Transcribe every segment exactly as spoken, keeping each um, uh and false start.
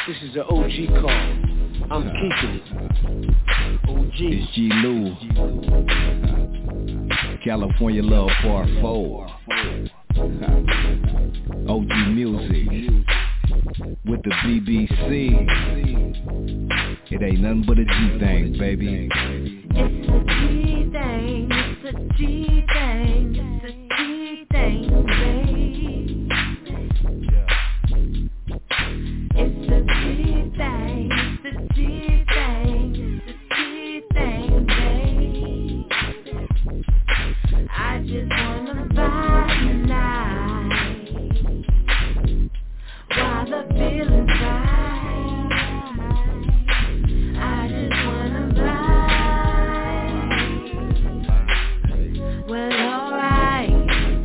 This is an O G call. I'm keeping it. O G. It's G. Lou. California Love Part four. O G Music. With the B B C. It ain't nothing but a G thing, baby. It's a G thing. It's a G thing. It's a G thing, baby. It's a G thing. It's a G thing. It's a G thing, baby. I just wanna vibe tonight while the feeling's right. I just wanna vibe. Well, alright.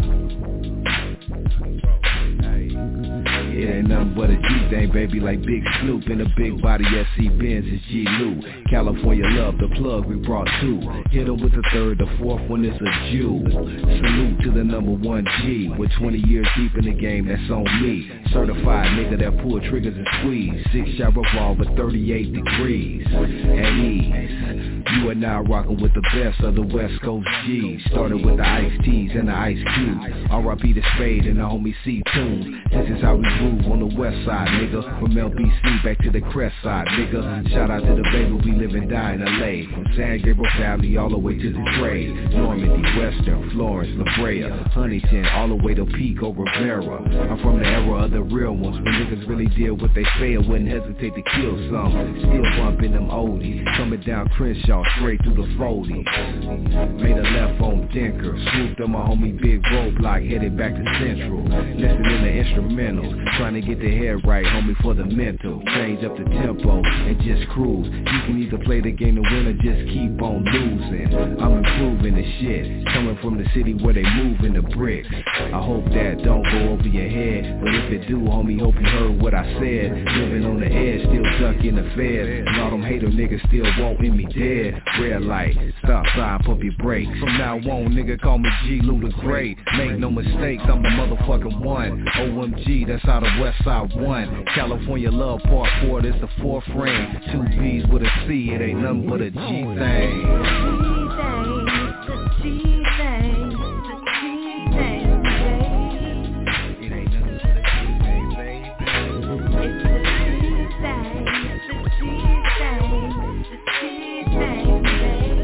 It ain't nothing but a G thing, baby, like Big Snoop in a big body S C Benz. It's G. Lou. California Love, the plug we brought two. Hit 'em with the third, the fourth one is a Jew. Salute to the number one G. With twenty years deep in the game, that's on me. Certified nigga that pull triggers and squeeze. Six shot revolver, thirty-eight degrees. At ease. You are now rocking with the best of the West Coast G's. Started with the Ice T's and the Ice Cubes. R I P the Spade and the homie C-Tunes. This is how we groove on the west side, nigga. From L B C back to the Crest side, nigga. Shout out to the baby, we live and die in L A. From San Gabriel Valley all the way to Detroit. Normandy, Western, Florence, La Brea, Huntington, all the way to Pico, Rivera. I'm from the era of the real ones, when niggas really did what they failed, wouldn't hesitate to kill some. Still bumping them oldies, coming down Crenshaw, straight through the foldies. Made a left on Denker, swooped on my homie Big Roadblock, headed back to Central. Listening to instrumentals, trying to get the head right, homie, for the mental. Change up the tempo and just cruise. You can either play the game to win or just keep on losing. I'm improving the shit, coming from the city where they moving the bricks. I hope that don't go over your head, but if it do, homie, hope you heard what I said. Living on the edge, still ducking the feds, and all them hater niggas still wanting me dead. Red light, stop sign, pump your brakes. From now on, nigga, call me G. Lou the Great. Make no mistakes, I'm the motherfucking one. O M G, that's how the West Side won. California Love Part four, this the fourth ring. Two B's with a C, it ain't nothing but a G thing. G thing, it's a G thing, it's a G thing, baby. It ain't nothing but a G thing, baby. It's a G thing, it's a G thing, it's a G thing, baby.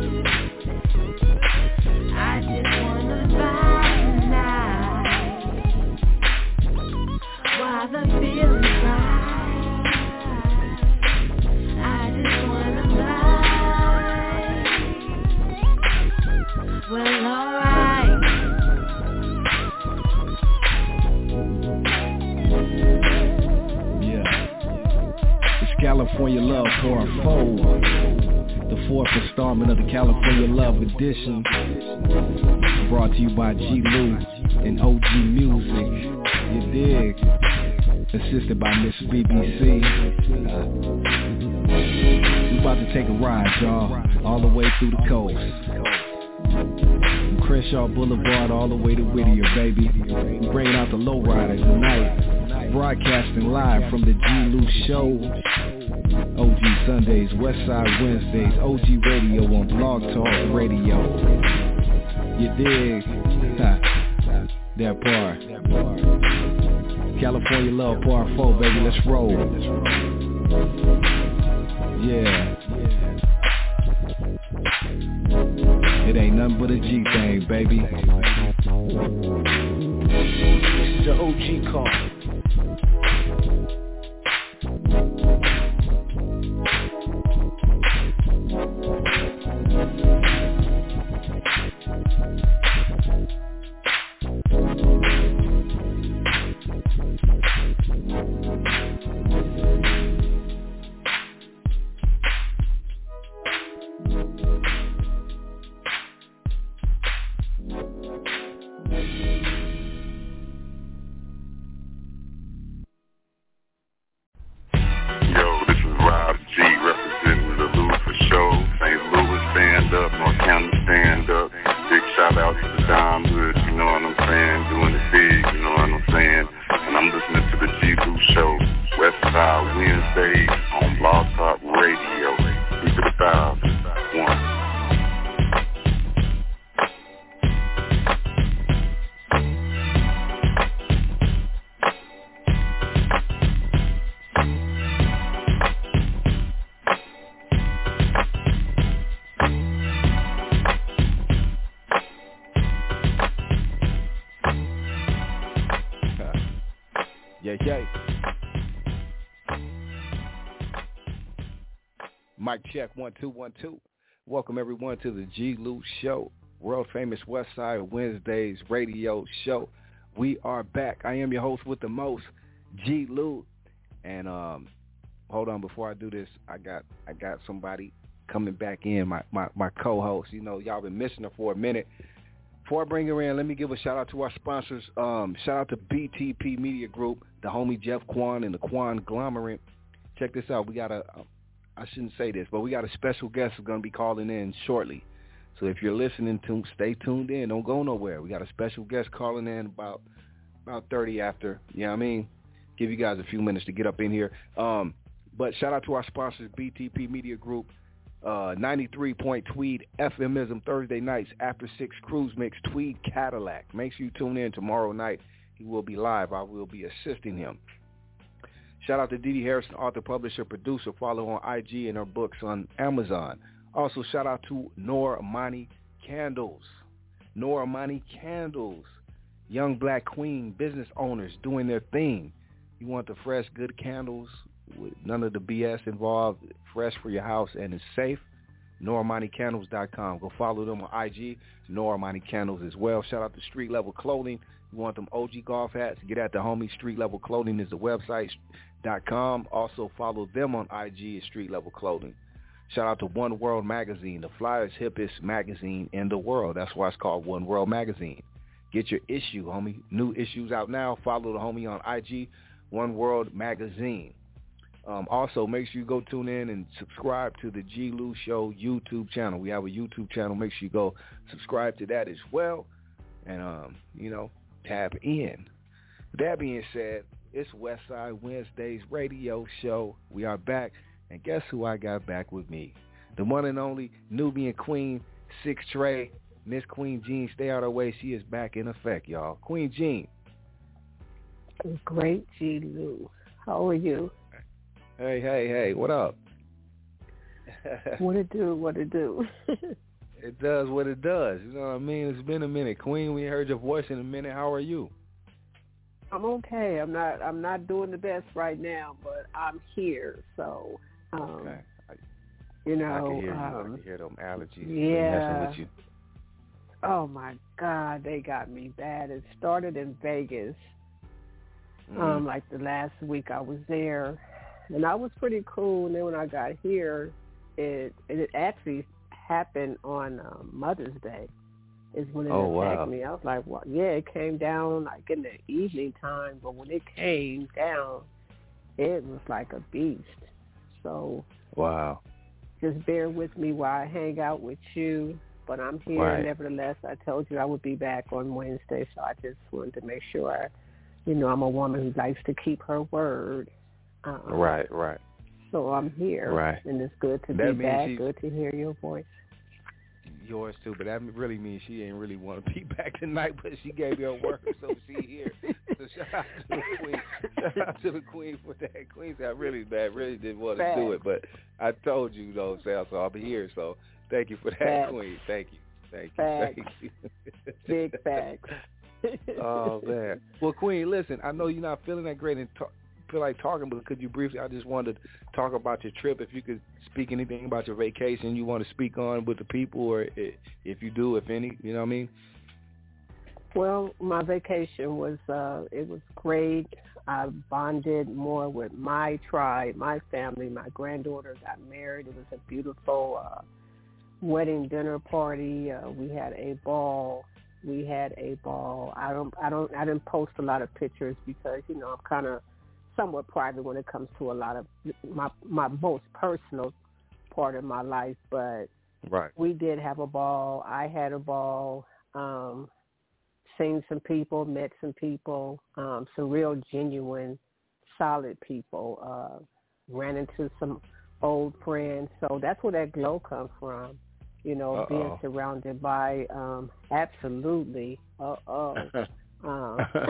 I just wanna vibe tonight while the feeling's right. I just wanna vibe. Well, alright. Yeah. It's California Love Part four. The fourth installment of the California Love Edition. Brought to you by G. Lou and O G Music. You dig? Assisted by Miss B B C. We about to take a ride, y'all, all the way through the coast. From Crenshaw Boulevard all the way to Whittier, baby. We bringing out the lowriders tonight. Broadcasting live from the G. Lou Show. O G Sundays, Westside Wednesdays, O G Radio on Blog Talk Radio. You dig? Ha. That part. California Love Part four, baby, let's roll. Yeah. It ain't nothing but a G thing, baby. This is an O G call. Mic check, one, two, one, two. Welcome, everyone, to the G. Lou Show, world-famous Westside Wednesdays radio show. We are back. I am your host with the most, G. Lou. And um, hold on, before I do this, I got I got somebody coming back in, my, my, my co-host. You know, y'all been missing her for a minute. Before I bring her in, let me give a shout-out to our sponsors. Um, shout-out to B T P Media Group, the homie Jeff Quan and the Quan-glomerate. Check this out. We got a, I shouldn't say this, but we got a special guest who's going to be calling in shortly. So if you're listening to, stay tuned in. Don't go nowhere. We got a special guest calling in about about thirty after. You know what I mean? Give you guys a few minutes to get up in here. Um, but shout-out to our sponsors, B T P Media Group. Uh, ninety-three point Tweed FMism Thursday nights after six cruise mix Tweed Cadillac. Make sure you tune in tomorrow night. He will be live. I will be assisting him. Shout out to Dee Dee Harrison, author, publisher, producer. Follow on I G and her books on Amazon. Also shout out to Noor Amani Candles. Noor Amani Candles. Young black queen business owners doing their thing. You want the fresh, good candles with none of the B S involved, fresh for your house, and it's safe. Noor Amani Candles dot com. Go follow them on I G, Noor Amani Candles as well. Shout out to Street Level Clothing. You want them O G golf hats? Get at the homie. Street Level Clothing is the website dot com. Also follow them on I G at Street Level Clothing. Shout out to One World Magazine, the flyest, hippest magazine in the world. That's why it's called One World Magazine. Get your issue, homie. New issues out now. Follow the homie on I G, One World Magazine. Um, also, make sure you go tune in and subscribe to the G. Lou Show YouTube channel. We have a YouTube channel. Make sure you go subscribe to that as well. And, um, you know, tap in. With that being said, it's Westside Wednesdays radio show. We are back. And guess who I got back with me? The one and only Nubian Queen, Six Trey, Miss Queen Jean. Stay out of her way. She is back in effect, y'all. Queen Jean. Great, G. Lou. How are you? Hey, hey, hey, what up? What it do, what it do? It does what it does. You know what I mean? It's been a minute. Queen, we heard your voice in a minute. How are you? I'm okay. I'm not I'm not doing the best right now, but I'm here. So, um, okay. I, you know. I can hear you. Um, I can hear them allergies. Yeah. Messing with you. Oh, my God. They got me bad. It started in Vegas. Mm-hmm. Um, like the last week I was there. And I was pretty cool. And then when I got here, it it actually happened on um, Mother's Day is when it oh, attacked wow. me. I was like, well, yeah, it came down like in the evening time. But when it came down, it was like a beast. So wow, just bear with me while I hang out with you. But I'm here right. nevertheless. I told you I would be back on Wednesday, so I just wanted to make sure, I, you know, I'm a woman who likes to keep her word. Um, right, right. So I'm here, right. and it's good to that be back, she, good to hear your voice. Yours too, but that really means she ain't really want to be back tonight, but she gave you her word, so she here. So shout out to the queen. Shout out to the queen for that. Queen said, I really, bad, really didn't want to Facts. do it, but I told you, though, Sal, so I'll be here. So thank you for that, Facts. Queen. Thank you. Thank you. Facts. Thank you. Big facts. Oh, man. Well, Queen, listen, I know you're not feeling that great and talk, feel like talking, but could you briefly, I just wanted to talk about your trip. If you could speak anything about your vacation you want to speak on with the people, or if you do, if any, you know what I mean? Well, my vacation was, uh, it was great. I bonded more with my tribe, my family. My granddaughter got married. It was a beautiful uh, wedding dinner party. Uh, we had a ball. We had a ball. I don't, I don't, I didn't post a lot of pictures because, you know, I'm kind of somewhat private when it comes to a lot of my my most personal part of my life. But right. we did have a ball. I had a ball. Um, seen some people, met some people, um, some real genuine, solid people. Uh, ran into some old friends. So that's where that glow comes from. You know, Uh-oh. being surrounded by, um, absolutely, uh-oh. um, uh,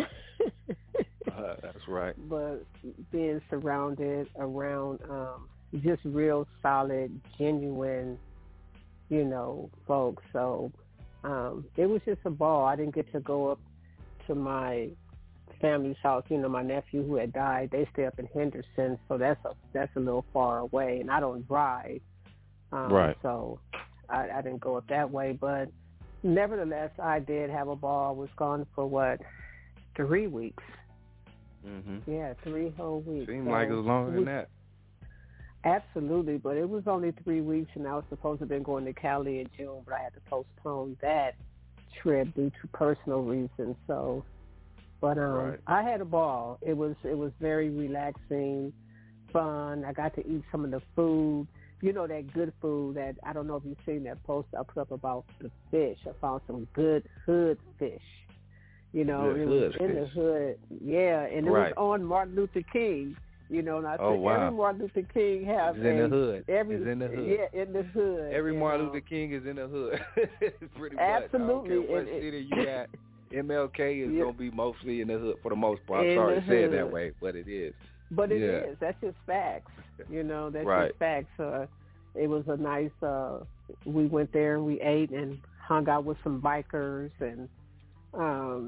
that's right. But being surrounded around um, just real solid, genuine, you know, folks. So um, it was just a ball. I didn't get to go up to my family's house. You know, my nephew who had died, they stay up in Henderson, so that's a, that's a little far away, and I don't drive. Um, right. So I, I didn't go up that way, but nevertheless, I did have a ball. I was gone for what, three weeks. Mm-hmm. Yeah, three whole weeks. Seemed so like it was longer we, than that. Absolutely, but it was only three weeks, and I was supposed to have been going to Cali in June, but I had to postpone that trip due to personal reasons. So, but um, right. I had a ball. It was it was very relaxing, fun. I got to eat some of the food. You know, that good food that, I don't know if you've seen that post I put up about the fish. I found some good hood fish. You know, Good it hood was in fish. the hood. Yeah, and it Right. was on Martin Luther King. You know, and I Oh, said wow. every Martin Luther King has It's in a, the hood. Every, it's in the hood. Yeah, in the hood. Every Martin know. Luther King is in the hood. Pretty Absolutely. much. I don't care what And it, city you at. M L K is yeah. going to be mostly in the hood for the most part. I'm In sorry the to say it hood. that way, but it is. But it yeah. is. That's just facts. You know, that's right. just facts. Uh, it was a nice, uh, we went there and we ate and hung out with some bikers, and um,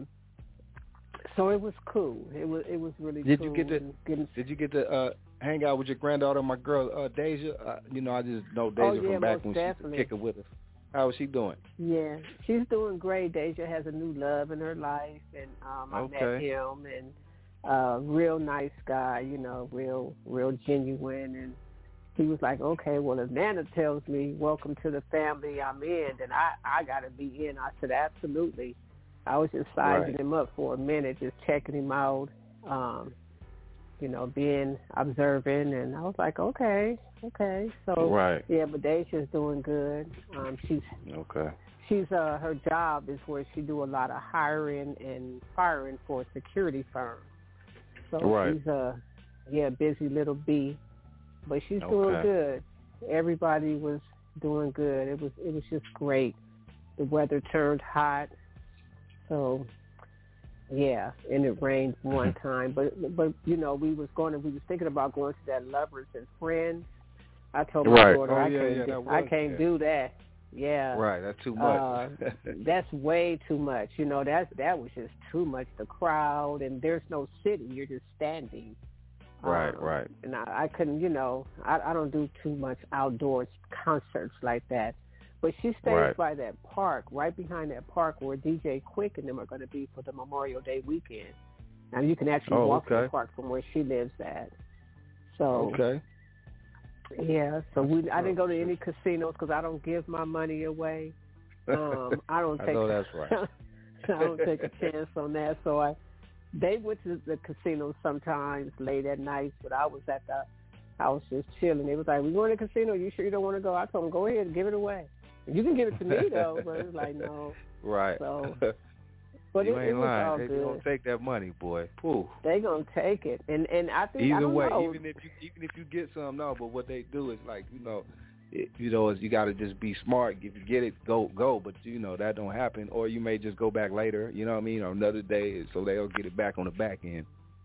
so it was cool. It was it was really did cool. You get to, getting, did you get to uh, hang out with your granddaughter, my girl, uh, Deja? Uh, you know, I just know Deja oh, yeah, from back most when definitely. she was kicking with us. How is she doing? Yeah, she's doing great. Deja has a new love in her life, and um, I okay. met him, and uh, real nice guy, you know, real, real genuine. And he was like, okay, well, if Nana tells me, welcome to the family I'm in, then I, I got to be in. I said, absolutely. I was just sizing right. him up for a minute, just checking him out, um, you know, being observant. And I was like, okay, okay. So, right. yeah, but Deja's doing good. Um, she's okay. She's uh, her job is where she do a lot of hiring and firing for a security firm. So right. she's a yeah busy little bee, but she's okay. doing good. Everybody was doing good. It was it was just great. The weather turned hot, so yeah, and it rained one time. But but you know we was going to we was thinking about going to that Lovers and Friends. I told my right. daughter oh, I yeah, can't yeah, do, was, I can't yeah. do that. Yeah. Right, that's too much. uh, that's way too much. You know, that's that was just too much. The crowd, and there's no sitting. You're just standing. Right, um, right. And I, I couldn't, you know, I, I don't do too much outdoors concerts like that. But she stays right. by that park, right behind that park where D J Quick and them are going to be for the Memorial Day weekend. Now you can actually oh, walk okay. to the park from where she lives at. So okay. Yeah, so we I didn't go to any casinos because I don't give my money away. Um, I don't take. I know that's right. I don't take a chance on that. So I, they went to the casino sometimes late at night, but I was at the house just chilling. They was like, "We going to the casino? You sure you don't want to go?" I told them, "Go ahead and give it away. You can give it to me though." But it's like, no. Right. So, but you it, ain't it was lying. all They good. gonna take that money, boy. Pooh. They gonna take it, and and I think either I don't way, know. even if you even if you get some, no. But what they do is like you know, it, you know, is you got to just be smart. If you get it, go go. But you know that don't happen, or you may just go back later. You know what I mean? Or another day, so they'll get it back on the back end.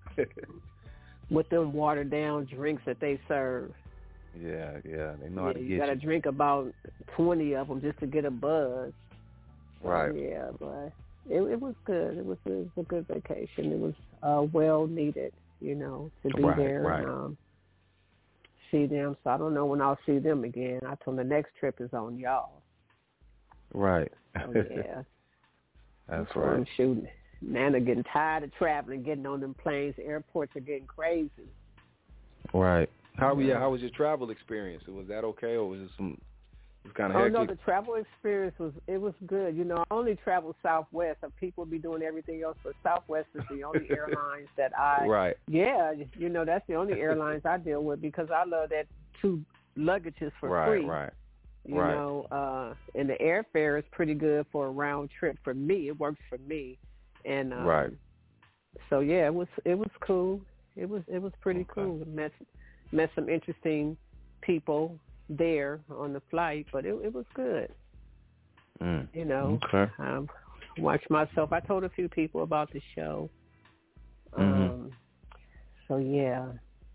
With them watered down drinks that they serve. Yeah, yeah, they know yeah, how to get you gotta you. drink about twenty of them just to get a buzz. Right. So, yeah, but it, it was good. It was, it was a good vacation. It was uh, well needed, you know, to be right, there right. and um, see them. So I don't know when I'll see them again. I told them the next trip is on y'all. Right. So, yeah. That's so right. I'm shooting. Nana getting tired of traveling, getting on them planes. Airports are getting crazy. Right. How yeah. yeah. How was your travel experience? Was that okay, or was it some? It's kind of oh hectic. no, the travel experience was it was good. You know, I only travel Southwest. So people be doing everything else, but Southwest is the only airlines that I. Right. Yeah, you know that's the only airlines I deal with because I love that two luggages for right, free. Right. You right. know, uh, and the airfare is pretty good for a round trip for me. It works for me, and um, right. So yeah, it was it was cool. It was it was pretty okay. cool. Met met some interesting people there on the flight, but it, it was good. Mm. You know, okay. um, watched myself. I told a few people about the show. Mm-hmm. Um, so yeah,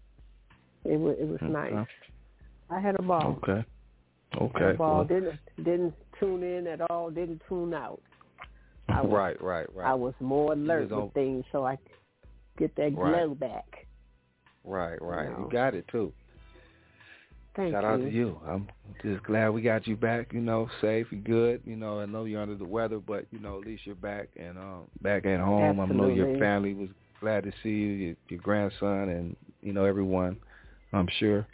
it was it was okay. nice. I had a ball. Okay. Okay. Had a ball. Well. Didn't didn't tune in at all. Didn't tune out. I was, right. Right. Right. I was more alert was with things, so I could get that glow right. back. Right. Right. You know? You got it too. Thank Shout you. out to you. I'm just glad we got you back, you know, safe and good. You know, I know you're under the weather, but, you know, at least you're back and um, back at home. Absolutely. I know your family was glad to see you, your, your grandson and, you know, everyone, I'm sure.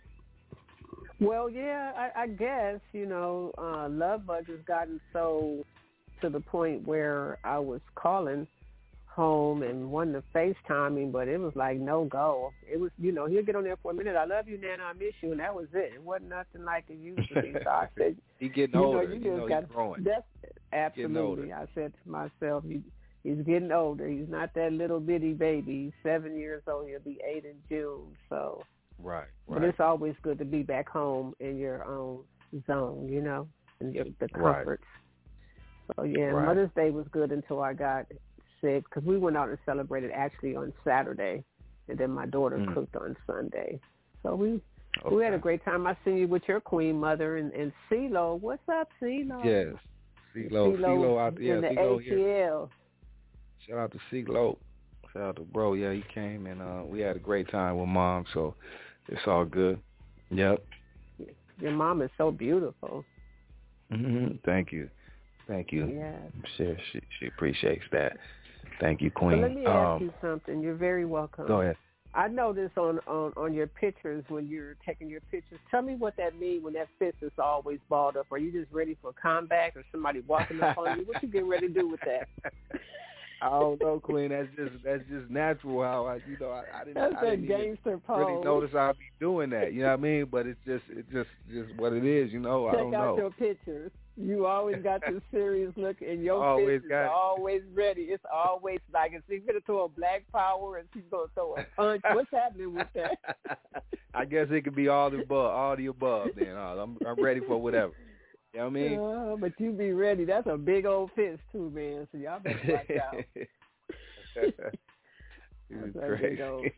Well, yeah, I, I guess, you know, uh, Love Buzz has gotten so to the point where I was calling home and wanted to FaceTime him, but it was like no go. It was, you know, he'll get on there for a minute. I love you, Nana. I miss you, and that was it. It wasn't nothing like it used to be. So I said, he getting you older. Know, you, you know, just got, he's growing. That's absolutely. I said to myself, he, he's getting older. He's not that little bitty baby. He's seven years old. He'll be eight in June. So, right, right. But it's always good to be back home in your own zone, you know, and the, the comforts. Right. So yeah, right. Mother's Day was good until I got sick because we went out and celebrated actually on Saturday, and then my daughter mm. cooked on Sunday. So we okay. we had a great time. I seen you with your queen mother and, and CeeLo. What's up, CeeLo? Yes, CeeLo, CeeLo out there. In the CeeLo A T L. Here. Shout out to CeeLo. Shout out to bro. Yeah, he came and uh, we had a great time with mom. So it's all good. Yep. Your mom is so beautiful. Mm-hmm. Thank you. Thank you. Yeah. Sure, she she appreciates that. Thank you, Queen. So let me ask um, you something. You're very welcome. Go ahead. I noticed on, on, on your pictures when you're taking your pictures. Tell me what that means when that fist is always balled up. Are you just ready for combat or somebody walking up on you? What you getting ready to do with that? I don't know, Queen. That's just that's just natural. How I, you know, I, I didn't. That's I didn't a gangster pose. Really notice I'd be doing that. You know what I mean? But it's just it's just just what it is. You know. Check I don't out know. your pictures. You always got this serious look, and your always fist got is always ready. It's always like if she's gonna throw a black power and she's gonna throw a punch. What's happening with that? I guess it could be all the above, all the above. Then uh, I'm I'm ready for whatever. You know what I mean? Uh, but you be ready. That's a big old fist too, man. So y'all better watch out. It was great.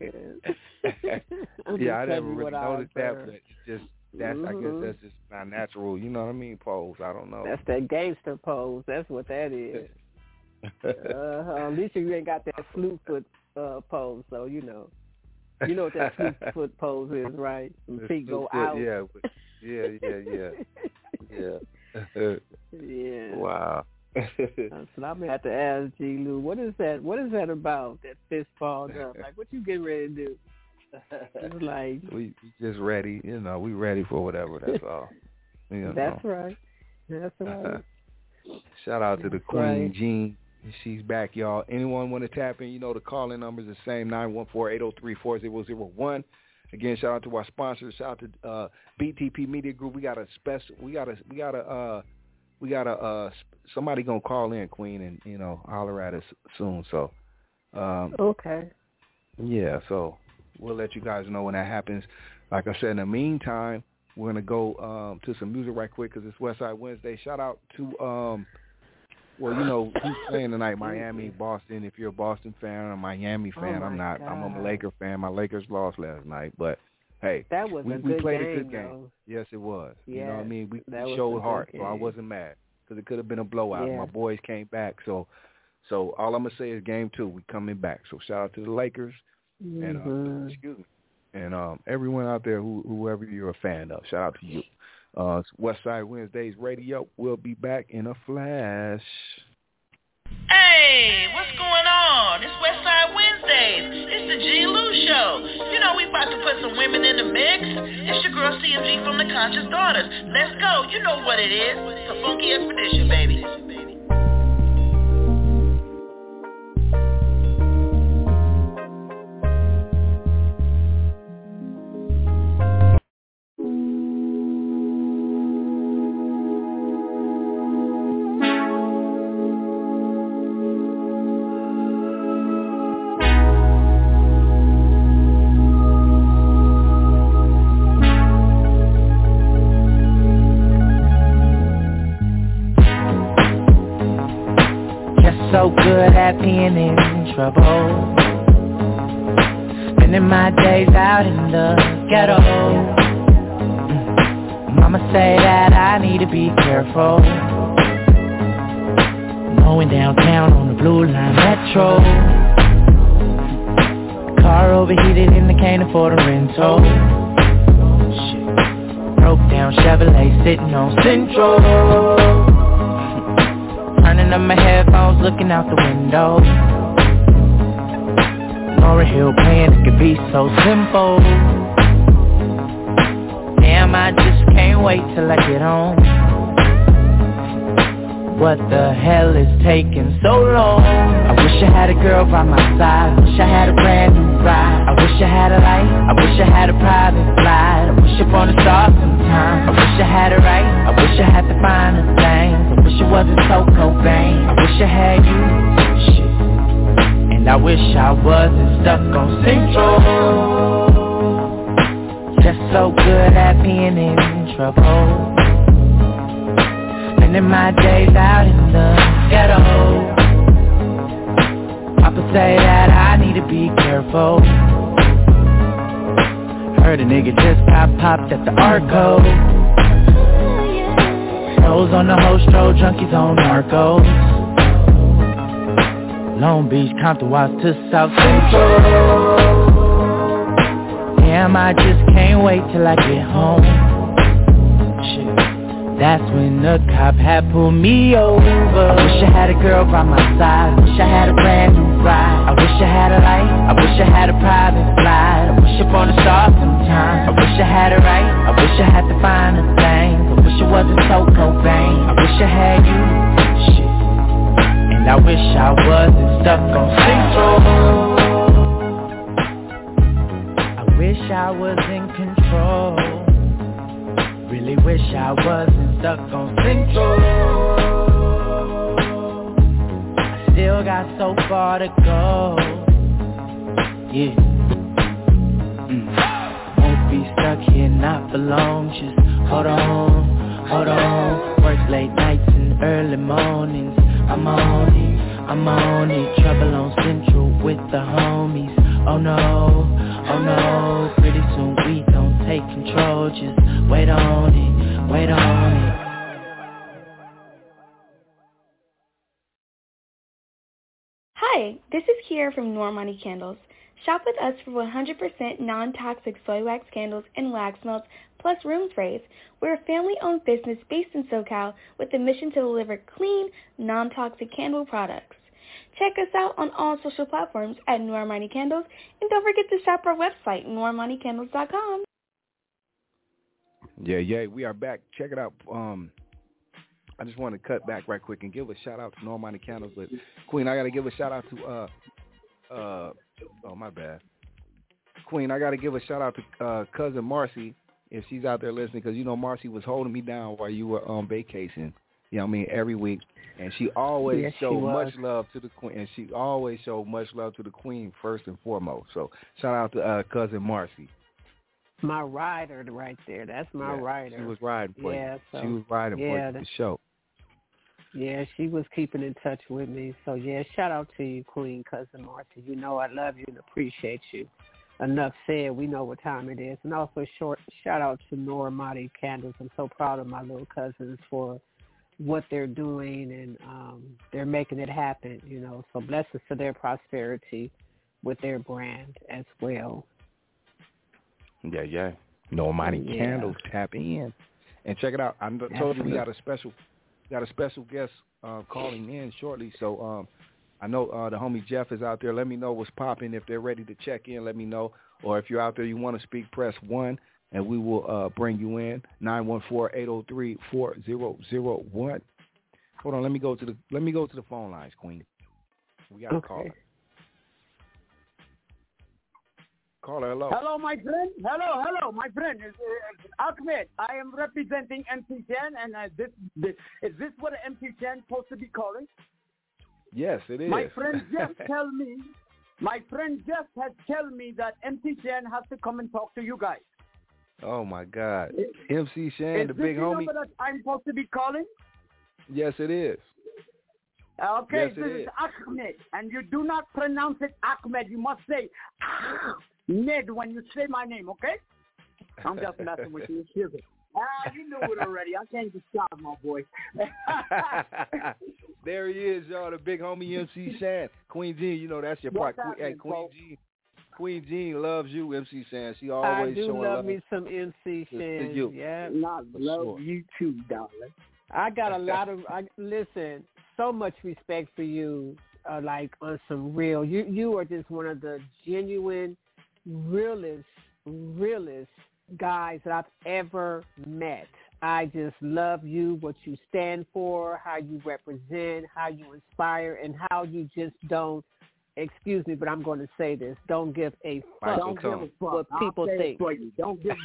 Yeah, I never really noticed that, but it's just that's mm-hmm. I guess that's just not natural. You know what I mean? Pose. I don't know. That's that gangster pose. That's what that is. uh, at least you ain't got that slew foot uh, pose, so you know. You know what that slew foot pose is, right? The feet go foot, out. Yeah, but, yeah, yeah, yeah, yeah. Yeah. Wow. So I'm gonna have to ask G. Lou, what is that? What is that about? That fist balled up? Like, what you getting ready to do? It's like we, we just ready, you know. We ready for whatever. That's all. You know. That's right. That's right. Shout out to the That's Queen right. Jean. She's back, y'all. Anyone want to tap in? You know the call-in number is the same nine one four, eight oh three, four oh oh one. Again, shout out to our sponsors. Shout out to uh, B T P Media Group. We got a special. We got a. We got a. Uh, we got a. Uh, somebody gonna call in, Queen, and you know holler at us soon. So. Um, okay. Yeah. So we'll let you guys know when that happens. Like I said, in the meantime, we're gonna go um, to some music right quick because it's Westside Wednesday. Shout out to. Um, Well, you know, who's playing tonight? Miami, Boston. If you're a Boston fan or a Miami fan, oh I'm not. God. I'm a Laker fan. My Lakers lost last night, but hey, that was we, a we good played game, a good game. though. Yes, it was. Yeah, you know what I mean? We, we that showed heart, game. so I wasn't mad because it could have been a blowout. Yeah. My boys came back, so so all I'm gonna say is game two, we coming back. So shout out to the Lakers mm-hmm. and uh, excuse me, and um, everyone out there who whoever you're a fan of. Shout out to you. Uh, it's Westside Wednesdays Radio. We'll be back in a flash. Hey, what's going on? It's Westside Wednesdays. It's the G. Lou Show. You know we about to put some women in the mix. It's your girl C M G from the Conscious Daughters. Let's go. You know what it is. It's a funky expedition, baby. So good at being in trouble, spending my days out in the ghetto. Mama say that I need to be careful, going downtown on the Blue Line Metro. Car overheated and I can't afford a rental. Shit. broke down Chevrolet sitting on Central. Turning up my headphones, looking out the window. Lauryn Hill playing, it could be so simple. Damn, I just can't wait till I get home. What the hell is taking so long? I wish I had a girl by my side. I wish I had a brand new ride. I wish I had a light. I wish I had a private flight. I wish upon a star sometime. I wish I had it right. I wish I had the finer things. I wish it wasn't so Cobain. I wish I had you. Shit. And I wish I wasn't stuck on Central. Just so good at being in trouble. Spending my days out in the ghetto. Papa say that I need to be careful. Heard a nigga just got popped at the Arco. Nose on the Hostro, junkies on Narcos. Long Beach, Compton, Watts to South Central. Damn, I just can't wait till I get home. Shit. That's when the cop had pulled me over. I wish I had a girl by my side. I wish I had a brand new ride. I wish I had a light. I wish I had a private flight. I wish upon a star sometime. I wish I had it right. I wish I had the finer things. I wish it wasn't so Cobain. I wish I had you. Shit. And I wish I wasn't stuck on Central. I wish I was in control. Really wish I wasn't stuck on Central. I still got so far to go. Yeah. Mm. Won't be stuck here not for long. Just hold on, hold on. Work late nights and early mornings. I'm on it, I'm on it. Trouble on Central with the homies. Oh no, oh no. Pretty soon we gon' take control. Just wait on it, wait on it. Hi, this is Kiera from Normani Candles. Shop with us for one hundred percent non-toxic soy wax candles and wax melts, plus room sprays. We're a family-owned business based in SoCal with a mission to deliver clean, non-toxic candle products. Check us out on all social platforms at Normani Candles, and don't forget to shop our website, normani candles dot com. Yeah, yeah, we are back. Check it out. Um, I just want to cut back right quick and give a shout out to Normani Candles. But Queen, I got to give a shout out to uh, uh, oh my bad, Queen. I got to give a shout out to uh, cousin Marcy if she's out there listening, because you know Marcy was holding me down while you were on um, vacation. You know what I mean, every week, and she always yes, showed she much love to the Queen, and she always showed much love to the Queen first and foremost. So shout out to uh, cousin Marcy. My rider right there. That's my yeah, rider. She was riding for yeah, you. So, she was riding yeah, for you, the show. Yeah, she was keeping in touch with me. So, yeah, shout out to you, Queen Cousin Marcy. You know I love you and appreciate you. Enough said. We know what time it is. And also short shout out to Normani Candles. I'm so proud of my little cousins for what they're doing, and um, they're making it happen, you know. So blessings to their prosperity with their brand as well. Yeah, yeah. Normani yeah. Candles, tap in and check it out. I told Absolutely. you we got a special, got a special guest uh, calling in shortly. So um, I know uh, the homie Jeff is out there. Let me know what's popping. If they're ready to check in, let me know. Or if you're out there, you want to speak, press one, and we will uh, bring you in. nine one four, eight oh three, four oh oh one. Hold on, let me go to the let me go to the phone lines, Queen. We got a okay. caller. Caller, hello. Hello, my friend. Hello, hello, my friend. It's, uh, Ahmed. I am representing M C Chan, and uh, this, this is this what M C Chan supposed to be calling? Yes, it is. My friend just tell me. My friend just has tell me that M C Chan has to come and talk to you guys. Oh my God, is, M C Chan, is the big this homie. Is this the number that I'm supposed to be calling? Yes, it is. Okay, yes, this is. is Ahmed, and you do not pronounce it Ahmed. You must say Ahmed when you say my name, okay? I'm just messing with you. Excuse me. Ah, you knew it already. I can't just stop, my boy. There he is, y'all, the big homie M C Shan. Queen G, you know that's your part. Queen, hey, Queen G. Queen Jean loves you, M C Shan. She always I do showing love love me some M C Shan. you. Yeah, Not love sure. you too, darling. I got a lot of. I listen. So much respect for you. Uh, like on some real. You you are just one of the genuine, realest, realest guys that I've ever met. I just love you, what you stand for, how you represent, how you inspire, and how you just don't, excuse me, but I'm going to say this, don't give a fuck Don't give a fuck. what people I'll say think. it for you. Don't give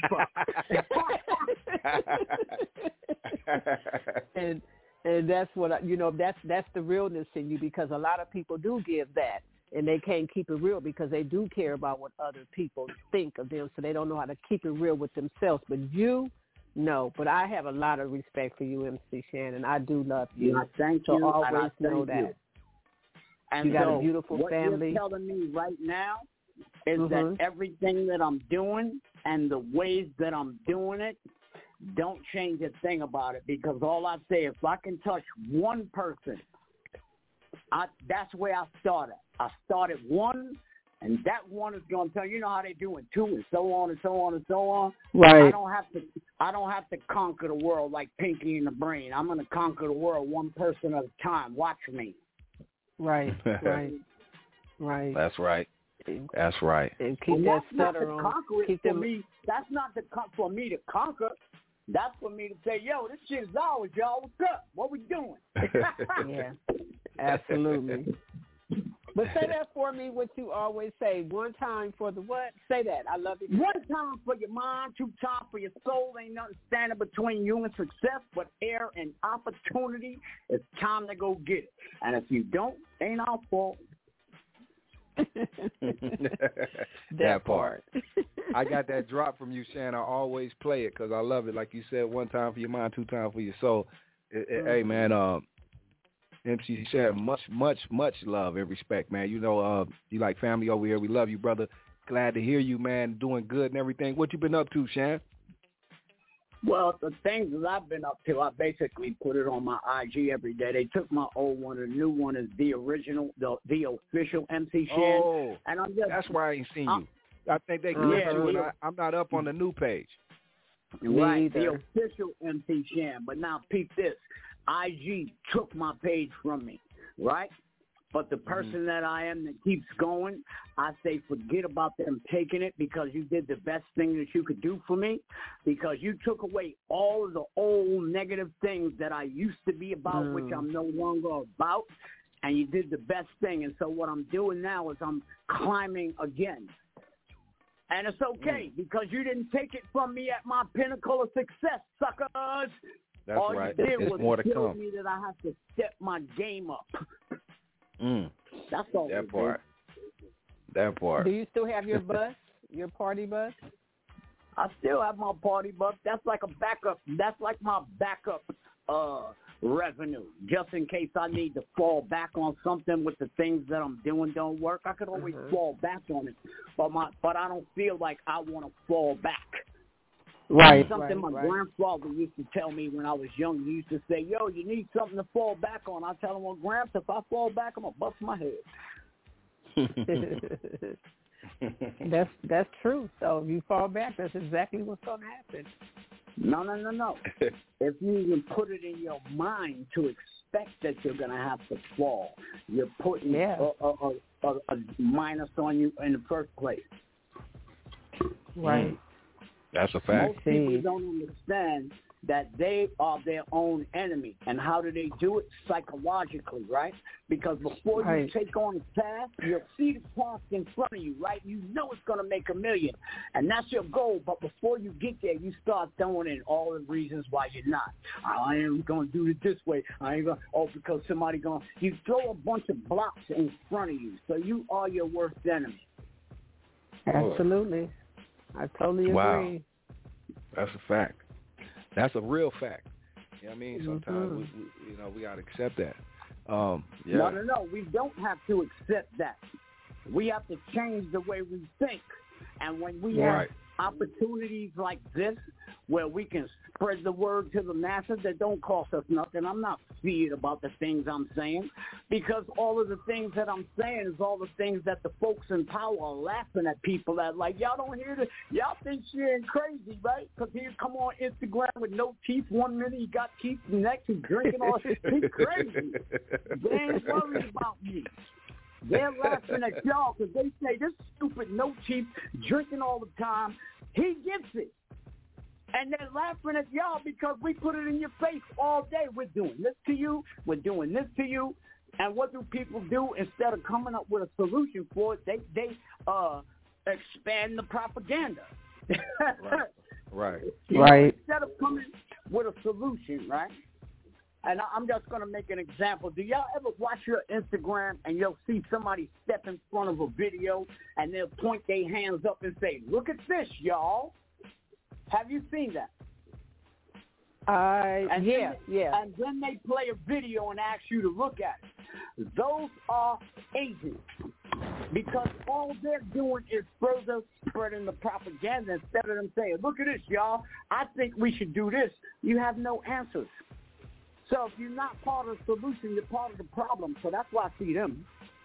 a fuck. and and that's what I, you know. That's that's the realness in you, because a lot of people do give that, and they can't keep it real because they do care about what other people think of them, so they don't know how to keep it real with themselves. But you, no. But I have a lot of respect for you, M C Shannon. I do love you. I thank so you. always and I thank know that. You. And you got so a beautiful what family. You're telling me right now is mm-hmm. that everything that I'm doing and the ways that I'm doing it, don't change a thing about it, because all I say, if I can touch one person, I, that's where I started. I started one, and that one is going to tell you, you know how they doing two, and so on and so on and so on. Right. I don't have to. I don't have to conquer the world like Pinky in the Brain. I'm going to conquer the world one person at a time. Watch me. Right. Right. Right. That's right. That's right. And keep and that that's stutter not on. to conquer it Keep for them. me. That's not the con- for me to conquer. That's for me to say, yo, this shit is ours, y'all. What's up? What we doing? Yeah, absolutely. But say that for me, what you always say. One time for the what? Say that. I love it. One time for your mind, two times for your soul. Ain't nothing standing between you and success but air and opportunity. It's time to go get it. And if you don't, ain't our fault. that, that part. I got that drop from you, Shan. I always play it because I love it. Like you said, one time for your mind, two times for your soul. It, it, mm-hmm. Hey, man, um, M C Shan, much, much, much love and respect, man. You know, uh, you like family over here. We love you, brother. Glad to hear you, man. Doing good and everything. What you been up to, Shan? Well, the things that I've been up to, I basically put it on my I G every day. They took my old one, and the new one is the original, the the official M C Shan. Oh, and I'm just, that's why I ain't seen I'm, you. I think they clipped yeah, you, and I, I'm not up on the new page. Right, the official M C Shan. But now, peep this. I G took my page from me, right? But the person mm-hmm. that I am that keeps going, I say forget about them taking it, because you did the best thing that you could do for me, because you took away all of the old negative things that I used to be about, mm. which I'm no longer about, and you did the best thing. And so what I'm doing now is I'm climbing again. And it's okay, mm. because you didn't take it from me at my pinnacle of success, suckers. That's all right. you did There's was more to tell come. me that I have to step my game up. Mm. That's all. That part. That part. Do you still have your bus, your party bus? I still have my party bus. That's like a backup. That's like my backup uh, revenue, just in case I need to fall back on something with the things that I'm doing don't work. I could always uh-huh. fall back on it, but my but I don't feel like I want to fall back. Right. Something right, my right. grandfather used to tell me when I was young. He used to say, yo, you need something to fall back on. I tell him, well, Gramps, if I fall back, I'm going to bust my head. that's that's true. So if you fall back, that's exactly what's going to happen. No, no, no, no. If you even put it in your mind to expect that you're going to have to fall, you're putting yeah. a, a, a, a, a minus on you in the first place. Right. Mm. That's a fact. Most people don't understand that they are their own enemy. And how do they do it? Psychologically, right? Because before right. you take on a task, you'll see the task in front of you, right? You know it's going to make a million. And that's your goal. But before you get there, you start throwing in all the reasons why you're not. I ain't going to do it this way. I ain't going to, oh, because somebody going to, you throw a bunch of blocks in front of you. So you are your worst enemy. Absolutely. I totally agree. Wow. That's a fact. That's a real fact. You know what I mean? Sometimes, mm-hmm. we, we, you know, we got to accept that. Um, yeah. No, no, no. We don't have to accept that. We have to change the way we think. And when we right. have opportunities like this where we can spread the word to the masses that don't cost us nothing. I'm not feared about the things I'm saying because all of the things that I'm saying is all the things that the folks in power are laughing at people at. Like, y'all don't hear this. Y'all think she ain't crazy, right? Because he come on Instagram with no teeth. One minute he got teeth, the next he's drinking all this. He's crazy. They ain't worried about me. They're laughing at y'all because they say this stupid no teeth, drinking all the time, he gets it. And they're laughing at y'all because we put it in your face all day. We're doing this to you. We're doing this to you. And what do people do? Instead of coming up with a solution for it, they, they uh, expand the propaganda. Right. Right. Right. Instead of coming with a solution, right? And I'm just going to make an example. Do y'all ever watch your Instagram and you'll see somebody step in front of a video and they'll point their hands up and say, look at this, y'all? Have you seen that? Uh, and yeah, then, yeah. And then they play a video and ask you to look at it. Those are agents because all they're doing is further spreading the propaganda instead of them saying, look at this, y'all. I think we should do this. You have no answers. So if you're not part of the solution, you're part of the problem. So that's why I see them.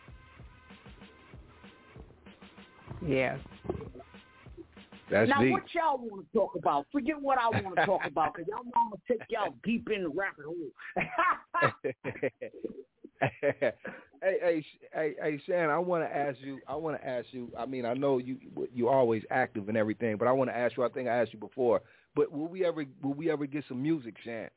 Yeah. That's now, deep. what y'all want to talk about? Forget what I want to talk about, because y'all know I'm going to take y'all deep in the rabbit hole. hey, hey, hey, hey, Shan, I want to ask you, I want to ask you, I mean, I know you, you're always active and everything, but I want to ask you, I think I asked you before, but will we ever, will we ever get some music, Shan?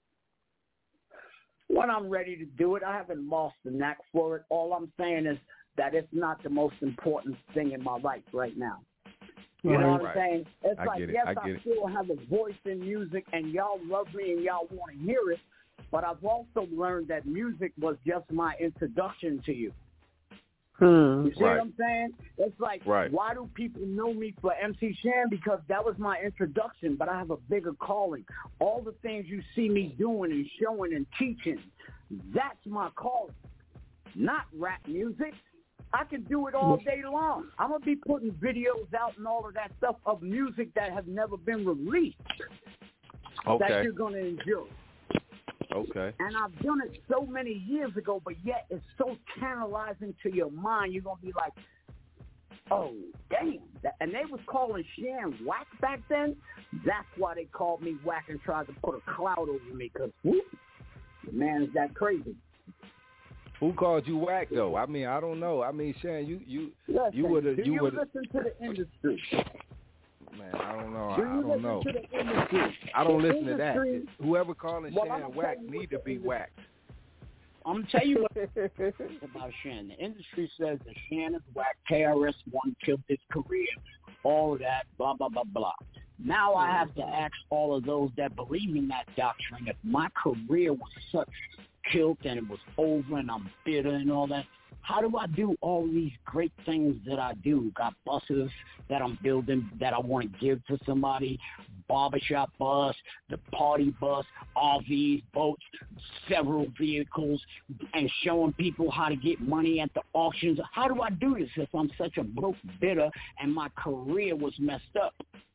When I'm ready to do it, I haven't lost the knack for it. All I'm saying is that it's not the most important thing in my life right now. You right, know what right. I'm saying? It's I like, it. yes, I, I it. still have a voice in music, and y'all love me and y'all want to hear it, but I've also learned that music was just my introduction to you. Hmm. You see right. what I'm saying? It's like, right. why do people know me for M C Shan? Because that was my introduction, but I have a bigger calling. All the things you see me doing and showing and teaching, that's my calling, not rap music. I can do it all day long. I'm going to be putting videos out and all of that stuff of music that have never been released okay. that you're going to enjoy. Okay. And I've done it so many years ago, but yet it's so tantalizing to your mind. You're going to be like, oh, damn. And they was calling Shan whack back then. That's why they called me whack and tried to put a cloud over me because, whoop, the man is that crazy. Who called you whack though? I mean, I don't know. I mean, Shan, you you listen, you would do you, you would listen to the industry? Man, I don't know. Do I you don't listen know. to the industry? I don't the listen industry, to that. Whoever calling well, Shan whack need to be whacked. I'm gonna tell you what about Shan. The industry says that Shan is whack. K R S One killed his career. All of that, blah blah blah blah. Now I have to ask all of those that believe in that doctrine if my career was such killed and it was over and I'm bitter and all that, how do I do all these great things that I do? Got buses that I'm building that I want to give to somebody, barbershop bus, the party bus, R Vs, boats, several vehicles, and showing people how to get money at the auctions. How do I do this if I'm such a broke bitter and my career was messed up?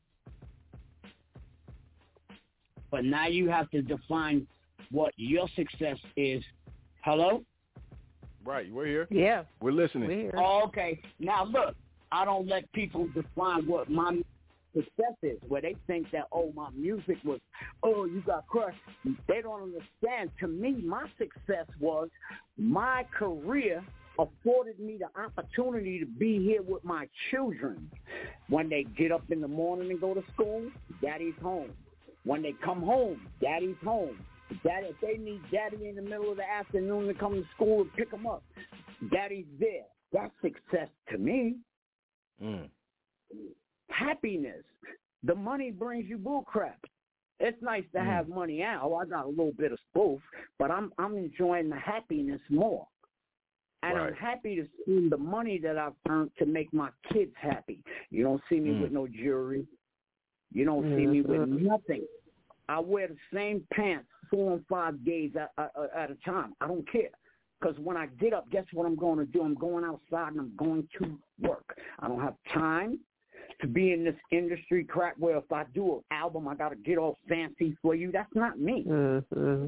But now you have to define what your success is. Hello? Right, we're here. Yeah. We're listening. We're here. Oh, okay. Now, look, I don't let people define what my success is, where they think that, oh, my music was, oh, you got crushed. They don't understand. To me, my success was my career afforded me the opportunity to be here with my children. When they get up in the morning and go to school, daddy's home. When they come home, daddy's home. Daddy, if they need daddy in the middle of the afternoon to come to school and pick them up, daddy's there. That's success to me. Mm. Happiness. The money brings you bull crap. It's nice to mm. have money out. Oh, I got a little bit of both, but I'm I'm enjoying the happiness more. And right. I'm happy to see the money that I've earned to make my kids happy. You don't see me mm. with no jewelry. You don't mm-hmm. see me with nothing. I wear the same pants four and five days at, at, at a time. I don't care. Because when I get up, guess what I'm going to do? I'm going outside and I'm going to work. I don't have time to be in this industry crap where if I do an album, I got to get all fancy for you. That's not me. Mm-hmm.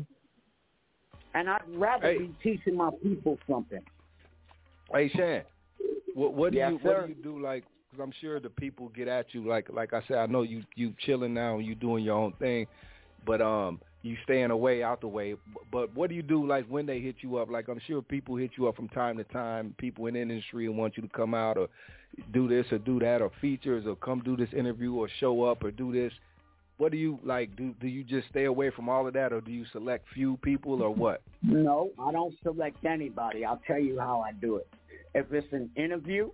And I'd rather Hey. be teaching my people something. Hey, Shan, what, what do Yes, you sir. what do you do? Like, because I'm sure the people get at you. Like, like I said, I know you you chilling now and you doing your own thing, but um, you staying away out the way. But what do you do? Like when they hit you up? Like I'm sure people hit you up from time to time. People in the industry and want you to come out or do this or do that or features or come do this interview or show up or do this. What do you like? Do do you just stay away from all of that, or do you select few people, or what? No, I don't select anybody. I'll tell you how I do it. If it's an interview,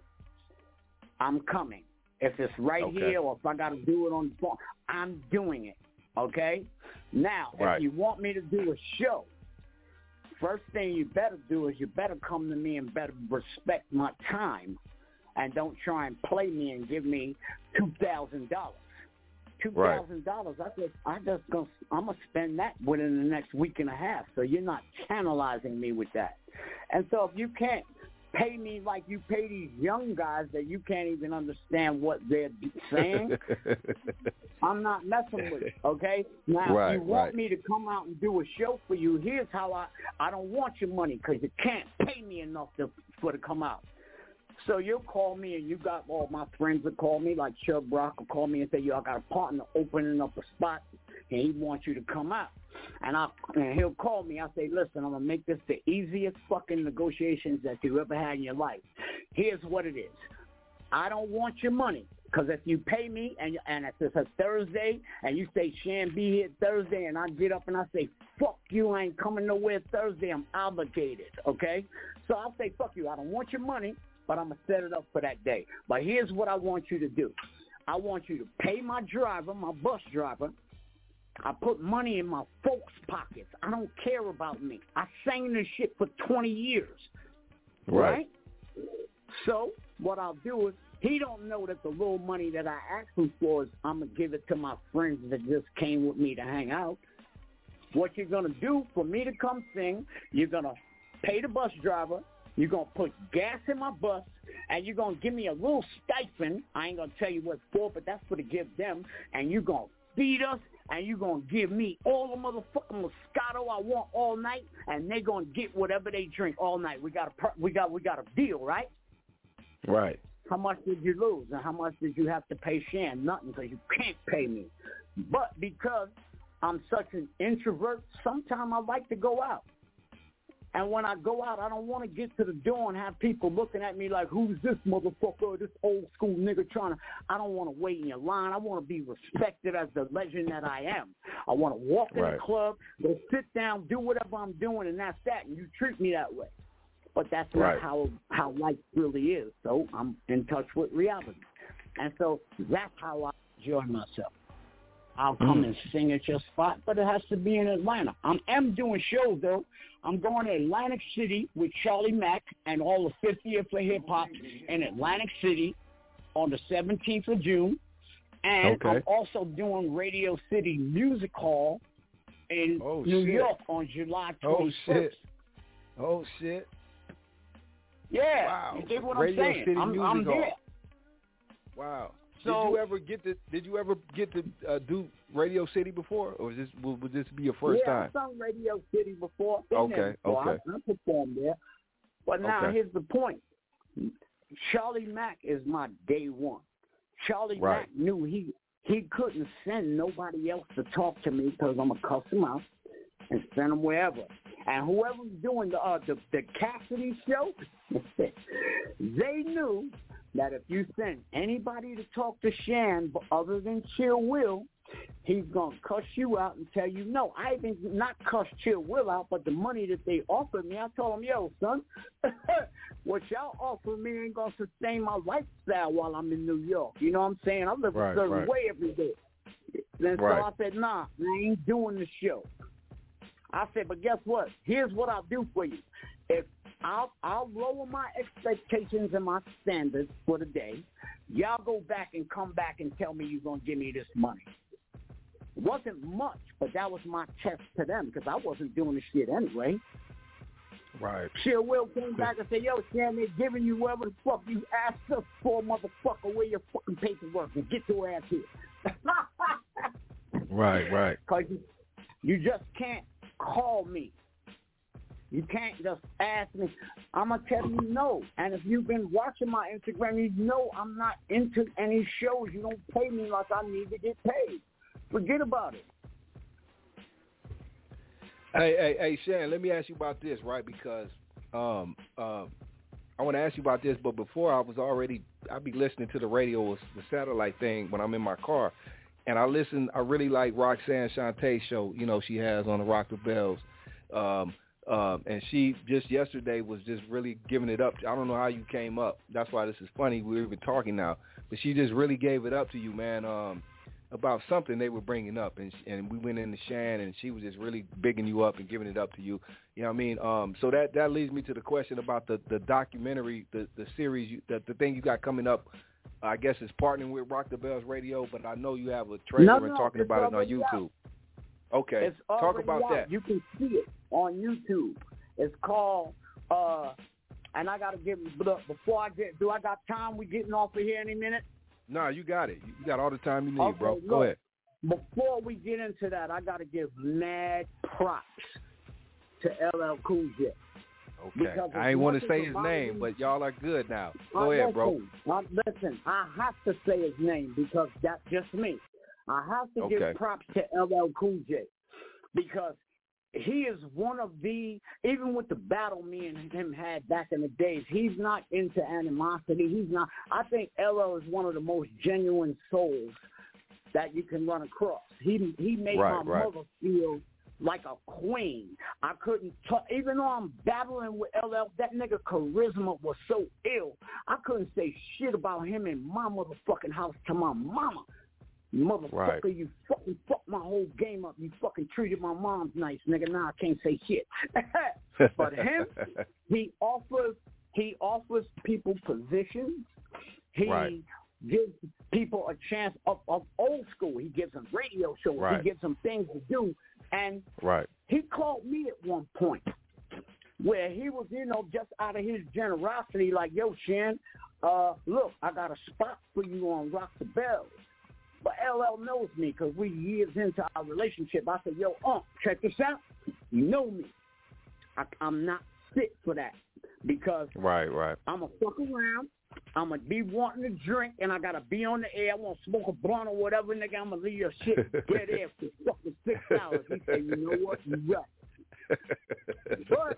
I'm coming. If it's right Okay. here or if I got to do it on the phone, I'm doing it, okay? Now, Right. if you want me to do a show, first thing you better do is you better come to me and better respect my time and don't try and play me and give me two thousand dollars. Two thousand dollars. I just, I just gonna, I'm gonna spend that within the next week and a half. So you're not channelizing me with that. And so if you can't pay me like you pay these young guys that you can't even understand what they're saying, I'm not messing with it. Okay. Now, Right, if you want right. me to come out and do a show for you, here's how I. I don't want your money because you can't pay me enough to for to come out. So you'll call me, and you got all my friends that call me, like Chubb Rock will call me and say, yo, I got a partner opening up a spot, and he wants you to come out. And, I, and he'll call me. I say, listen, I'm going to make this the easiest fucking negotiations that you ever had in your life. Here's what it is. I don't want your money, because if you pay me, and, and if it's a Thursday, and you say, Shan, be here Thursday, and I get up and I say, fuck you, I ain't coming nowhere Thursday, I'm obligated, okay? So I'll say, fuck you, I don't want your money, but I'm going to set it up for that day. But here's what I want you to do. I want you to pay my driver, my bus driver. I put money in my folks' pockets. I don't care about me. I sang this shit for twenty years. Right. Right? So what I'll do is he don't know that the little money that I asked him for is I'm going to give it to my friends that just came with me to hang out. What you're going to do for me to come sing, you're going to pay the bus driver. You're going to put gas in my bus, and you're going to give me a little stipend. I ain't going to tell you what for, but that's for to give them. And you're going to feed us, and you're going to give me all the motherfucking Moscato I want all night, and they're going to get whatever they drink all night. We got a we got we got a deal, right? Right. How much did you lose, and how much did you have to pay Shan? Nothing, because you can't pay me. But because I'm such an introvert, sometimes I like to go out. And when I go out, I don't want to get to the door and have people looking at me like, who's this motherfucker, this old school nigga trying to, I don't want to wait in your line. I want to be respected as the legend that I am. I want to walk in Right. the club, go sit down, do whatever I'm doing, and that's that. And you treat me that way. But that's not Right. how, how life really is. So I'm in touch with reality. And so that's how I enjoy myself. I'll come Mm. and sing at your spot, but it has to be in Atlanta. I am doing shows, though. I'm going to Atlantic City with Charlie Mack and all the fiftieth for hip-hop in Atlantic City on the seventeenth of June. And Okay. I'm also doing Radio City Music Hall in Oh, New shit. York on July Oh, twenty-first. shit. Oh, shit. Yeah, Wow. you dig what Radio I'm saying? City I'm, Music I'm Hall. there. Wow. So- did you ever get to Did you ever get to uh, do Radio City before, or was this will, will this be your first yeah, time? I've done Radio City before. Been Okay, there before. okay. I, I performed there. But now Okay. here's the point. Charlie Mack is my day one. Charlie Right. Mack knew he he couldn't send nobody else to talk to me because I'm going to cuss him out and send him wherever. And whoever's doing the uh, the, the Cassidy show, they knew that if you send anybody to talk to Shan but other than Chill Will, he's going to cuss you out and tell you no. I even not cuss Chill Will out, but the money that they offered me, I told him, yo, son, what y'all offer me ain't going to sustain my lifestyle while I'm in New York. You know what I'm saying? I live Right, a certain right. way every day. And so Right. I said, nah, I ain't doing the show. I said, but guess what? Here's what I'll do for you. If I'll, I'll lower my expectations and my standards for the day. Y'all go back and come back and tell me you're going to give me this money. It wasn't much, but that was my test to them because I wasn't doing the shit anyway. Right. Chill Will came back and said, yo, Shan, they're giving you whatever the fuck you asked us for, motherfucker. Where your fucking paperwork and get your ass here. Right, right. Because you, you just can't call me. You can't just ask me. I'm going to tell you no. And if you've been watching my Instagram, you know I'm not into any shows. You don't pay me like I need to get paid. Forget about it. Hey, hey, hey, Shan, let me ask you about this, right? Because um, um, I want to ask you about this, but before I was already, I'd be listening to the radio, the satellite thing when I'm in my car. And I listen, I really like Roxanne Shantae's show, you know, she has on the Rock the Bells. Um, um, and she just yesterday was just really giving it up. I don't know how you came up. That's why this is funny. We're even talking now. But she just really gave it up to you, man. Um, about something they were bringing up, and and we went into Shan, and she was just really bigging you up and giving it up to you. You know what I mean? Um, so that, that leads me to the question about the, the documentary, the the series, you, the the thing you got coming up. I guess it's partnering with Rock the Bells Radio, but I know you have a trailer no, and no, talking about it on YouTube. Out. Okay, it's talk about out. that. You can see it on YouTube. It's called. Uh, and I gotta give look before I get. Do I got time? We getting off of here any minute? No, you got it. You got all the time you need, okay, bro. Look, Go ahead. Before we get into that, I got to give mad props to L L Cool J. Okay. I ain't want to say his name, but y'all are good now. Go I ahead, listen, bro. I, listen, I have to say his name because that's just me. I have to okay. give props to L L Cool J because he is one of the, even with the battle me and him had back in the days, he's not into animosity. He's not. I think L L is one of the most genuine souls that you can run across. He he made right, my right. mother feel like a queen. I couldn't talk, even though I'm battling with L L, that nigga charisma was so ill. I couldn't say shit about him in my motherfucking house to my mama. Motherfucker, right. you fucking fucked my whole game up. You fucking treated my mom nice, nigga. Now I can't say shit. But him, he offers he offers people positions. He right. gives people a chance of, of old school. He gives them radio shows. Right. He gives them things to do. And right. he called me at one point where he was, you know, just out of his generosity, like, yo, Shan, uh, look, I got a spot for you on Rock the Bells. But L L knows me because we years into our relationship. I said, yo, um, check this out. You know me. I, I'm not fit for that because right, right. I'm going to fuck around. I'm going to be wanting to drink, and I got to be on the air. I want to smoke a blunt or whatever, nigga. I'm going to leave your shit dead air for fucking six hours. He said, you know what? You right. But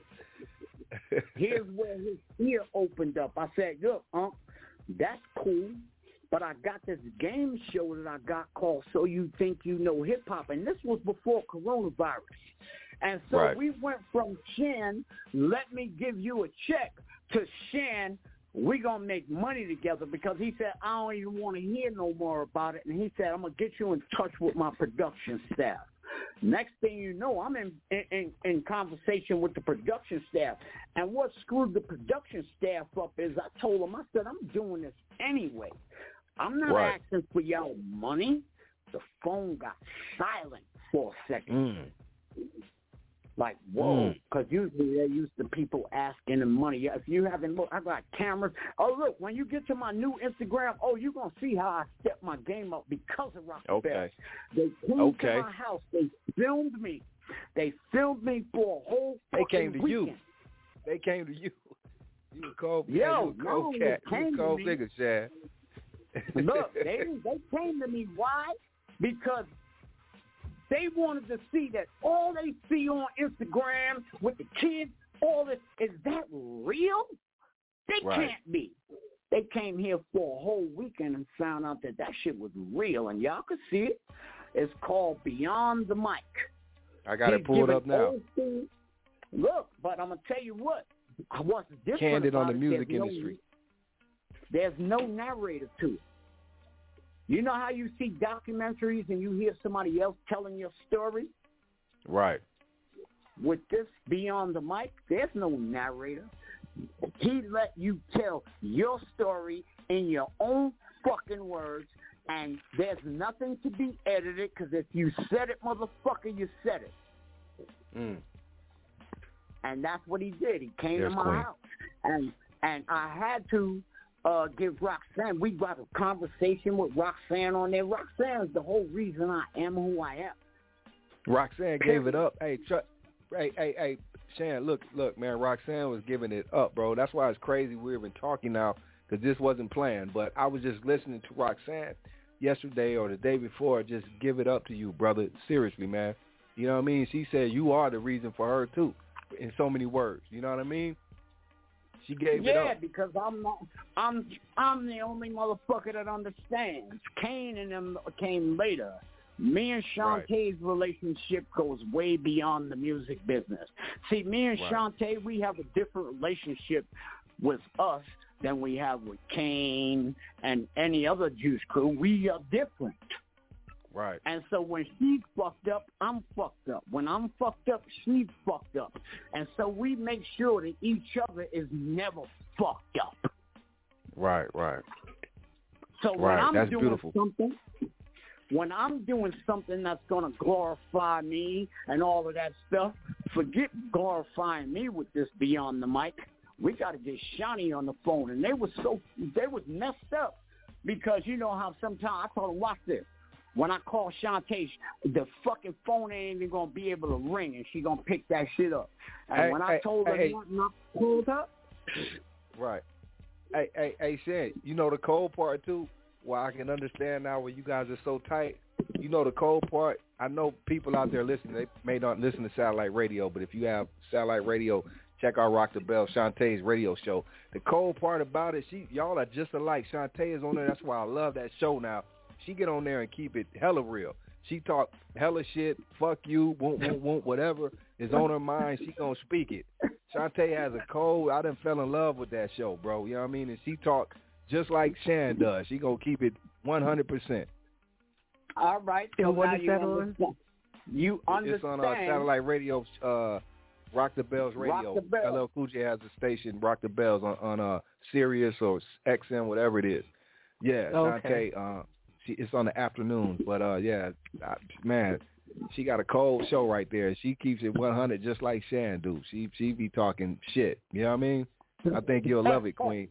here's where his ear opened up. I said, look, Unc, that's cool. But I got this game show that I got called So You Think You Know Hip Hop, and this was before coronavirus. And so right. we went from Shan, let me give you a check, to Shan, we going to make money together because he said, I don't even want to hear no more about it. And he said, I'm going to get you in touch with my production staff. Next thing you know, I'm in, in, in conversation with the production staff. And what screwed the production staff up is I told them, I said, I'm doing this anyway. I'm not right. asking for y'all money. The phone got silent for a second. Mm. Like, whoa, Mm. because usually they're used to people asking them money. If you haven't looked, I got cameras. Oh, look, when you get to my new Instagram, oh, you're going to see how I stepped my game up because of Rock the Okay. Bells. They came okay. to my house. They filmed me. They filmed me for a whole They came to weekend. you. They came to you. You a cold, Yo, you a cold no, cat. they You came a to cold me. nigga, Shan. Look, they they came to me. Why? Because they wanted to see that all they see on Instagram with the kids, all this, is that real? They right. can't be. They came here for a whole weekend and found out that that shit was real, and y'all could see it. It's called Beyond the Mic. I got He's it pulled giving up now. old school- Look, but I'm going to tell you what. What's different Candid on about the it, music there's no- industry. There's no narrator to it. You know how you see documentaries and you hear somebody else telling your story? Right. With this Beyond the Mic, there's no narrator. He let you tell your story in your own fucking words, and there's nothing to be edited, because if you said it, motherfucker, you said it. Mm. And that's what he did. He came Yes, to my Queen. house. And and I had to uh, give Roxanne, we got a conversation with Roxanne on there. Roxanne is the whole reason I am who I am. Roxanne gave it up. Hey, tr- hey, hey, hey, Shan, look, look, man, Roxanne was giving it up, bro. That's why it's crazy we've been talking now because this wasn't planned. But I was just listening to Roxanne yesterday or the day before just give it up to you, brother. Seriously, man. You know what I mean? She said you are the reason for her, too, in so many words. You know what I mean? She gave yeah, it up. Yeah, because I'm not, I'm I'm the only motherfucker that understands. Kane and them came later. Me and Shantae's right. relationship goes way beyond the music business. See, me and right. Shantae, we have a different relationship with us than we have with Kane and any other Juice Crew. We are different. Right. And so when she's fucked up, I'm fucked up. When I'm fucked up, she's fucked up. And so we make sure that each other is never fucked up. Right, right. So when right. I'm That's doing beautiful. something, when I'm doing something that's going to glorify me and all of that stuff, forget glorifying me with this Beyond the Mic. We got to get Shawnee on the phone. And they were so, they was messed up because you know how sometimes, I told them, watch this. When I call Shantae, the fucking phone ain't even going to be able to ring, and she going to pick that shit up. And hey, when I hey, told her hey, nothing, I pulled her. Right. Hey, hey, hey, Shan, you know the cold part, too? Well, I can understand now where you guys are so tight. You know the cold part? I know people out there listening, they may not listen to satellite radio, but if you have satellite radio, check out Rock the Bell, Shantae's radio show. The cold part about it, she y'all are just alike. Shantae is on there. That's why I love that show now. She get on there and keep it hella real. She talk hella shit, fuck you, won't, won't, won't, whatever is on her mind, she gonna speak it. Shantae has a cold, I done fell in love with that show, bro. You know what I mean? And she talk just like Shan does. She gonna keep it one hundred percent. All right. So and what now is you that understand. on? You understand. It's on uh, satellite radio, uh, Rock the Bells radio. Rock the Bells. L L Cool J has a station, Rock the Bells, on, on uh, Sirius or X M, whatever it is. Yeah, Okay. Shantae, uh, she, it's on the afternoon. But, uh, yeah, I, man, she got a cold show right there. She keeps it one hundred just like Shan do. She she be talking shit. You know what I mean? I think you'll love it, Queen.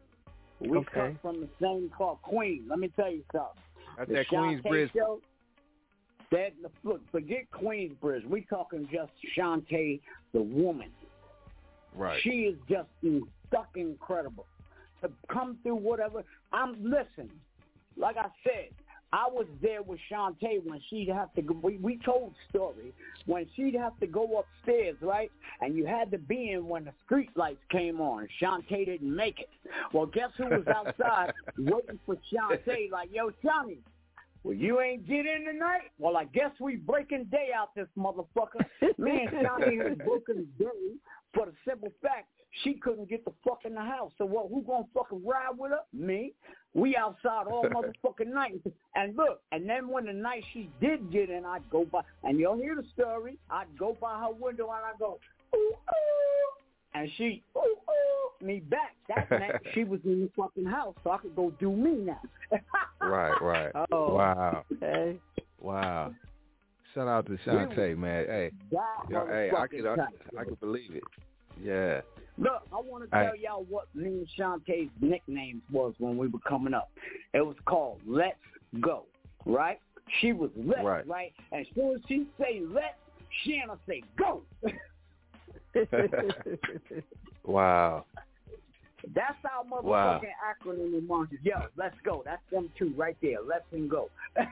We Okay. come from the same called Queen. Let me tell you something. That's The that Shantae Queensbridge. Show, that, look, forget Queensbridge. We talking just Shantae, the woman. Right. She is just fucking incredible. To come through whatever. I'm listen. Like I said, I was there with Shantae when she'd have to go. We, we told the story when she'd have to go upstairs, right? And you had to be in when the street lights came on. Shantae didn't make it. Well, guess who was outside waiting for Shantae? Like, yo, Johnny, well, you ain't get in tonight? Well, I guess we breaking day out this motherfucker. Me and Johnny had broken day for the simple fact she couldn't get the fuck in the house. So, well, who gonna fucking ride with her? Me. We outside all motherfucking night. And look, and then when the night she did get in, I'd go by, and you'll hear the story, I'd go by her window and I'd go, ooh, ooh. And she, ooh, ooh, me back. That meant she was in the fucking house, so I could go do me now. Right, right. Oh, wow. Okay. Wow. Shout out to Shantae, man. Hey, That yo, hey, I could, I, motherfucking I could believe it. Yeah. Look, I want to Hey. tell y'all what me and Shantae's nicknames was when we were coming up. It was called Let's Go, right? She was Let's, Right. right? And as soon as she say Let's, Shanna say Go. Wow. That's our motherfucking Wow. acronym in Monsters. Yo, let's go. That's them two right there. Let's and go.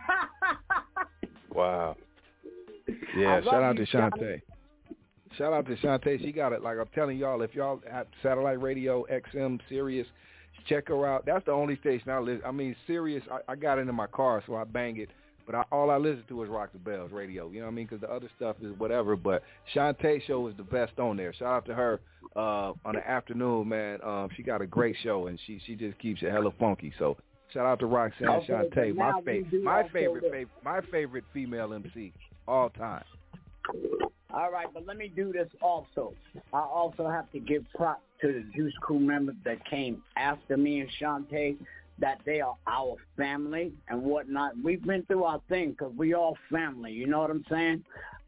Wow. I Yeah, love shout out you, to Shantae. Shout out to Shantae. She got it. Like I'm telling y'all, if y'all at satellite radio, X M, Sirius, check her out. That's the only station I listen. I mean, Sirius, I, I got it in my car, so I bang it. But I, all I listen to is Rock the Bells radio. You know what I mean? Because the other stuff is whatever. But Shantae show is the best on there. Shout out to her uh, on the afternoon, man. Um, she got a great show, and she she just keeps it hella funky. So shout out to Roxanne Okay, Shantae, but my now we favorite, do my also favorite, this. favorite, my favorite female M C all time. All right, but let me do this also. I also have to give props to the Juice Crew members that came after me and Shantae, that they are our family and whatnot. We've been through our thing because we all family, you know what I'm saying?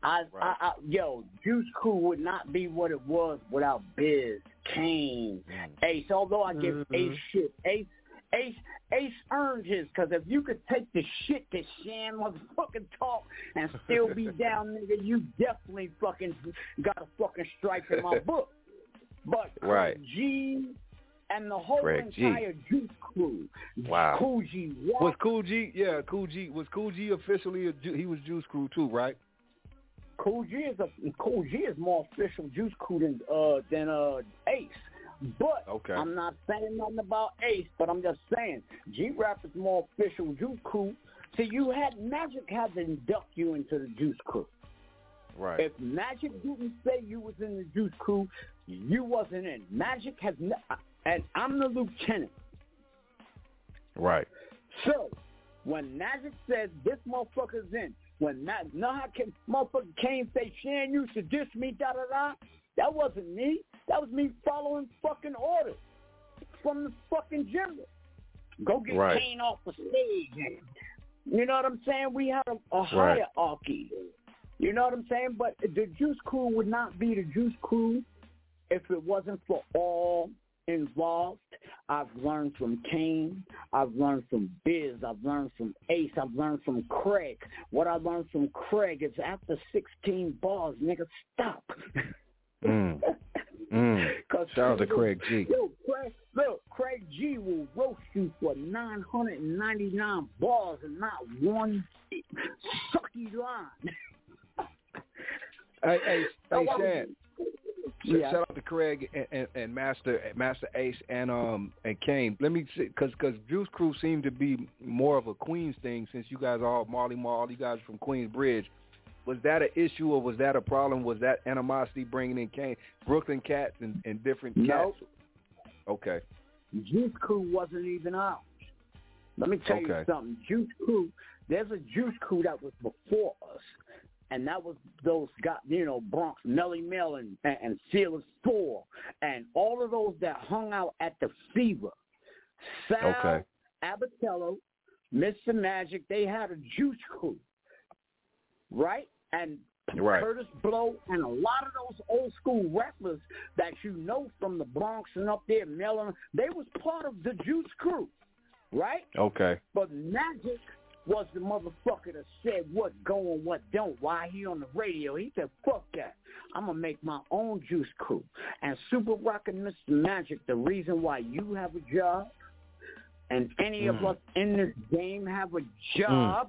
I, right. I, I, yo, Juice Crew would not be what it was without Biz, Kane, mm. Ace. Although I give mm-hmm. Ace shit, Ace, Ace, Ace earned his. Because if you could take the shit that Shan motherfucking talk and still be down, nigga, you definitely fucking got a fucking stripe in my book. But right. G and the whole Craig entire G. Juice Crew, wow. Cool G, what? was Cool G? Yeah, Cool G was Cool G officially a Ju- he was Juice Crew too, right? Cool G is a Cool G is more official Juice Crew than uh than uh Ace. But okay. I'm not saying nothing about Ace, but I'm just saying G-Rap is more official Juice Crew. See, you had Magic had to induct you into the Juice Crew. Right. If Magic didn't say you was in the Juice Crew, you wasn't in. Magic has, ne- and I'm the lieutenant. Right. So when Magic says this motherfucker's in, when Magic, no, how can motherfucker Kane say Shan used to diss me, da da da? That wasn't me. That was me following fucking orders from the fucking general. Go get right. Kane off the stage. You know what I'm saying? We had a, a hierarchy. Right. You know what I'm saying? But the Juice Crew would not be the Juice Crew if it wasn't for all involved. I've learned from Kane. I've learned from Biz. I've learned from Ace. I've learned from Craig. What I learned from Craig is after sixteen bars, nigga, stop. Mm. Mm. Shout out to Craig G. Yo, Craig, look, Craig G will roast you for nine hundred ninety-nine bars and not one sucky line. Hey, hey, hey, Shan. Yeah. Shout out to Craig and, and, and Master Master Ace and um and Kane. Let me see, cause cause Juice Crew seemed to be more of a Queens thing since you guys are all Marley Marl, all you guys from Queensbridge. Was that an issue or was that a problem? Was that animosity bringing in Kane, Brooklyn cats and, and different cats? No. Okay. Juice Crew wasn't even out. Let me tell okay. you something. Juice Crew, there's a Juice Crew that was before us. And that was those got you know Bronx, Melly Mel and and, and Fearless Four, and all of those that hung out at the Fever. Sal, okay. Abatello, Mister Magic, they had a Juice Crew, right? And right. Curtis Blow and a lot of those old school rappers that you know from the Bronx and up there, Mellon, they was part of the Juice Crew, right? Okay. But Magic was the motherfucker that said what go and what don't. Why he on the radio? He said, fuck that. I'm going to make my own Juice Crew. And Super Rock and Mister Magic, the reason why you have a job and any mm. of us in this game have a job,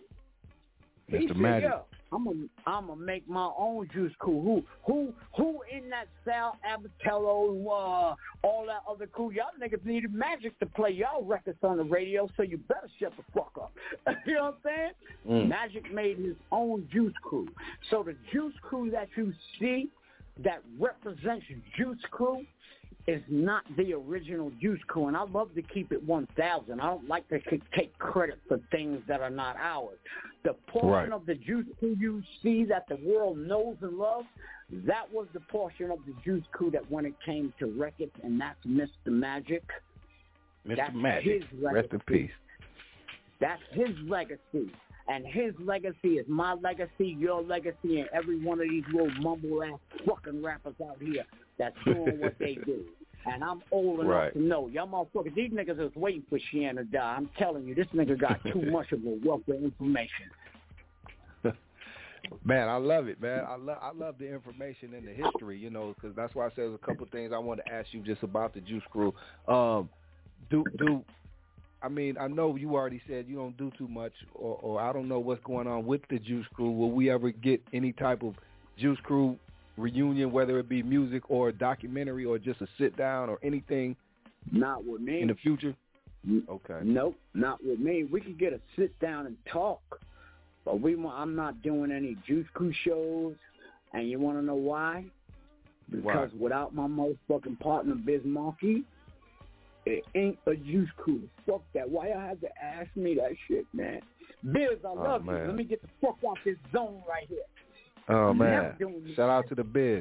mm. he Mister said, Magic. yeah, I'm gonna I'm gonna make my own Juice Crew. Who who who in that Sal Abatello, uh, all that other crew? Y'all niggas needed Magic to play y'all records on the radio, so you better shut the fuck up. You know what I'm saying? Mm. Magic made his own Juice Crew. So the Juice Crew that you see that represents Juice Crew is not the original Juice Crew, and I love to keep it one thousand. I don't like to take credit for things that are not ours. The portion right. of the Juice Crew you see that the world knows and loves, that was the portion of the Juice Crew that when it came to records, and that's Mister Magic. Mister That's Magic, rest in peace. That's his legacy. And his legacy is my legacy, your legacy, and every one of these little mumble-ass fucking rappers out here that's doing what they do. And I'm old enough right. to know. Y'all motherfuckers, these niggas is waiting for Shan to die. I'm telling you, this nigga got too much of a wealth of information. Man, I love it, man. I love I love the information and the history, you know, because that's why I said there's a couple of things I wanted to ask you just about the Juice Crew. Um, do do I mean, I know you already said you don't do too much, or, or I don't know what's going on with the Juice Crew. Will we ever get any type of Juice Crew reunion, whether it be music or a documentary or just a sit-down or anything? Not with me. In the future? Okay. Nope, not with me. We can get a sit-down and talk, but we. I'm not doing any Juice Crew shows, and you want to know why? Because why? Without my motherfucking partner, Biz Markie, it ain't a Juice Crew. Fuck that. Why y'all have to ask me that shit, man? Biz, I love oh, you. Let me get the fuck off this zone right here. Oh, I'm man. doing Shout out to the Biz.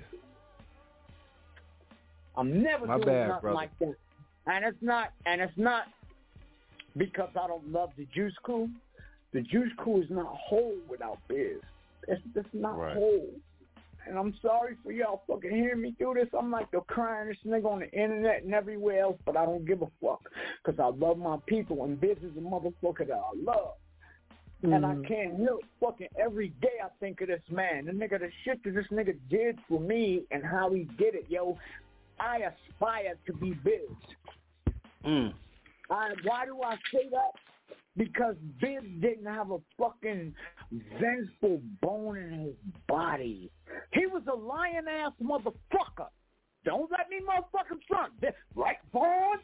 I'm never My doing bad, nothing brother. like that. And it's not and it's not because I don't love the Juice Crew. The Juice Crew is not whole without Biz. It's just not Right. whole. And I'm sorry for y'all fucking hearing me do this. I'm like the crying nigga on the internet and everywhere else, but I don't give a fuck because I love my people, and this is a motherfucker that I love. Mm-hmm. And I can't help fucking every day I think of this man. The nigga, the shit that this nigga did for me and how he did it, yo. I aspire to be Biz. Mm. I, why do I say that? Because Biz didn't have a fucking vengeful bone in his body. He was a lion-ass motherfucker. Don't let me motherfucking front. Right, Vaughn?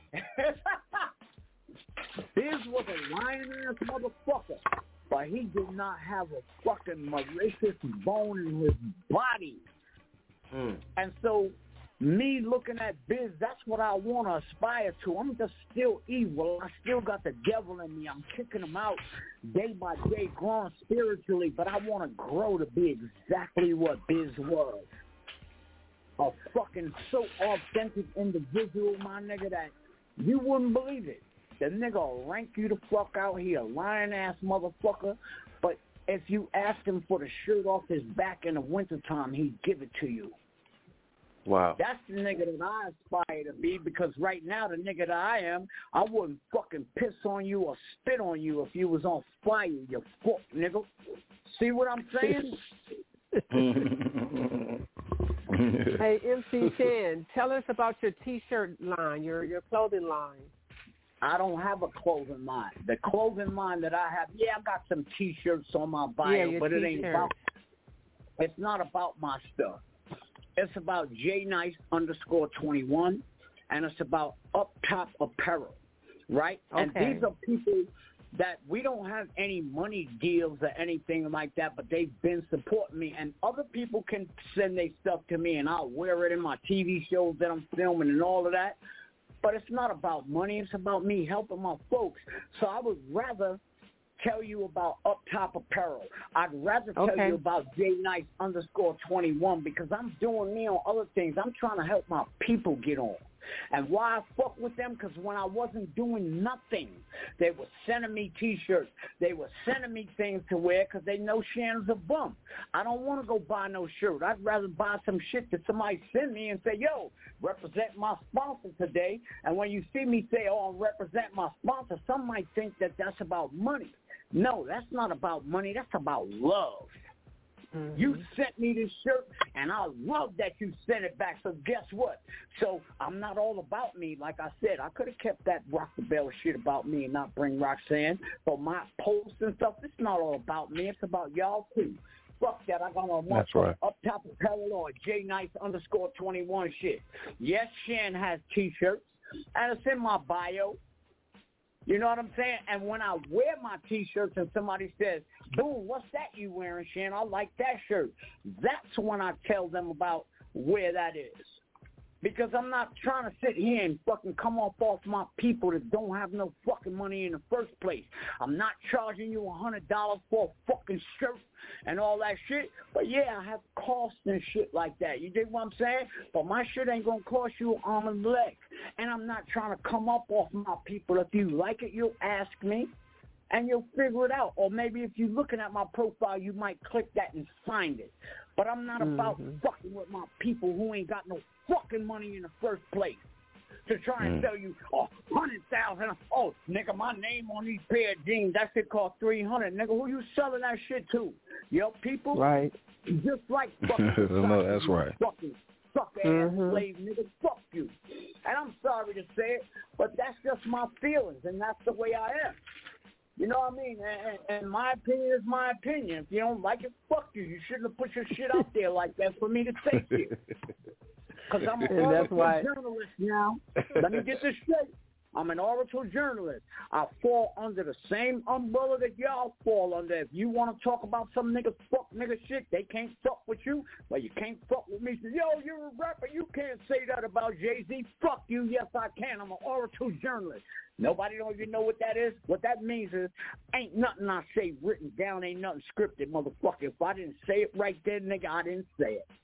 Biz was a lion-ass motherfucker. But he did not have a fucking malicious bone in his body. Mm. And so me looking at Biz, that's what I want to aspire to. I'm just still evil. I still got the devil in me. I'm kicking him out day by day, growing spiritually, but I want to grow to be exactly what Biz was. A fucking so authentic individual, my nigga, that you wouldn't believe it. The nigga will rank you the fuck out. He a lion-ass motherfucker, but if you ask him for the shirt off his back in the wintertime, he'd give it to you. Wow. That's the nigga that I aspire to be, because right now the nigga that I am, I wouldn't fucking piss on you or spit on you if you was on fire, you fuck nigga. See what I'm saying? Hey, M C Shan, tell us about your T-shirt line, your your clothing line. I don't have a clothing line. The clothing line that I have, yeah, I got some T-shirts on my bio, yeah, but t-shirt. it ain't about. It's not about my stuff. It's about J Nice underscore twenty-one, and it's about Up Top Apparel, right? Okay. And these are people that we don't have any money deals or anything like that, but they've been supporting me. And other people can send their stuff to me, and I'll wear it in my T V shows that I'm filming and all of that. But it's not about money. It's about me helping my folks. So I would rather tell you about Up Top Apparel. I'd rather tell okay. you about J Nice underscore twenty-one, because I'm doing me on other things. I'm trying to help my people get on. And why I fuck with them? Because when I wasn't doing nothing, they were sending me T-shirts. They were sending me things to wear because they know Shannon's a bum. I don't want to go buy no shirt. I'd rather buy some shit that somebody send me and say, yo, represent my sponsor today. And when you see me say, oh, I'm represent my sponsor, some might think that that's about money. No, that's not about money. That's about love. Mm-hmm. You sent me this shirt, and I love that you sent it back. So guess what? So I'm not all about me. Like I said, I could have kept that Rock the Bell shit about me and not bring Roxanne. But my posts and stuff, it's not all about me. It's about y'all too. Fuck that. I got on one right. Up Top Apparel or J Nice underscore twenty-one shit. Yes, Shan has T-shirts, and it's in my bio. You know what I'm saying? And when I wear my T-shirts and somebody says, boom, what's that you wearing, Shan? I like that shirt. That's when I tell them about where that is. Because I'm not trying to sit here and fucking come off off my people that don't have no fucking money in the first place. I'm not charging you one hundred dollars for a fucking shirt and all that shit. But, yeah, I have costs and shit like that. You dig what I'm saying? But my shit ain't going to cost you an arm and a leg. And I'm not trying to come up off my people. If you like it, you'll ask me, and you'll figure it out. Or maybe if you're looking at my profile, you might click that and find it. But I'm not mm-hmm. about fucking with my people who ain't got no fucking money in the first place to try and mm. sell you oh, one hundred thousand dollars. Oh, nigga, my name on these pair of jeans, that shit cost three hundred dollars. Nigga, who you selling that shit to? Your people? Right. Just like fucking no, that's right. Fucking suck-ass mm-hmm. slave, nigga. Fuck you. And I'm sorry to say it, but that's just my feelings, and that's the way I am. You know what I mean? And, and my opinion is my opinion. If you don't like it, fuck you. You shouldn't have put your shit out there like that for me to say shit. Because I'm an oracle why... journalist now. Let me get this straight. I'm an oracle journalist. I fall under the same umbrella that y'all fall under. If you want to talk about some nigga fuck nigga shit, they can't fuck with you. Well, you can't fuck with me. Yo, you're a rapper. You can't say that about Jay-Z. Fuck you. Yes, I can. I'm an oracle journalist. Nobody don't even know what that is. What that means is ain't nothing I say written down. Ain't nothing scripted, motherfucker. If I didn't say it right there, nigga, I didn't say it.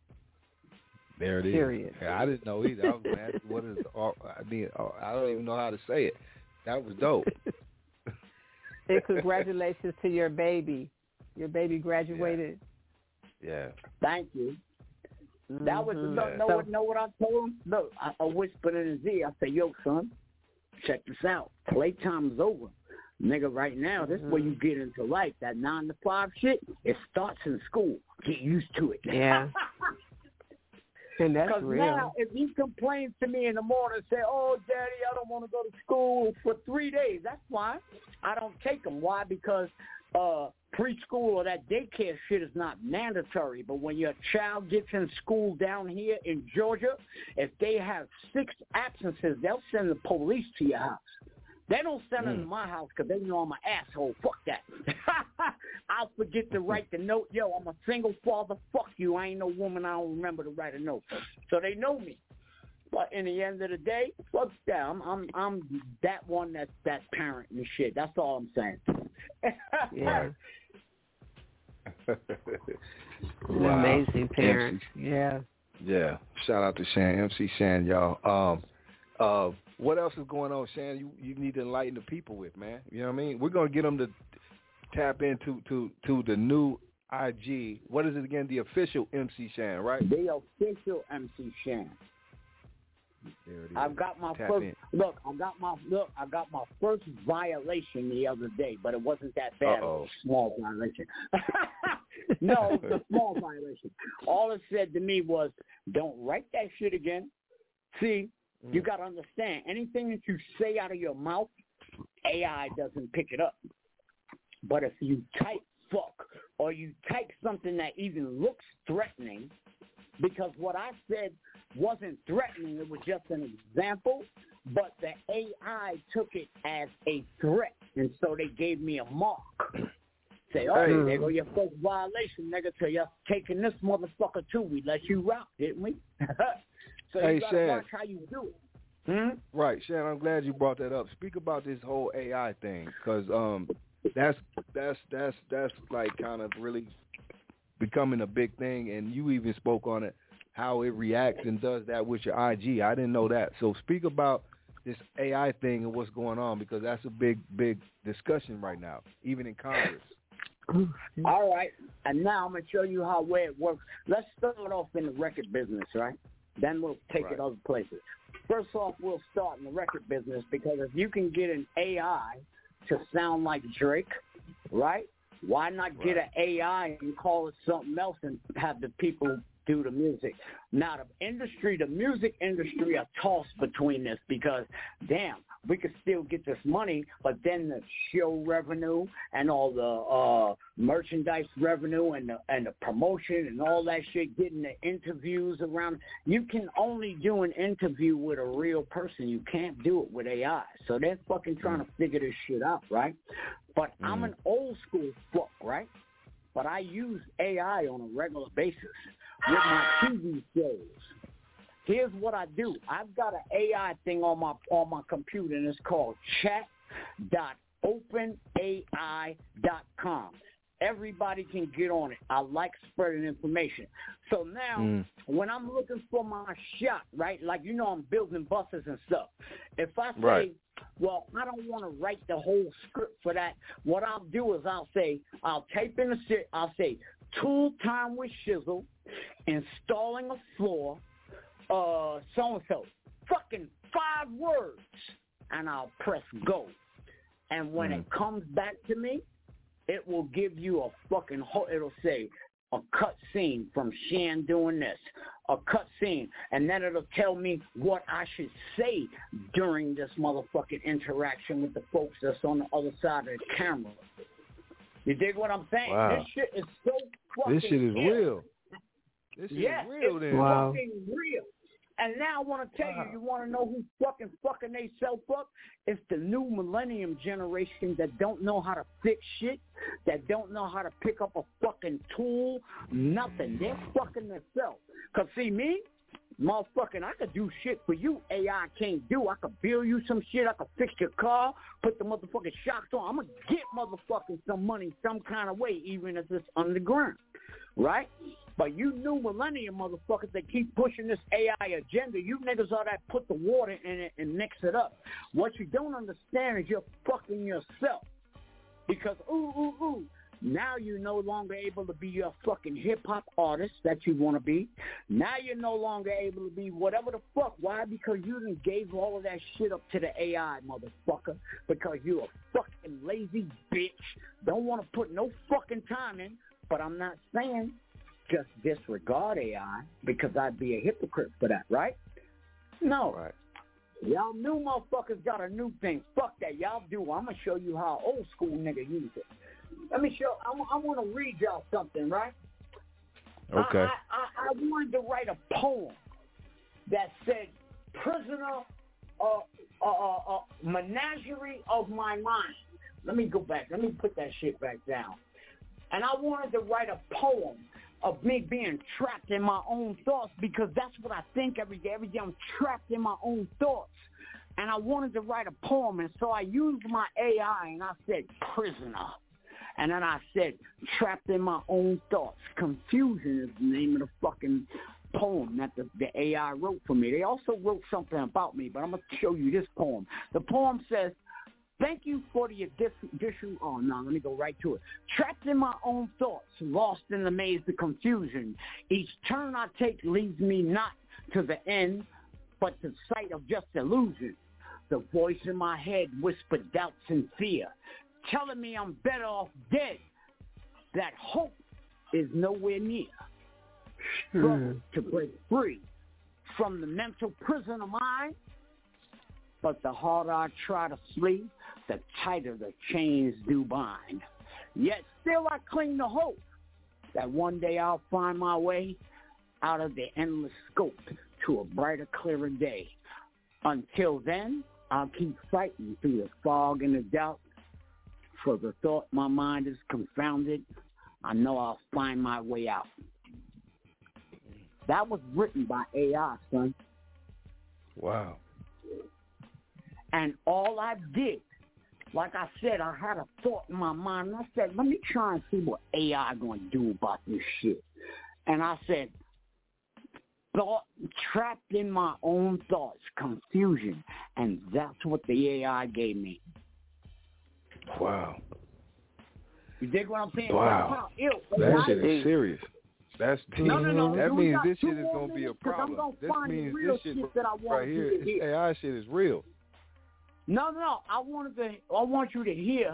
There it is. Period. Yeah, I didn't know either. I was asking what is. I mean, I don't even know how to say it. That was dope. And congratulations to your baby. Your baby graduated. Yeah. yeah. Thank you. Mm-hmm. That was look, yeah. know so, what know what I told him? Look, I, I whispered in his ear. I said, "Yo, son, check this out. Playtime's over, nigga. Right now, this mm-hmm. is where you get into life. That nine to five shit. It starts in school. Get used to it." Yeah. And that's Because real. now, if he complains to me in the morning and say, "Oh, Daddy, I don't want to go to school for three days," that's fine. I don't take him. Why? Because uh, preschool or that daycare shit is not mandatory. But when your child gets in school down here in Georgia, if they have six absences, they'll send the police to your house. They don't send them mm. to my house because they know I'm an asshole. Fuck that. I'll forget to write the note. Yo, I'm a single father. Fuck you. I ain't no woman. I don't remember to write a note. So they know me. But in the end of the day, fuck that. I'm I'm, I'm that one that's that parent and shit. That's all I'm saying. Yeah. Wow. Amazing parent. M C, yeah. Yeah. Shout out to Shan, M C Shan, y'all. Um, uh, what else is going on, Shan? You you need to enlighten the people with, man. You know what I mean? We're gonna get them to tap into to to the new I G. What is it again? The official M C Shan, right? The official M C Shan. I've got my Tap first in. look. I got my look. I got my first violation the other day, but it wasn't that bad. Uh-oh. It was a small violation. No, it was a small violation. All it said to me was, "Don't write that shit again." See, mm. you got to understand. Anything that you say out of your mouth, A I doesn't pick it up. But if you type "fuck" or you type something that even looks threatening, because what I said wasn't threatening, it was just an example, but the A I took it as a threat, and so they gave me a mark. Say, "Oh, hey. There go your first violation, nigga, till you're taking this motherfucker too. We let you rock, didn't we?" So hey, you gotta Shan. watch how you do it. Hmm? Right, Shan, I'm glad you brought that up. Speak about this whole A I thing, because um, that's that's that's that's like kind of really becoming a big thing, and you even spoke on it, how it reacts and does that with your I G. I didn't know that. So speak about this A I thing and what's going on, because that's a big, big discussion right now, even in Congress. All right, and now I'm going to show you how way it works. Let's start off in the record business, right? Then we'll take right. it other places. First off, we'll start in the record business, because if you can get an A I to sound like Drake, right? Why not get right. an A I and call it something else and have the people do the music? Now, the industry, the music industry are tossed between this, because, damn, we could still get this money, but then the show revenue and all the uh, merchandise revenue and the, and the promotion and all that shit, getting the interviews around. You can only do an interview with a real person. You can't do it with A I. So they're fucking trying to figure this shit out, right? But mm. I'm an old school fuck, right? But I use A I on a regular basis with my T V shows. Here's what I do. I've got an A I thing on my on my computer, and it's called chat dot open A I dot com. Everybody can get on it. I like spreading information. So now, mm. when I'm looking for my shot, right, like, you know, I'm building buses and stuff. If I say, right. well, I don't want to write the whole script for that, what I'll do is I'll say, I'll type in the shit, I'll say, tool time with Shizzle, installing a floor, uh, so-and-so. Fucking five words. And I'll press go. And when mm. it comes back to me, it will give you a fucking, ho- it'll say a cut scene from Shan doing this, a cut scene, and then it'll tell me what I should say during this motherfucking interaction with the folks that's on the other side of the camera. You dig what I'm saying? Wow. This shit is so fucking This shit is ill. real. This yes, is real it's then. Wow. fucking real. And now I want to tell wow. you, you want to know who's fucking fucking they self up? It's the new millennium generation that don't know how to fix shit, that don't know how to pick up a fucking tool, nothing. They're fucking themselves. Because see me, motherfucking, I could do shit for you A I can't do. I could build you some shit. I could fix your car, put the motherfucking shocks on. I'm going to get motherfucking some money some kind of way, even if it's underground, right? But you new millennium motherfuckers that keep pushing this A I agenda, you niggas are that put the water in it and mix it up. What you don't understand is you're fucking yourself. Because, ooh, ooh, ooh, Now you're no longer able to be your fucking hip-hop artist that you want to be. Now you're no longer able to be whatever the fuck. Why? Because you done gave all of that shit up to the A I, motherfucker. Because you're a fucking lazy bitch. Don't want to put no fucking time in. But I'm not saying just disregard A I because I'd be a hypocrite for that, right? No. Right. Y'all new motherfuckers got a new thing. Fuck that. Y'all do. I'm going to show you how old school nigga use it. Let me show. I, I want to read y'all something, right? Okay. I, I, I wanted to write a poem that said, "Prisoner, uh, uh, uh, uh, menagerie of my mind." Let me go back. Let me put that shit back down. And I wanted to write a poem of me being trapped in my own thoughts because that's what I think every day. Every day I'm trapped in my own thoughts. And I wanted to write a poem, and so I used my A I, and I said, "Prisoner." And then I said, "Trapped in my own thoughts." Confusion is the name of the fucking poem that the, the A I wrote for me. They also wrote something about me, but I'm going to show you this poem. The poem says, "Thank you for the addition." Oh, no, let me go right to it. "Trapped in my own thoughts, lost in the maze of confusion. Each turn I take leads me not to the end, but to sight of just illusion. The voice in my head whispered doubts and fear, telling me I'm better off dead, that hope is nowhere near. Struggle to break free from the mental prison of mine, but the harder I try to flee, the tighter the chains do bind. Yet still I cling to hope that one day I'll find my way out of the endless scope to a brighter, clearer day. Until then, I'll keep fighting through the fog and the doubt. For the thought my mind is confounded, I know I'll find my way out." That was written by A I, son. Wow. And all I did, like I said, I had a thought in my mind, and I said, let me try and see what A I going to do about this shit. And I said, thought, trapped in my own thoughts, confusion, and that's what the A I gave me. Wow. You dig what I'm saying? Wow. That shit is serious. That's deep. No, no, no. That You means got this two shit is more going to be a minutes, 'cause I'm problem. gonna This find the means real this shit shit that I want right you here, to this hear. A I shit is real. No, no, I wanted to. I want you to hear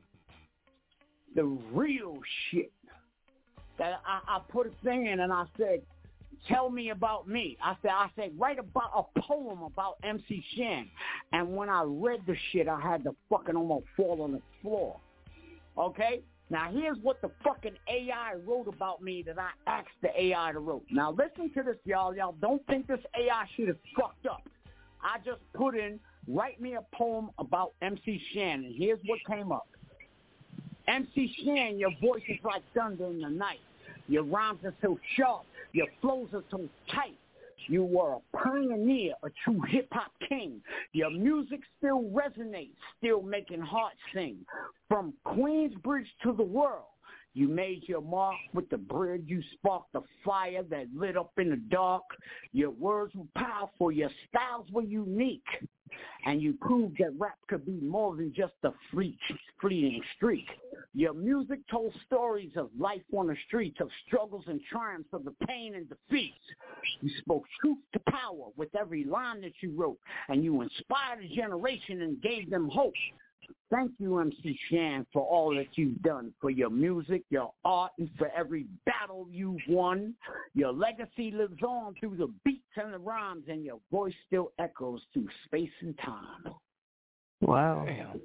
the real shit. That I, I put a thing in and I said, "Tell me about me." I said, I said, write about a poem about M C Shan. And when I read the shit, I had to fucking almost fall on the floor. Okay? Now here's what the fucking A I wrote about me that I asked the A I to wrote. Now listen to this, y'all. Y'all don't think this A I shit is fucked up. I just put in, write me a poem about M C Shan, and here's what came up. M C Shan, your voice is like thunder in the night. Your rhymes are so sharp. Your flows are so tight. You were a pioneer, a true hip-hop king. Your music still resonates, still making hearts sing. From Queensbridge to the world, you made your mark with the bridge. You sparked the fire that lit up in the dark. Your words were powerful. Your styles were unique. And you proved that rap could be more than just a fleet, fleeting streak. Your music told stories of life on the streets, of struggles and triumphs, of the pain and defeats. You spoke truth to power with every line that you wrote, and you inspired a generation and gave them hope. Thank you, M C Shan, for all that you've done, for your music, your art, and for every battle you've won. Your legacy lives on through the beats and the rhymes, and your voice still echoes through space and time. Wow. Damn.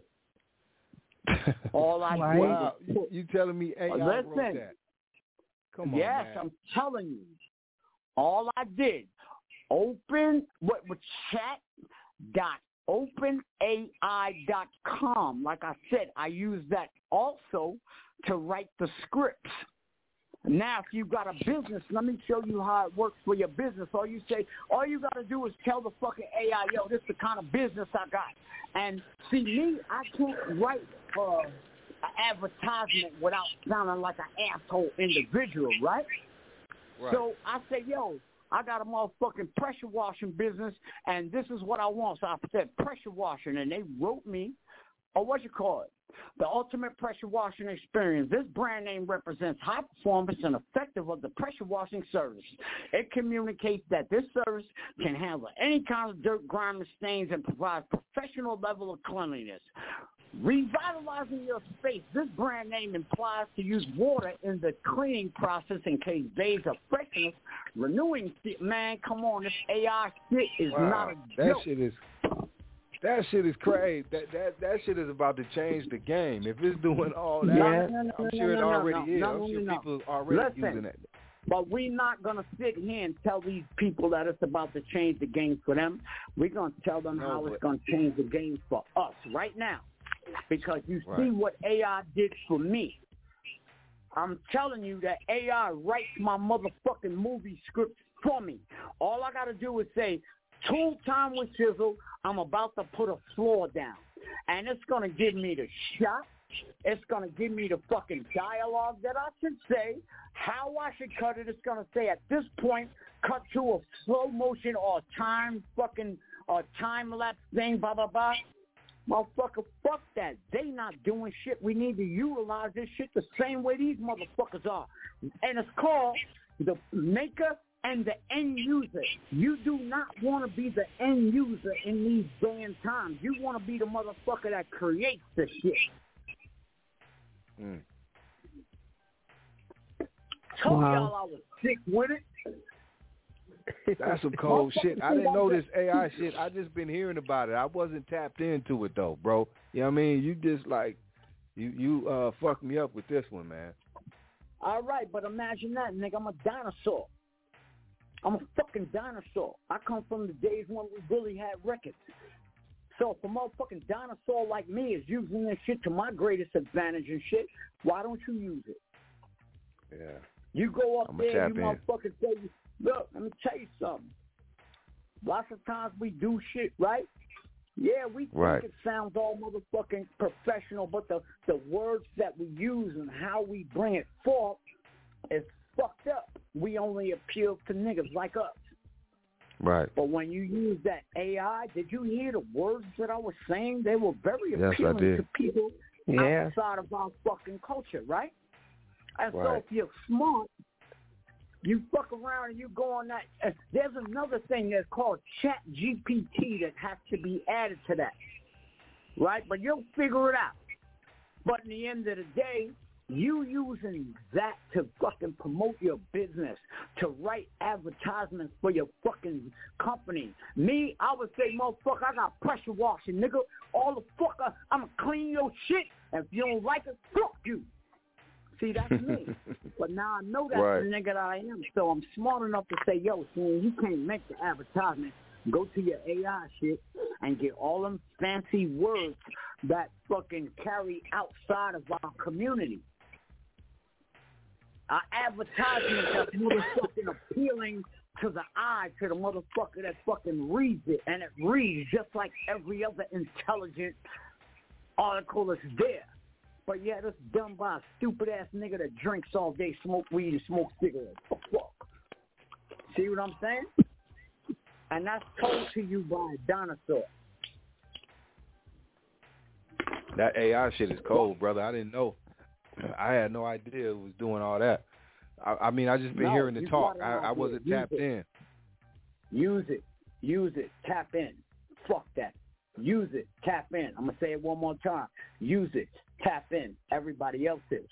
All I Wow. did Wow. was You, put, you telling me A I listen, wrote that? Come on, yes, man. I'm telling you. All I did, open what with chat dot open A I dot com. Like I said, I use that also to write the scripts. Now, if you've got a business, let me show you how it works for your business. All you say, all you got to do is tell the fucking A I, yo, this is the kind of business I got. And see, me, I can't write uh, an advertisement without sounding like an asshole individual, right? Right. So I say, yo, I got a motherfucking pressure washing business, and this is what I want. So I said pressure washing, and they wrote me, or what you call it, the ultimate pressure washing experience. This brand name represents high performance and effective of the pressure washing service. It communicates that this service can handle any kind of dirt, grime, and stains and provide professional level of cleanliness. Revitalizing your space. This brand name implies to use water in the cleaning process in case days of freshness. Renewing, man, come on, this A I shit is wow. not a that joke. Shit is, that shit is crazy. That, that that shit is about to change the game. If it's doing all that, Yeah. no, no, I'm no, sure no, it no, already no, is. no, I'm no, sure no. people are already Listen, using it. But we're not going to sit here and tell these people that it's about to change the game for them. We're going to tell them No, how but- it's going to change the game for us right now. Because you Right. see what A I did for me. I'm telling you that A I writes my motherfucking movie script for me. All I got to do is say, tool time with Sizzle, I'm about to put a floor down. And it's going to give me the shot. It's going to give me the fucking dialogue that I should say, how I should cut it. It's going to say at this point, cut to a slow motion or time fucking or time lapse thing, blah, blah, blah. Motherfucker, fuck that. They not doing shit. We need to utilize this shit the same way these motherfuckers are. And it's called the maker and the end user. You do not want to be the end user in these damn times. You want to be the motherfucker that creates the shit. Mm. Told Wow. y'all I was sick with it. That's some cold shit. I didn't know this A I shit. I just been hearing about it. I wasn't tapped into it though, bro. You know what I mean? You just like you you uh fucked me up with this one, man. All right, but imagine that, nigga. I'm a dinosaur. I'm a fucking dinosaur. I come from the days when we really had records. So if a motherfucking dinosaur like me is using this shit to my greatest advantage and shit, why don't you use it? Yeah. You go up I'ma there, tap you in. motherfuckers say, look, let me tell you something. Lots of times we do shit, right? Yeah, we think Right. it sounds all motherfucking professional, but the, the words that we use and how we bring it forth is fucked up. We only appeal to niggas like us. Right. But when you use that A I, did you hear the words that I was saying? They were very Yes, I appealing did. to people Yeah. outside of our fucking culture, right? And so Right. if you're smart, you fuck around and you go on that. Uh, there's another thing that's called Chat G P T that has to be added to that, right? But you'll figure it out. But in the end of the day, you using that to fucking promote your business, to write advertisements for your fucking company. Me, I would say, motherfucker, I got pressure washing, nigga. All the fuck, I, I'm going to clean your shit. And if you don't like it, fuck you. See, that's me. But now I know that's Right. the nigga that I am. So I'm smart enough to say, yo, son, you can't make the advertisement. Go to your A I shit and get all them fancy words that fucking carry outside of our community. Our advertisement that's motherfucking appealing to the eye, to the motherfucker that fucking reads it. And it reads just like every other intelligent article that's there. But yeah, that's done by a stupid-ass nigga that drinks all day, smoke weed, and smoke cigarettes. The fuck? See what I'm saying? And that's told to you by a dinosaur. That A I shit is cold, brother. I didn't know. I had no idea it was doing all that. I, I mean, I just been No, hearing the you talk. got I, an I idea. wasn't Use tapped it. in. Use it. Use it. Tap in. Fuck that. Use it. Tap in. I'm going to say it one more time. Use it. Tap in. Everybody else is.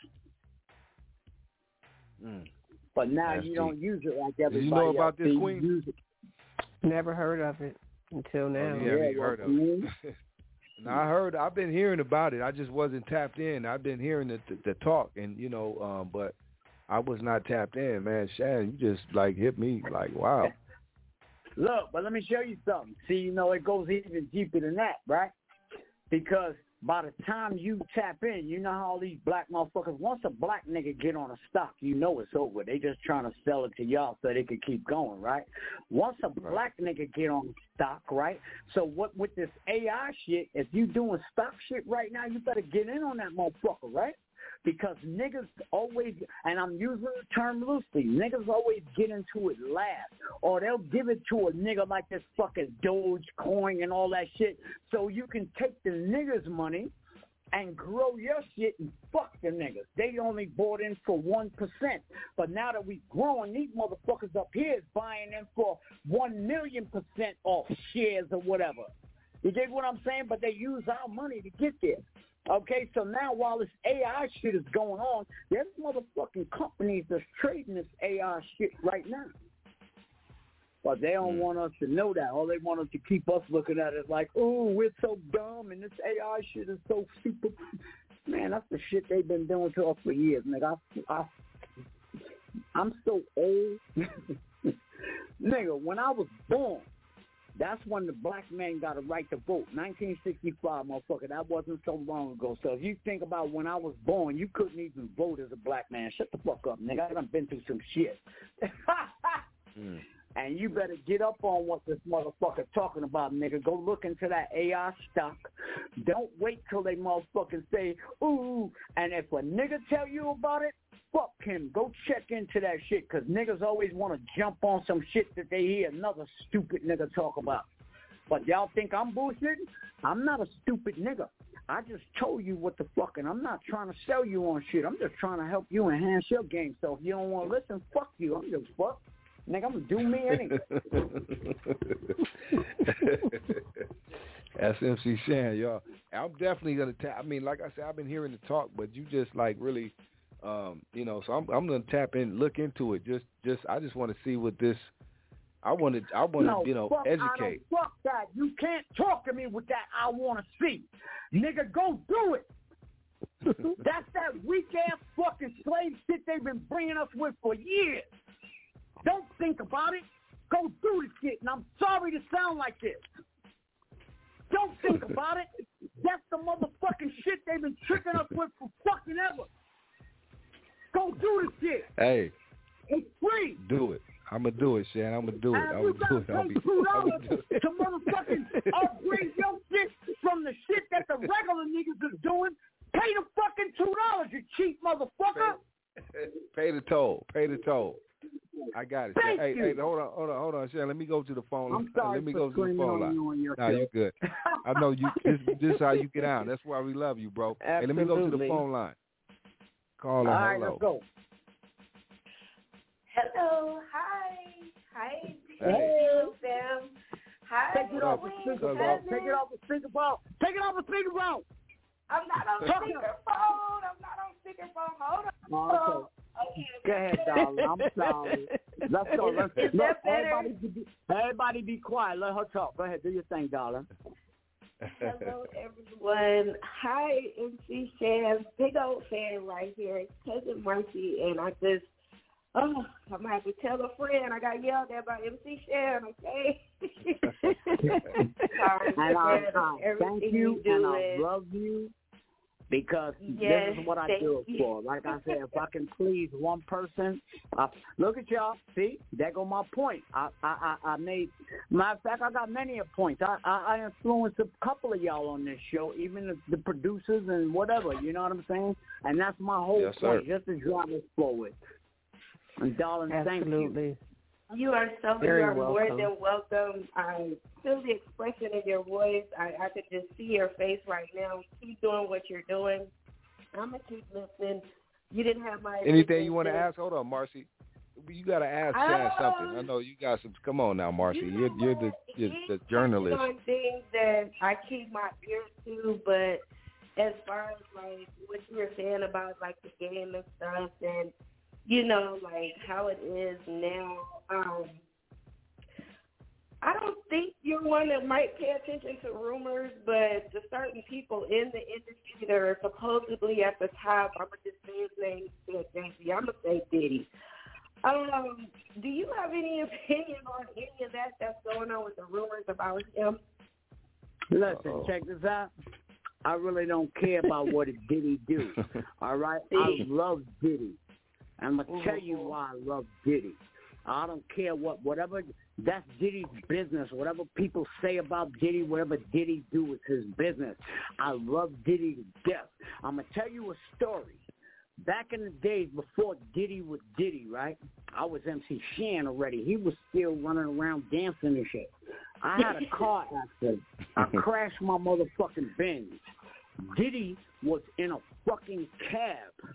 Mm. But now That's you don't deep. use it like everybody Did you know else. about this, See, you Queen? use it. Never heard of it until now. Oh, you haven't even well, heard of mm, it. No, I heard. I've been hearing about it. I just wasn't tapped in. I've been hearing the, the, the talk, and you know, um, but I was not tapped in, man. Shannon, you just like hit me like, wow. Look, but let me show you something. See, you know, it goes even deeper than that, right? Because by the time you tap in, you know how all these black motherfuckers, once a black nigga get on a stock, you know it's over. They just trying to sell it to y'all so they can keep going, right? Once a black nigga get on stock, right? So what with this A I shit, if you doing stock shit right now, you better get in on that motherfucker, right? Because niggas always, and I'm using the term loosely, niggas always get into it last. Or they'll give it to a nigga like this fucking Dogecoin and all that shit. So you can take the niggas' money and grow your shit and fuck the niggas. They only bought in for one percent. But now that we growing, these motherfuckers up here is buying in for one million percent off shares or whatever. You dig what I'm saying? But they use our money to get there. Okay, so now while this A I shit is going on, there's motherfucking companies that's trading this A I shit right now. But they don't mm. want us to know that. All they want us to keep us looking at it like, oh, we're so dumb and this A I shit is so super. Man, that's the shit they've been doing to us for years, nigga. I, I, I'm so old. Nigga, when I was born, that's when the black man got a right to vote. nineteen sixty-five, motherfucker. That wasn't so long ago. So if you think about when I was born, you couldn't even vote as a black man. Shut the fuck up, nigga. I done been through some shit. mm. And you better get up on what this motherfucker talking about, nigga. Go look into that A I stock. Don't wait till they motherfucking say, ooh. And if a nigga tell you about it, fuck him. Go check into that shit, because niggas always want to jump on some shit that they hear another stupid nigga talk about. But y'all think I'm bullshitting? I'm not a stupid nigga. I just told you what the fucking, I'm not trying to sell you on shit. I'm just trying to help you enhance your game. So if you don't want to listen, fuck you. I'm just fuck. Nigga, I'm going to do me anyway. That's M C Shan, y'all. I'm definitely going to tap. I mean, like I said, I've been hearing the talk, but you just like really, um, you know, so I'm I'm going to tap in, look into it. Just, just, I just want to see what this, I want to, I want to, no, you know, fuck, educate. I don't, fuck that. You can't talk to me with that I want to see. Nigga, go do it. That's that weak-ass fucking slave shit they've been bringing us with for years. Don't think about it. Go do the shit. And I'm sorry to sound like this. Don't think about it. That's the motherfucking shit they've been tricking us with for fucking ever. Go do the shit. Hey. It's free. Do it. I'm going to do it, Shan. I'm going to do it. And I'm you going to do it. gotta pay two dollars to motherfucking upgrade your shit from the shit that the regular niggas is doing. Pay the fucking two dollars, you cheap motherfucker. Pay, pay the toll. Pay the toll. I got it. Thank hey, you. hey, hold on, hold on, hold on, Shan. Let me go to the phone. I'm sorry Let me for go to the phone line. You on nah, you good. I know you. This, this is how you get out. That's why we love you, bro. Absolutely. Hey, let me go to the phone line. Call her. All right, hello. let's go. Hello. Hi. Hi. Hey. Hello, Sam. Hi. Take it off the speakerphone. Take it off the speakerphone. Take it off the speakerphone. I'm not on speakerphone. I'm not on speakerphone. Hold on. Oh, okay. Okay, go ahead, darling. I'm sorry. Let's go. Let's, Is look, that better? everybody, be, everybody be quiet. Let her talk. Go ahead. Do your thing, darling. Hello, everyone. Hi, M C Shan. Big old fan right here. It's Cousin Marcy, and I just, oh, I'm going to have to tell a friend. I got yelled at by M C Shan, okay? Sorry, and I, I, thank you, you and I love you. Because yes, this is what I do it for. Like I said, if I can please one person, uh, look at y'all. See, there go my point. I, I, I, I made, matter of fact, I got many a points. I, I, I influenced a couple of y'all on this show, even the, the producers and whatever. You know what I'm saying? And that's my whole yes, point, sir. just to drive us forward. And darling, Absolutely. thank you. You are so Very you are welcome. more than welcome. I feel the expression in your voice. I, I could just see your face right now. Keep doing what you're doing. I'm gonna keep listening. You didn't have my anything you want to ask? Hold on, Marcy. You got to ask Chad um, something. I know you got some. Come on now, Marcy. You You're you're the you're the journalist. On things that I keep my ears to, but as far as like what you were saying about like the game and stuff, and you know, like how it is now. Um, I don't think you're one that might pay attention to rumors, but to certain people in the industry that are supposedly at the top, I'm going to just say his name, said Jay-Z. I'm going to say Diddy. Um, do you have any opinion on any of that that's going on with the rumors about him? Listen, Uh-oh. check this out. I really don't care about what Diddy do. All right? I love Diddy. I'm going to tell you why I love Diddy. I don't care what, whatever, that's Diddy's business. Whatever people say about Diddy, whatever Diddy do is his business. I love Diddy to death. I'm going to tell you a story. Back in the days before Diddy was Diddy, right? I was M C Shan already. He was still running around dancing and shit. I had a car accident. I crashed my motherfucking Benz. Diddy was in a fucking cab.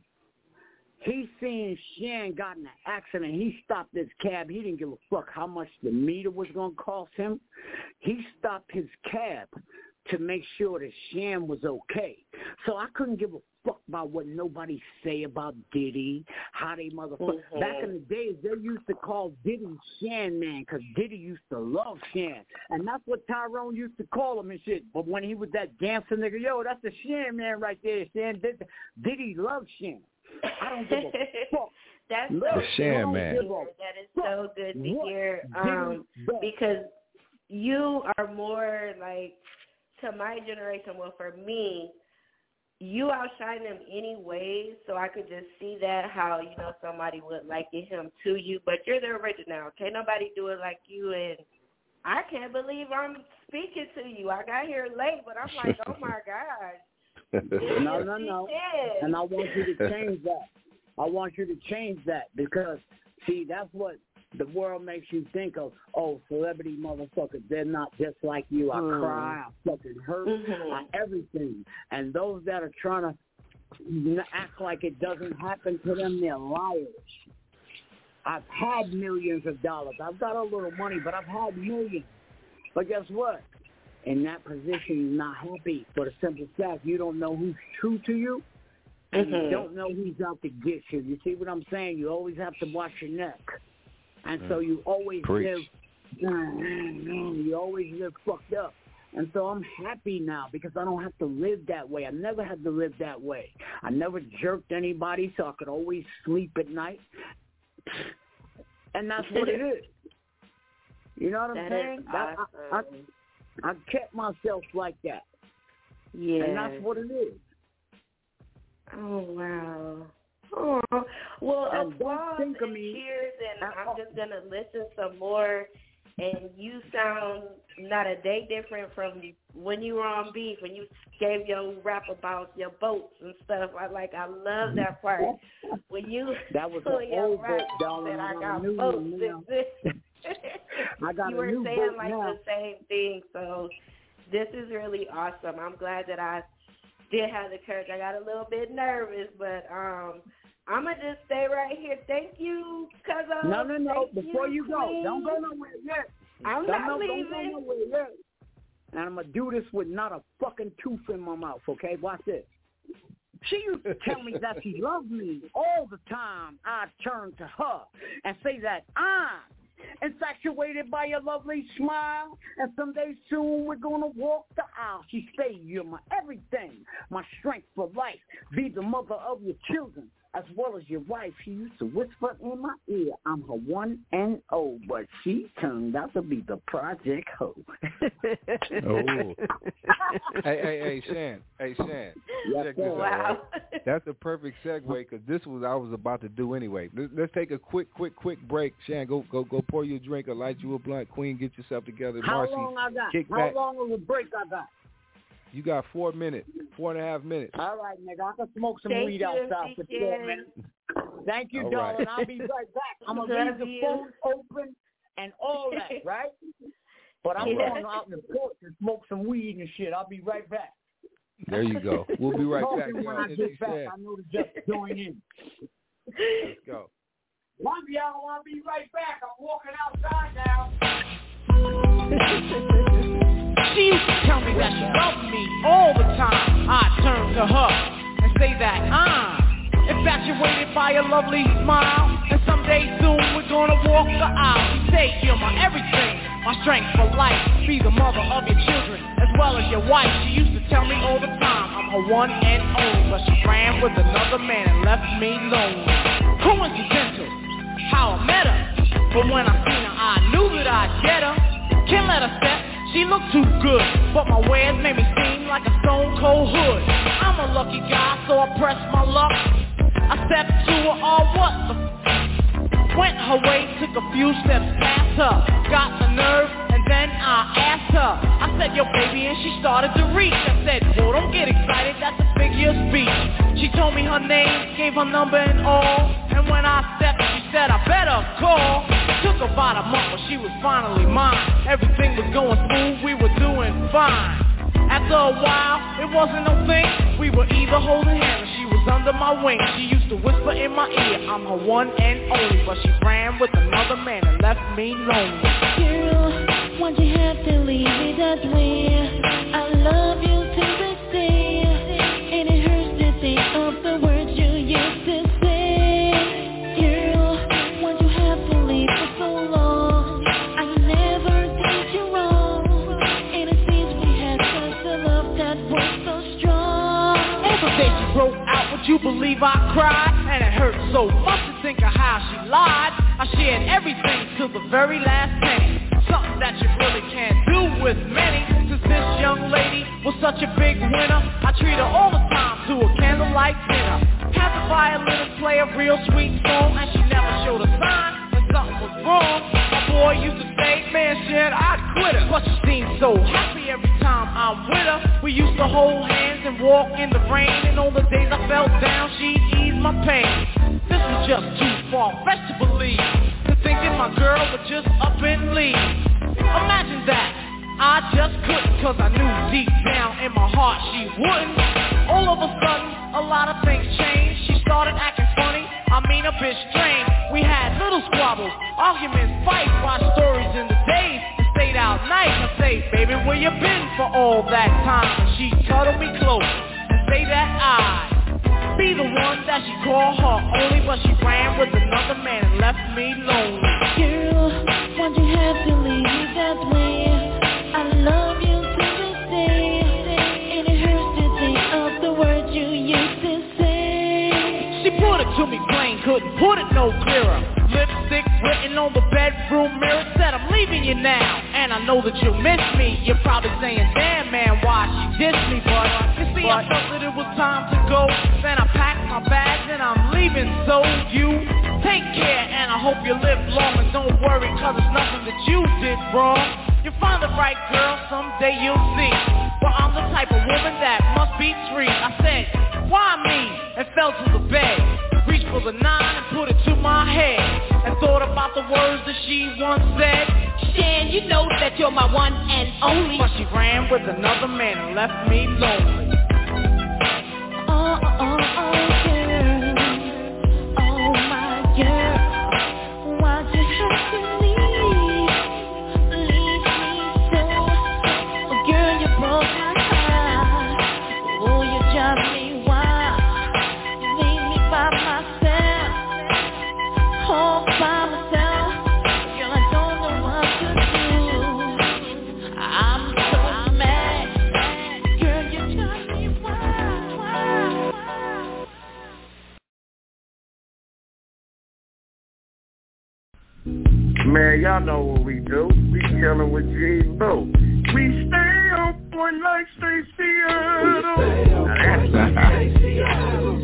He seen Shan got in an accident. He stopped his cab. He didn't give a fuck how much the meter was going to cost him. He stopped his cab to make sure that Shan was okay. So I couldn't give a fuck about what nobody say about Diddy, how they motherfucker. Mm-hmm. Back in the days, they used to call Diddy Shan Man because Diddy used to love Shan. And that's what Tyrone used to call him and shit. But when he was that dancing nigga, yo, that's the Shan Man right there. Shan Diddy loves Shan. I don't give a fuck. That's Look, so Shan Man. That is so good to hear um, because you are more like, to my generation, well, for me, you outshine them anyway, so I could just see that, how, you know, somebody would liken him to you, but you're the original. Can't nobody do it like you, and I can't believe I'm speaking to you. I got here late, but I'm like, oh, my gosh. No, no, no. And I want you to change that. I want you to change that because, see, that's what the world makes you think of. Oh, celebrity motherfuckers, they're not just like you. I mm. cry, I fucking hurt, mm-hmm. I everything. And those that are trying to act like it doesn't happen to them, they're liars. I've had millions of dollars. I've got a little money, but I've had millions. But guess what? In that position, you're not happy for the simple fact you don't know who's true to you, and mm-hmm. you don't know who's out to get you. You see what I'm saying? You always have to watch your neck. And so you always Preach. live, you always live fucked up. And so I'm happy now because I don't have to live that way. I never had to live that way. I never jerked anybody, so I could always sleep at night. And that's what it is. You know what I'm that saying? That, awesome. I, I, I kept myself like that. Yeah. And that's what it is. Oh, wow. Oh, well, and applause and cheers, and I'm just going to listen some more. And you sound not a day different from when you were on Beef, when you gave your rap about your boats and stuff. I like, I love that part. When you that was an old boat, darling. Said, I got, got a new boats. one now. I got you a were new saying boat like now. the same thing. So this is really awesome. I'm glad that I did have the courage. I got a little bit nervous, but um, I'm going to just stay right here. Thank you, cousin. No, no, no. Thank Before you, you go, don't go nowhere yet. I'm don't, not no, leaving. Don't go nowhere yet. And I'm going to do this with not a fucking tooth in my mouth, okay? Watch this. She used to tell me that she loved me all the time. I'd turn to her and say that I'm infatuated by your lovely smile, and someday soon we're going to walk the aisle. She say, you're my everything, my strength for life. Be the mother of your children as well as your wife. She used to whisper in my ear, I'm her one and oh, but she turned out to be the project hoe. Oh. hey, hey, hey, Shan. Hey, Shan. Yes, check this sir. out. Wow. Right? That's a perfect segue because this was I was about to do anyway. Let's take a quick, quick, quick break. Shan, go, go, go pour you a drink or light you a blunt. Queen, get yourself together. How Marcy, long I got? kick How back. long of a break I got? You got four minutes, four and a half minutes. All right, nigga. I can smoke some Thank weed you, outside for four minutes. Thank you, all darling. Right. I'll be right back. I'm going to leave the phone open and all that, right? But I'm yeah. going out in the porch and smoke some weed and shit. I'll be right back. There you go. We'll be right back, When y'all. I get back, I know to just join in. Let's go. One of y'all, I'll be right back. I'm walking outside now. She used to tell me that she loved me all the time. I turn to her and say that I'm infatuated by a lovely smile, and someday soon we're gonna walk the aisle. She say you're my everything, my strength for life. Be the mother of your children as well as your wife. She used to tell me all the time I'm her one and only, but she ran with another man and left me lonely. Coincidental, how I met her, but when I seen her I knew that I'd get her. Can't let her step, she looked too good, but my wares made me seem like a stone cold hood. I'm a lucky guy, so I pressed my luck. I stepped to her, oh what the f- went her way, took a few steps past her, got the nerve, and then I asked her. I said, yo baby, and she started to reach. I said, whoa, don't get excited, that's a figure of speech. She told me her name, gave her number and all, and when I stepped, she said, I better call. It took about a month, but she was finally mine. Everything was going smooth, we were doing fine. At after a while, it wasn't no thing. We were either holding hands or she was under my wing. She used to whisper in my ear, I'm her one and only, but she ran with another man and left me lonely. Girl, why'd you have to leave me that way? I love you to this day, and it hurts to think of the words you used to say. Girl, why'd you have to leave for so long? I never did you wrong, and it seems we had such a love that was so strong. And the day she broke out, would you believe I cried? And it hurt so much to think of how she lied. I shared everything to the very last penny, something that you really can't do with many. Since this young lady was such a big winner, I treat her all the time to a candlelight dinner. Had the violinist play a real sweet song, and she never showed a sign that something was wrong. My boy used to say, man, shit, I'd quit her, but she seemed so happy every time I'm with her. We used to hold hands and walk in the rain, and on the days I felt down, she'd ease my pain. This was just too far-fetched to believe, to thinking my girl would just up and leave. Imagine that, I just couldn't, cause I knew deep down in my heart she wouldn't. All of a sudden, a lot of things changed. She started acting funny, I mean a bit strange. We had little squabbles, arguments, fights, watched stories in the days, and stayed out nights. I say, baby, where you been for all that time? And she'd cuddle me close and say that I be the one that she called her only, but she ran with another man and left me lonely. Girl, why'd you have to leave me that way? I love you to this day, and it hurts to think of the words you used to say. She put it to me plain, couldn't put it no clearer. Lipstick written on the bedroom mirror, said I'm leaving you now, and I know that you'll miss me. You're probably saying, damn man, why she dissed me, but you see I felt that it was time to go. Then I packed my bags and I'm leaving, so you take care, and I hope you live long, and don't worry, cause it's nothing that you did wrong. You'll find the right girl, someday you'll see, but I'm the type of woman that must be free. I said, why me? And fell to the bed, reached for the nine and put it to my head, and thought about the words that she once said. Shan, you know that you're my one and only, but she ran with another man and left me lonely. Oh, oh, oh, girl, oh my girl, why'd you have to leave, leave me so? Oh girl, you broke my heart, oh you drive me wild, you leave me by myself, all by myself, girl I don't know what to do, I'm so mad, girl you drive me wild. Man, y'all know what we do. We chillin' with G Lou. We stay on point like Stacey Adams. Stacey Adams.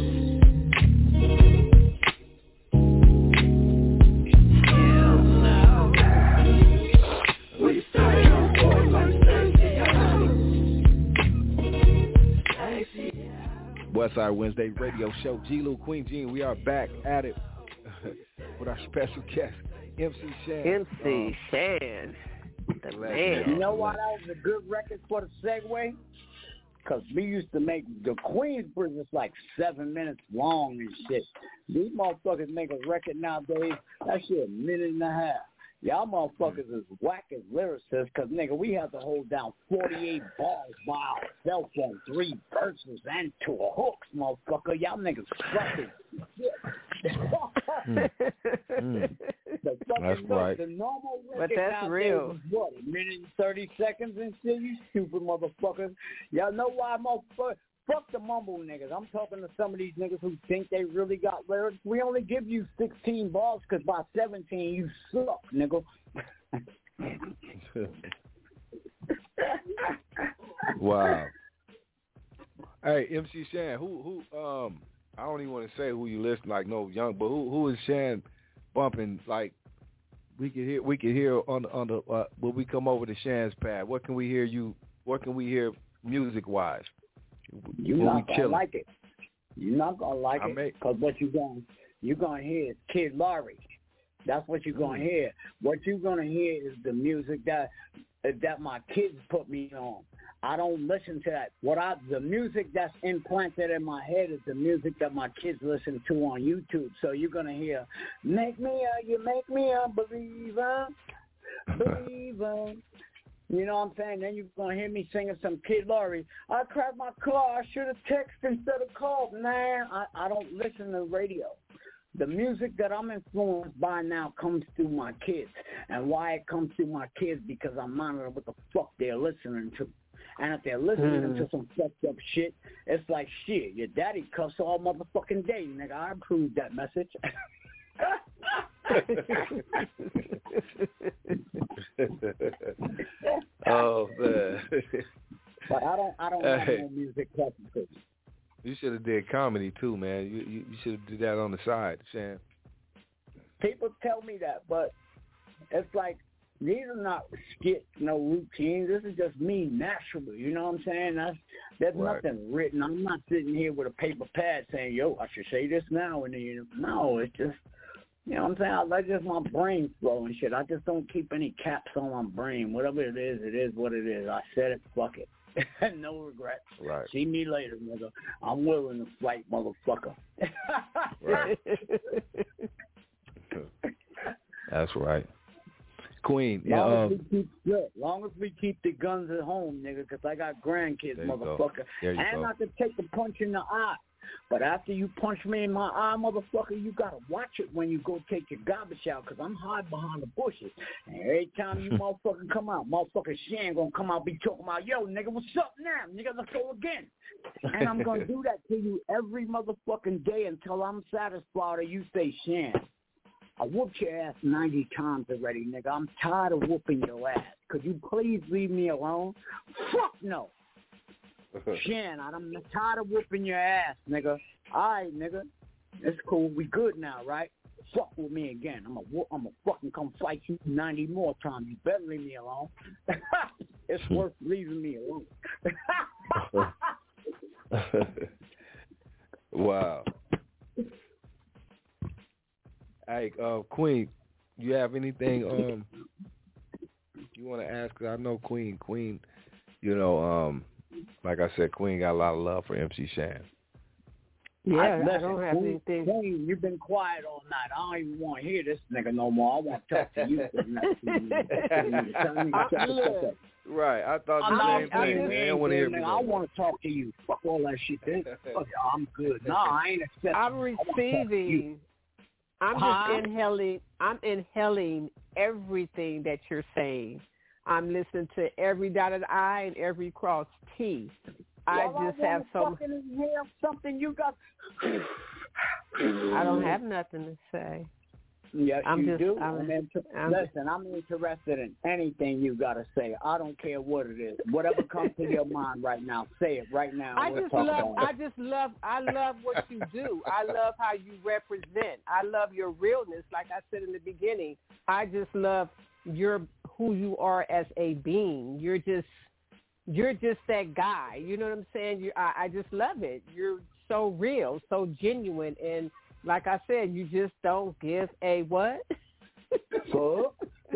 We stay on point like Stacey Adams. Westside Wednesday Radio Show. G Lou, Queen Jean, we are back at it with our special guest, M C Shan. M C um, Shan. The man. You know why that was a good record for the segue? Because we used to make the Queensbridge was like seven minutes long and shit. These motherfuckers make a record nowadays, that shit a minute and a half. Y'all motherfuckers is whack as lyricists because, nigga, we have to hold down forty-eight balls by ourselves on three verses and two hooks, motherfucker. Y'all niggas sucking shit. mm. Mm. The that's fucking, right. The normal but that's real. Is what, a minute and thirty seconds and shit, you stupid motherfuckers. Y'all know why, motherfucker? Fuck the mumble niggas. I'm talking to some of these niggas who think they really got lyrics. We only give you sixteen bars because by seventeen you suck, nigga. Wow. Hey, M C Shan, who who um I don't even want to say who you listen like no young, but who who is Shan bumping like we could hear we could hear on the on the uh, when we come over to Shan's pad. What can we hear you? What can we hear music wise? You're not gonna like it. You're not gonna like I it may. because what you gonna you gonna hear is Kid Laroi. That's what you're going to hear. What you're going to hear is the music that that my kids put me on. I don't listen to that. What I the music that's implanted in my head is the music that my kids listen to on YouTube. So you're going to hear, make me a, you make me a believer, believer. You know what I'm saying? Then you're going to hear me singing some Kid Laroi. I cracked my car. I should have texted instead of called. Nah, I, I don't listen to radio. The music that I'm influenced by now comes through my kids. And why it comes through my kids, because I monitor what the fuck they're listening to. And if they're listening mm. to some fucked up shit, it's like, shit, your daddy cuss all motherfucking day, nigga. I approve that message. Oh, man. But I don't, I don't have no music preferences. You should have did comedy too, man. You you, you should have did that on the side, Shan. People tell me that, but it's like these are not skits, no routines. This is just me naturally. You know what I'm saying? That's there's right. nothing written. I'm not sitting here with a paper pad saying, "Yo, I should say this now." And then you know, no, it's just you know what I'm saying. I let just my brain flow and shit. I just don't keep any caps on my brain. Whatever it is, it is what it is. I said it. Fuck it. No regrets. Right. See me later, nigga. I'm willing to fight, motherfucker. Right. That's right. Queen. Long yeah, as um, we keep good. Long as we keep the guns at home, nigga, because I got grandkids, motherfucker. And go. not to take the punch in the eye. But after you punch me in my eye, motherfucker, you got to watch it when you go take your garbage out, because I'm hiding behind the bushes. And every time you motherfucking come out, motherfucker Shan going to come out be talking about, yo, nigga, what's up now? Nigga, let's go again. And I'm going to do that to you every motherfucking day until I'm satisfied or you say, Shan, I whooped your ass ninety times already, nigga. I'm tired of whooping your ass. Could you please leave me alone? Fuck no. Shan, I'm tired of whooping your ass, nigga. All right, nigga. It's cool. We good now, right? Fuck with me again. I'm going I'm to fucking come fight you ninety more times. You better leave me alone. It's worth leaving me alone. Wow. Hey, uh, Queen, you have anything um you want to ask? Cause I know Queen, Queen, you know, um, like I said, Queen got a lot of love for M C Shan. Yeah, I, I don't have Queen, anything. Queen, you've been quiet all night. I don't even want to hear this nigga no more. I want to talk to you. Right, I thought I'm the not, same thing, man. I want to hear me. I want to talk to you. Fuck all that shit. Fuck, I'm good. No, I ain't accepting. I'm receiving. I'm huh? just inhaling. I'm inhaling everything that you're saying. I'm listening to every dotted I and every crossed T. I well, just I have so. Have something you got. I don't have nothing to say. Yes, I'm you just, do. I'm, I'm inter- I'm Listen, I'm interested in anything you got to say. I don't care what it is. Whatever comes to your mind right now, say it right now. I we'll just talk love. about I it. just love. I love what you do. I love how you represent. I love your realness. Like I said in the beginning, I just love your who you are as a being. You're just. You're just that guy. You know what I'm saying? You, I, I just love it. You're so real, so genuine, and like I said, you just don't give a what? So,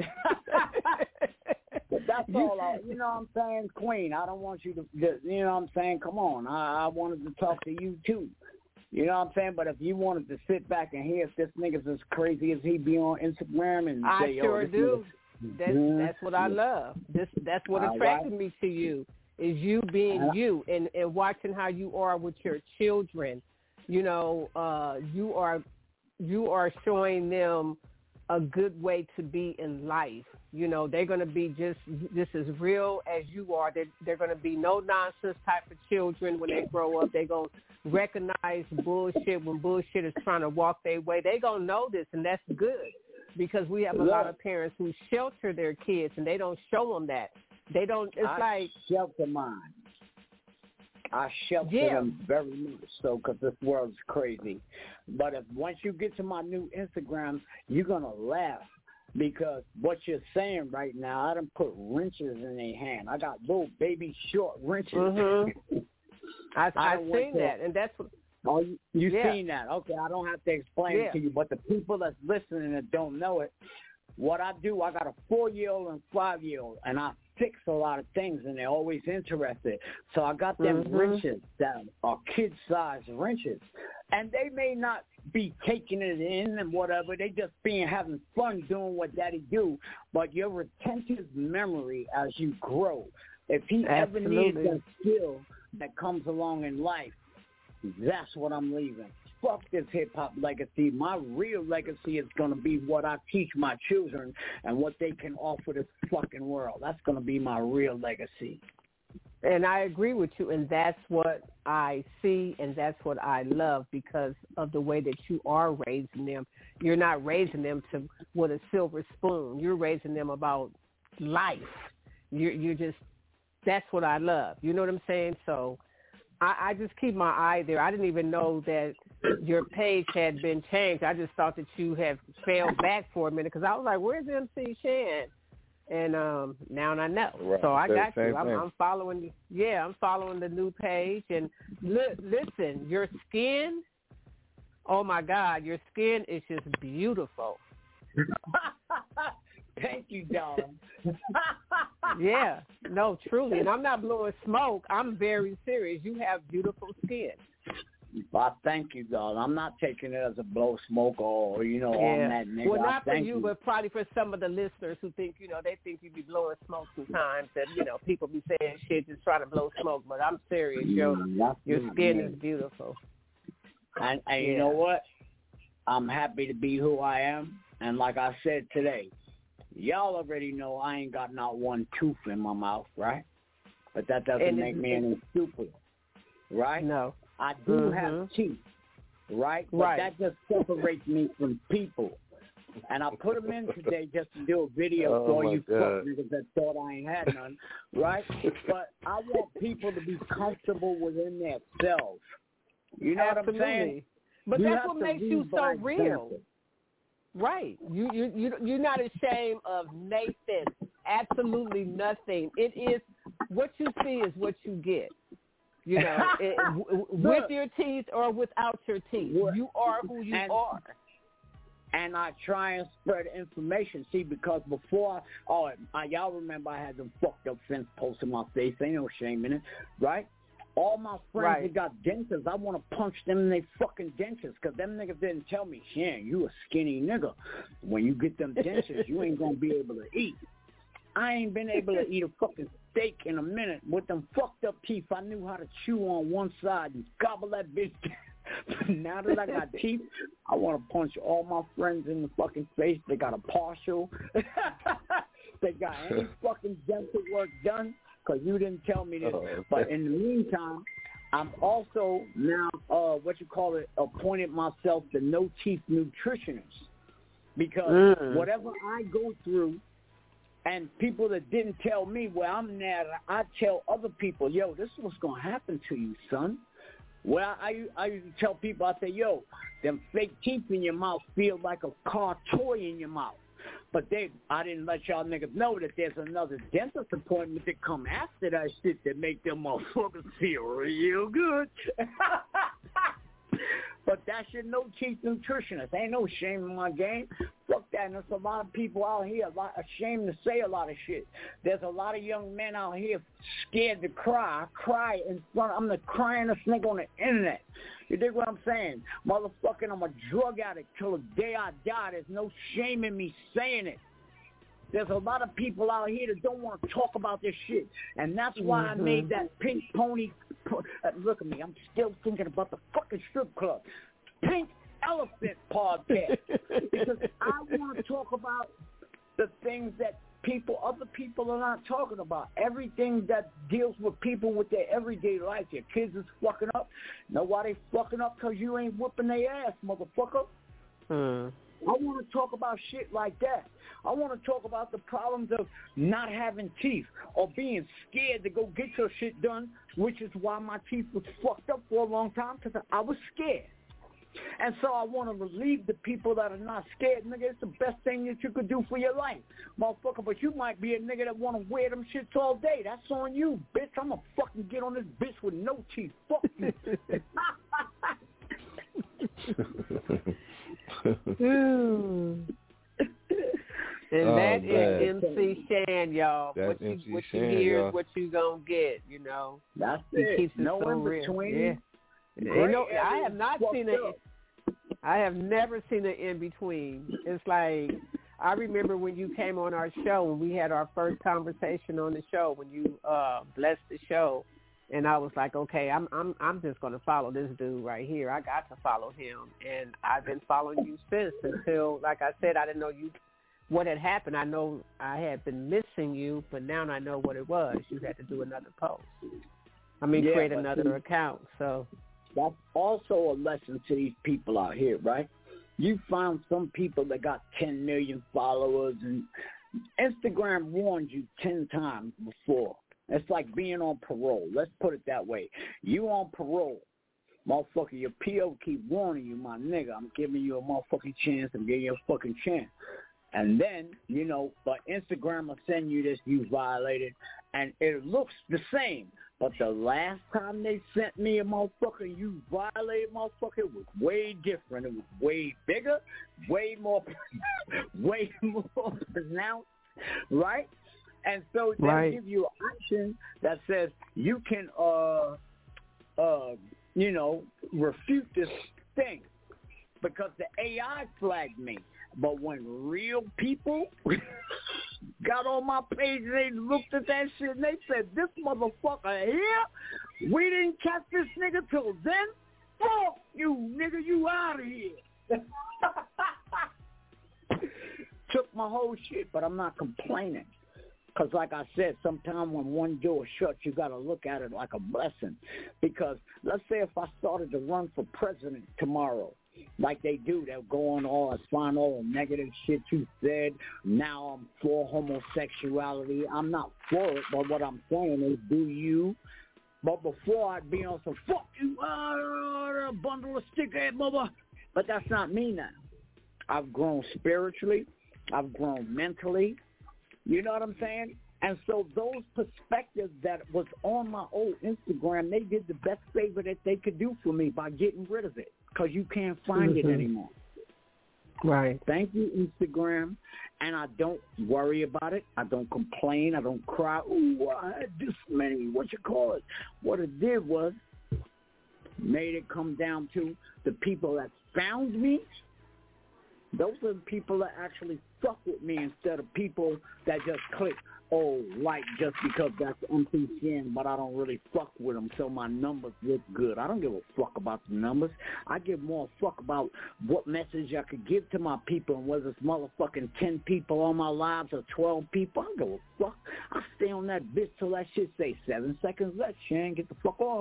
but that's all. I, you know what I'm saying, Queen? I don't want you to. You know what I'm saying? Come on. I, I wanted to talk to you too. You know what I'm saying? But if you wanted to sit back and hear if this nigga's as crazy as he be on Instagram and I say, sure oh, this do. nigga, That's that's what I love. This that's what attracted me to you is you being you and, and watching how you are with your children. You know, uh, you are you are showing them a good way to be in life. You know, they're going to be just just as real as you are. They're, they're going to be no nonsense type of children when they grow up. They're going to recognize bullshit when bullshit is trying to walk their way. They're going to know this, and that's good. Because we have a lot of parents who shelter their kids and they don't show them that. They don't. It's I like shelter mine. I shelter yeah. them very much so because this world's crazy. But if once you get to my new Instagram, you're gonna laugh because what you're saying right now, I done put wrenches in their hand. I got little baby short wrenches. Mm-hmm. I I seen to, that, and that's what Oh, you, you yeah. seen that? Okay, I don't have to explain yeah. it to you, but the people that's listening that don't know it, what I do, I got a four-year-old and five-year-old, and I fix a lot of things, and they're always interested. So I got them mm-hmm. wrenches that are kid-sized wrenches, and they may not be taking it in and whatever. They just being having fun doing what daddy do, but your retentive memory as you grow, if he Absolutely. ever needs a skill that comes along in life, that's what I'm leaving. Fuck this hip-hop legacy. My real legacy is going to be what I teach my children and what they can offer this fucking world. That's going to be my real legacy. And I agree with you, and that's what I see, and that's what I love because of the way that you are raising them. You're not raising them to with a silver spoon. You're raising them about life. You're, you're just, that's what I love. You know what I'm saying? So I, I just keep my eye there. I didn't even know that your page had been changed. I just thought that you had fell back for a minute because I was like, where's M C Shan? And um, now I know. Right. So I Same, got same you. I'm, I'm following. Yeah, I'm following the new page. And li- listen, your skin, oh, my God, your skin is just beautiful. Thank you, darling. Yeah, no, truly. And I'm not blowing smoke. I'm very serious. You have beautiful skin. I thank you, darling. I'm not taking it as a blow smoke or, you know, yeah. on that nigga. Well, not for you, you, but probably for some of the listeners who think, you know, they think you be blowing smoke sometimes. That, you know, people be saying shit just trying to blow smoke. But I'm serious. Your, mm, your skin me. is beautiful. And, and yeah. you know what? I'm happy to be who I am. And like I said today, y'all already know I ain't got not one tooth in my mouth, right? But that doesn't and make me any stupid, right? No. I do mm-hmm. have teeth, right? But right. that just separates me from people. And I put them in today just to do a video oh for all you God. fuck niggas that thought I ain't had none, right? But I want people to be comfortable within themselves. You know Absolutely. what I'm saying? But you that's what makes you so real. Example. Right. You, you, you, you're not ashamed of Nathan. Absolutely nothing. It is, what you see is what you get. You know, it, w- with your teeth or without your teeth. You are who you and, are. And I try and spread information. See, because before, oh, I, y'all remember I had them fucked up fence posts in my face. Ain't no shame in it, right? All my friends right. that got dentures, I want to punch them in their fucking dentures because them niggas didn't tell me, Shan, you a skinny nigga. When you get them dentures, you ain't going to be able to eat. I ain't been able to eat a fucking steak in a minute. With them fucked up teeth, I knew how to chew on one side and gobble that bitch. Now that I got teeth, I want to punch all my friends in the fucking face. They got a partial. They got any fucking dental work done because you didn't tell me this. Oh, okay. But in the meantime, I'm also now, uh, what you call it, appointed myself the no-teeth nutritionist because mm. whatever I go through, and people that didn't tell me where I'm at, I tell other people, yo, this is what's going to happen to you, son. Well, I, I used to tell people, I say, yo, them fake teeth in your mouth feel like a car toy in your mouth. But they, I didn't let y'all niggas know that there's another dentist appointment that come after that shit that make them motherfuckers feel real good. But that's your no-teeth nutritionist. Ain't no shame in my game. Fuck that. And there's a lot of people out here a lot ashamed to say a lot of shit. There's a lot of young men out here scared to cry. I cry in front. I'm the cryingest nigga on the internet. You dig what I'm saying? Motherfucking, I'm a drug addict till the day I die. There's no shame in me saying it. There's a lot of people out here that don't want to talk about this shit. And that's why mm-hmm. I made that Pink Pony. Look at me. I'm still thinking about the fucking strip club. Pink Elephant podcast. Because I want to talk about the things that people, other people are not talking about. Everything that deals with people with their everyday life. Your kids is fucking up. Know why they fucking up? Because you ain't whooping their ass, motherfucker. Hmm. I want to talk about shit like that. I want to talk about the problems of not having teeth or being scared to go get your shit done, which is why my teeth was fucked up for a long time because I was scared. And so I want to relieve the people that are not scared. Nigga, it's the best thing that you could do for your life, motherfucker. But you might be a nigga that want to wear them shits all day. That's on you, bitch. I'm going to fucking get on this bitch with no teeth. Fuck you. And Oh, that is man. M C Shan, y'all. That's what you M C what Shan, you hear y'all. is what you gonna get, you know. That's he it. keeps it No so in real. between. Yeah. Gray Ain't no, I area have not fucked seen it. up. I have never seen an in between. It's like I remember when you came on our show and we had our first conversation on the show when you uh, blessed the show, and I was like, okay, I'm I'm I'm just gonna follow this dude right here. I got to follow him, and I've been following you since. Until, like I said, I didn't know you what had happened. I know I had been missing you, but now I know what it was. You had to do another post. I mean, Yeah, create but another see, account. So that's also a lesson to these people out here, right? You found some people that got ten million followers, and Instagram warned you ten times before. It's like being on parole. Let's put it that way. You on parole. Motherfucker, your P O keep warning you, my nigga, I'm giving you a motherfucking chance. I'm giving you a fucking chance. And then, you know, but Instagram will send you this, you violated, and it looks the same. But the last time they sent me a motherfucker, you violated motherfucker, it was way different. It was way bigger, way more, way more pronounced, right? And so they Right. give you an option that says you can, uh, uh, you know, refute this thing because the A I flagged me. But when real people got on my page and they looked at that shit and they said, this motherfucker here, we didn't catch this nigga till then, fuck you, nigga, you out of here. Took my whole shit, but I'm not complaining. Because like I said, sometimes when one door shuts, you got to look at it like a blessing. Because let's say if I started to run for president tomorrow, like they do, they'll go on all, find all the negative shit you said. Now I'm for homosexuality. I'm not for it, but what I'm saying is do you. But before I'd be on some, fuck you, uh, bundle of stickhead, mother. But that's not me now. I've grown spiritually. I've grown mentally. You know what I'm saying? And so those perspectives that was on my old Instagram, they did the best favor that they could do for me by getting rid of it because you can't find mm-hmm. it anymore. Right. Thank you, Instagram. And I don't worry about it. I don't complain. I don't cry. Ooh, I had this many. What you call it? What it did was made it come down to the people that found me. Those are the people that actually fuck with me instead of people that just click, oh, like just because that's M C Shan, but I don't really fuck with them, so my numbers look good. I don't give a fuck about the numbers. I give more fuck about what message I could give to my people, and whether it's motherfucking ten people on my lives or twelve people, I don't give a fuck. I stay on that bitch till that shit say seven seconds left, Shan, get the fuck off.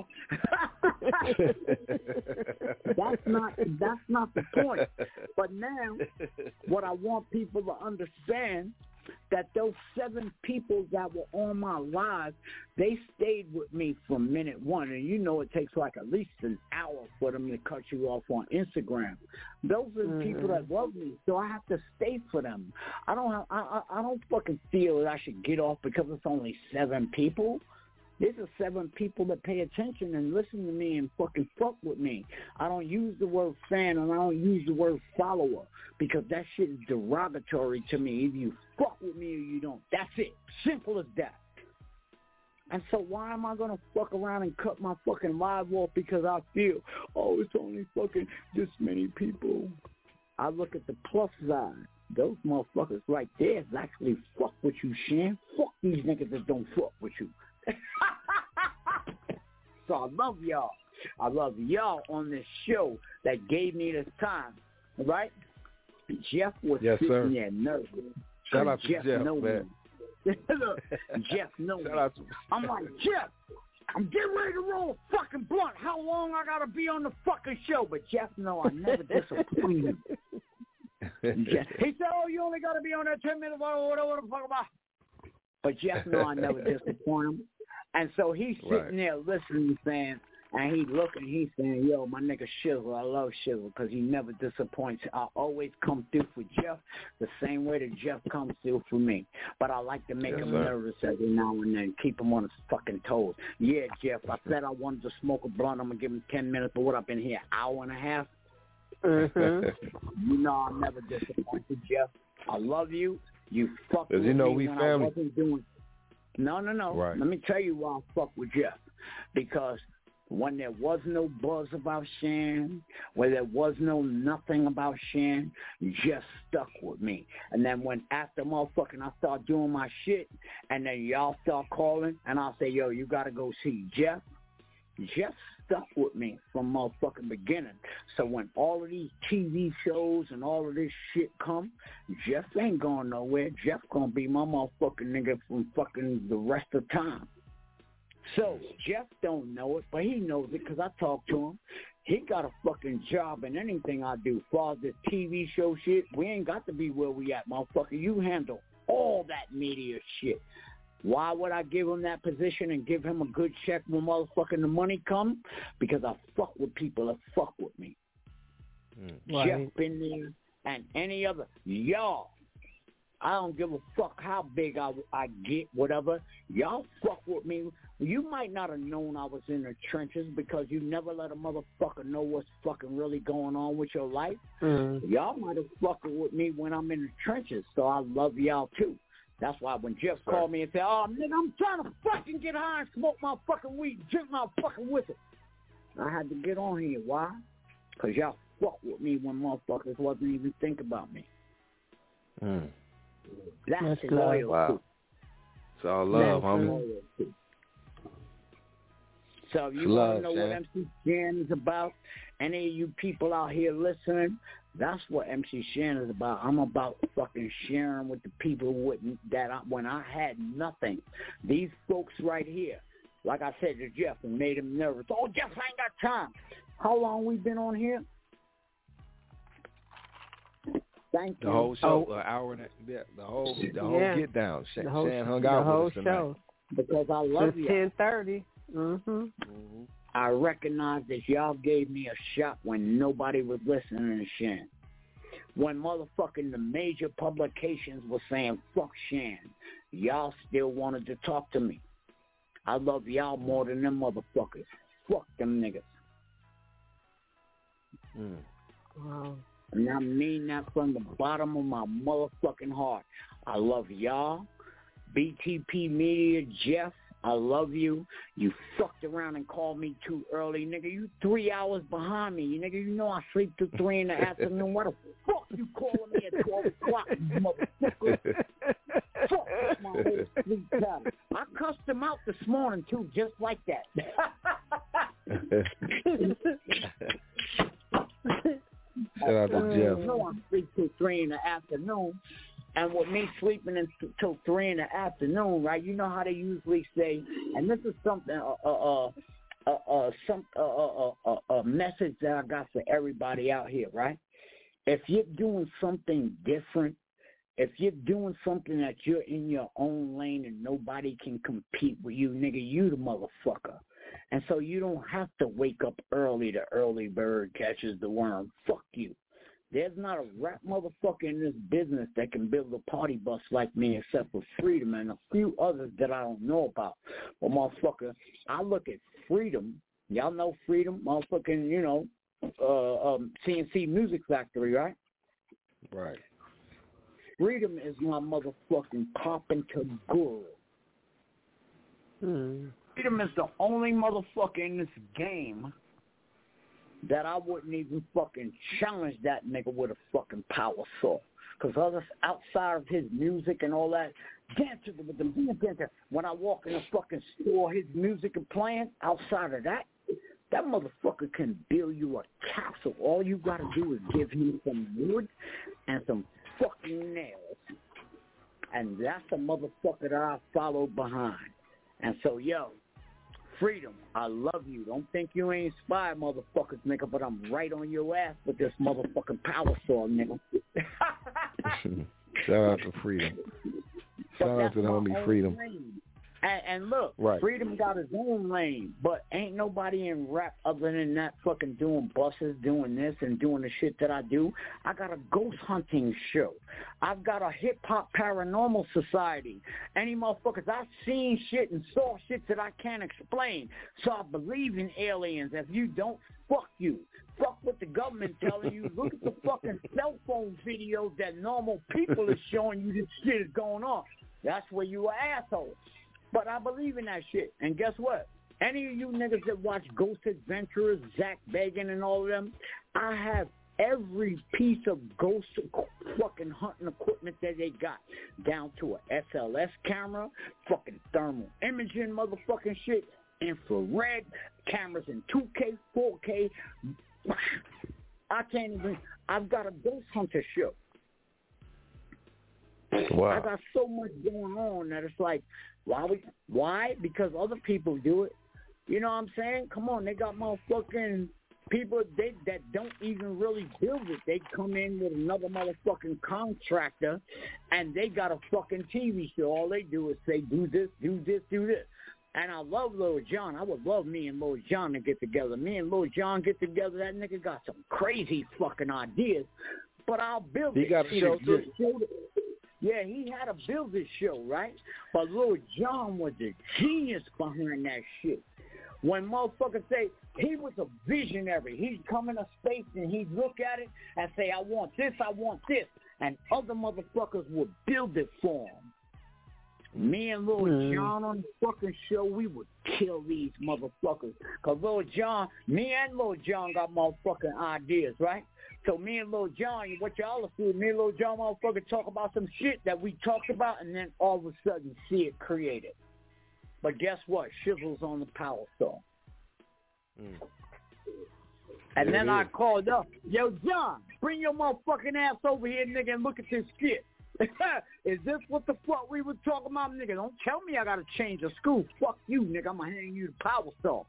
that's not that's not the point. But now, what I want people to understand, that those seven people that were on my live, they stayed with me from minute one. And you know it takes like at least an hour for them to cut you off on Instagram. Those are the mm-hmm. people that love me, so I have to stay for them. I don't have, I, I, I don't fucking feel that I should get off because it's only seven people. These are seven people that pay attention and listen to me and fucking fuck with me. I don't use the word fan and I don't use the word follower because that shit is derogatory to me. Either you fuck with me or you don't. That's it. Simple as that. And so why am I going to fuck around and cut my fucking live off because I feel, oh, it's only fucking this many people. I look at the plus side. Those motherfuckers right there actually fuck with you, Shan. Fuck these niggas that don't fuck with you. So I love y'all. I love y'all on this show that gave me this time, right? Jeff was yes, sitting sir. there nervous. Shout out to Jeff, Jeff, knows man. Look, Jeff knows Shout out to I'm like, Jeff, I'm getting ready to roll a fucking blunt. How long I gotta be on the fucking show? But Jeff, no, I never disappoint him. Jeff, he said, oh, you only gotta be on that ten minutes or whatever the fuck about. But Jeff, no, I never disappoint him. And so he's sitting right. there listening, saying, and he looking, he's saying, yo, my nigga Shizzle, I love Shizzle because he never disappoints. I always come through for Jeff the same way that Jeff comes through for me. But I like to make yes, him sir. nervous every now and then, keep him on his fucking toes. Yeah, Jeff, I said I wanted to smoke a blunt. I'm going to give him ten minutes, but what, I've been here an hour and a half? Mm-hmm. You know I'm never disappointed, Jeff. I love you. You fucked with you know, me we when family. I wasn't doing. No, no, no. Right. Let me tell you why I fuck with Jeff. Because when there was no buzz about Shan, where there was no nothing about Shan, Jeff stuck with me. And then when after motherfucking I start doing my shit, and then y'all start calling, and I'll say, yo, you got to go see Jeff. Jeff stuck with me from motherfucking beginning. So when all of these T V shows and all of this shit come, Jeff ain't going nowhere. Jeff gonna be my motherfucking nigga from fucking the rest of the time. So Jeff don't know it, but he knows it because I talk to him. He got a fucking job in anything I do. As far as this T V show shit, we ain't got to be where we at, motherfucker. You handle all that media shit. Why would I give him that position and give him a good check when motherfucking the money come? Because I fuck with people that fuck with me. Mm. Right. Jeff been there and any other. Y'all, I don't give a fuck how big I, I get, whatever. Y'all fuck with me. You might not have known I was in the trenches because you never let a motherfucker know what's fucking really going on with your life. Mm. Y'all might have fucking with me when I'm in the trenches, so I love y'all too. That's why when Jeff Sorry. called me and said, oh, nigga, I'm trying to fucking get high and smoke my fucking weed, drink my fucking whiskey, I had to get on here. Why? Because y'all fuck with me when motherfuckers wasn't even think about me. Mm. That's, That's loyalty. Wow. It's all love, homie. Loyalty. So if you want to know Shan. what M C Shan is about, any of you people out here listening, that's what M C Shan is about. I'm about fucking sharing with the people with, that I, when I had nothing. These folks right here, like I said to Jeff, and made him nervous. Oh, Jeff, I ain't got time. How long we been on here? Thank the you. whole show, oh. an hour and a yeah, the whole the whole Yeah. get down. Shan, The whole, Shan hung the out whole with us show. tonight. Because I love Since you. ten thirty. Mm-hmm. Mm-hmm. I recognize that y'all gave me a shot when nobody was listening to Shan. When motherfucking the major publications were saying, fuck Shan, y'all still wanted to talk to me. I love y'all more than them motherfuckers. Fuck them niggas. Mm. Wow. And I mean that from the bottom of my motherfucking heart. I love y'all. B T P Media, Jeff, I love you. You fucked around and called me too early. Nigga, you three hours behind me. Nigga, you know I sleep till three in the afternoon. What the fuck you calling me at twelve o'clock, you motherfucker? Fuck my whole sleep pattern. I cussed him out this morning, too, just like that. Shout out to Jeff. You know I sleep till three in the afternoon. And with me sleeping until three in the afternoon, right? You know how they usually say, and this is something, uh, uh, uh, uh, some, uh, uh, uh, uh, a message that I got for everybody out here, right? If you're doing something different, if you're doing something that you're in your own lane and nobody can compete with you, nigga, you the motherfucker. And so you don't have to wake up early. The early bird catches the worm. Fuck you. There's not a rap motherfucker in this business that can build a party bus like me except for Freedom and a few others that I don't know about. But, motherfucker, I look at Freedom. Y'all know Freedom? Motherfucking, you know, uh, um, C N C Music Factory, right? Right. Freedom is my motherfucking carpenter guru. Hmm. Freedom is the only motherfucker in this game that I wouldn't even fucking challenge that nigga with a fucking power saw. Because others outside of his music and all that, dancer with them, dancer. When I walk in the fucking store, his music is playing. Outside of that, that motherfucker can build you a castle. All you gotta do is give him some wood and some fucking nails. And that's the motherfucker that I follow behind. And so, yo, Freedom, I love you. Don't think you ain't inspired, motherfuckers, nigga, but I'm right on your ass with this motherfucking power saw, nigga. Shout out to Freedom. Shout out to the homie Freedom. And, and look, right. Freedom got his own lane, but ain't nobody in rap other than that fucking doing buses, doing this, and doing the shit that I do. I got a ghost hunting show. I've got a hip-hop paranormal society. Any motherfuckers, I've seen shit and saw shit that I can't explain. So I believe in aliens. If you don't, fuck you. fuck what the government telling you. Look at the fucking cell phone videos that normal people are showing you this shit is going on. That's where you are assholes. But I believe in that shit. And guess what? Any of you niggas that watch Ghost Adventurers, Zach Bagan and all of them, I have every piece of ghost fucking hunting equipment that they got, down to a S L S camera, fucking thermal imaging motherfucking shit, infrared cameras in two K, four K. I can't even, I've got a ghost hunter show. Wow. I got so much going on that it's like, why? We, why? Because other people do it. You know what I'm saying? Come on, they got motherfucking people they, that don't even really build it. They come in with another motherfucking contractor, and they got a fucking T V show. All they do is say, do this, do this, do this. And I love Lil Jon. I would love me and Lil Jon to get together. Me and Lil Jon get together. That nigga got some crazy fucking ideas. But I'll build he it. He got a show, too. Yeah, he had to build this show, right? But Lil Jon was a genius behind that shit. When motherfuckers say he was a visionary, he'd come in a space and he'd look at it and say, I want this, I want this. And other motherfuckers would build it for him. Me and Lil mm. Jon on the fucking show, we would kill these motherfuckers. Because Lil Jon, me and Lil Jon got motherfucking ideas, right? So me and Lil Jon, what y'all are doing, me and Lil Jon motherfucker talk about some shit that we talked about and then all of a sudden see it created. But guess what? Shizzle's on the Power Star. Mm. And then I called up, yo, John, bring your motherfucking ass over here, nigga, and look at this shit. Is this what the fuck we were talking about, nigga? Don't tell me I got to change the school. Fuck you, nigga. I'm going to hand you the Power Star.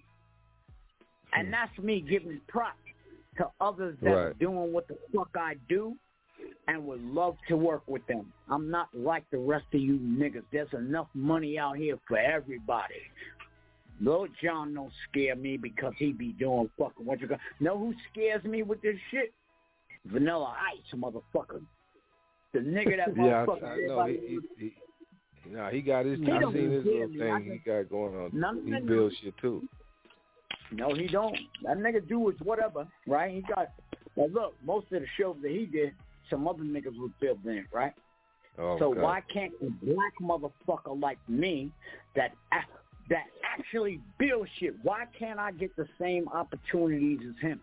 And that's me giving props to others that right. are doing what the fuck I do and would love to work with them. I'm not like the rest of you niggas. There's enough money out here for everybody. Lil Jon don't scare me because he be doing fucking what you got. Know who scares me with this shit? Vanilla Ice, motherfucker. The nigga that yeah, motherfucker. I, I know. He, he, he, nah, he got his, he I seen his little me. thing he got going on. None he builds shit too. No, he don't. That nigga do is whatever, right? He got, well, look, most of the shows that he did, some other niggas was built in, right? Oh, so God. why can't a black motherfucker like me that that actually build shit, why can't I get the same opportunities as him?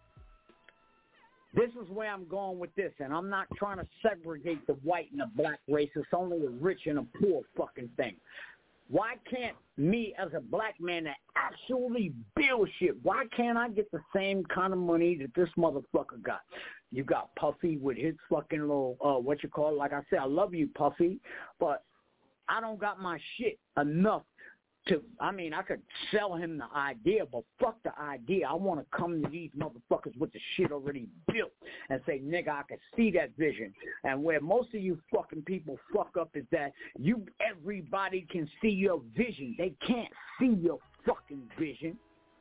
This is where I'm going with this, and I'm not trying to segregate the white and the black race. It's only a rich and a poor fucking thing. Why can't me as a black man that actually build shit, why can't I get the same kind of money that this motherfucker got? You got Puffy with his fucking little, uh, what you call it? Like I said, I love you, Puffy, but I don't got my shit enough to, I mean, I could sell him the idea, but fuck the idea. I want to come to these motherfuckers with the shit already built and say, nigga, I can see that vision. And where most of you fucking people fuck up is that you, everybody can see your vision. They can't see your fucking vision.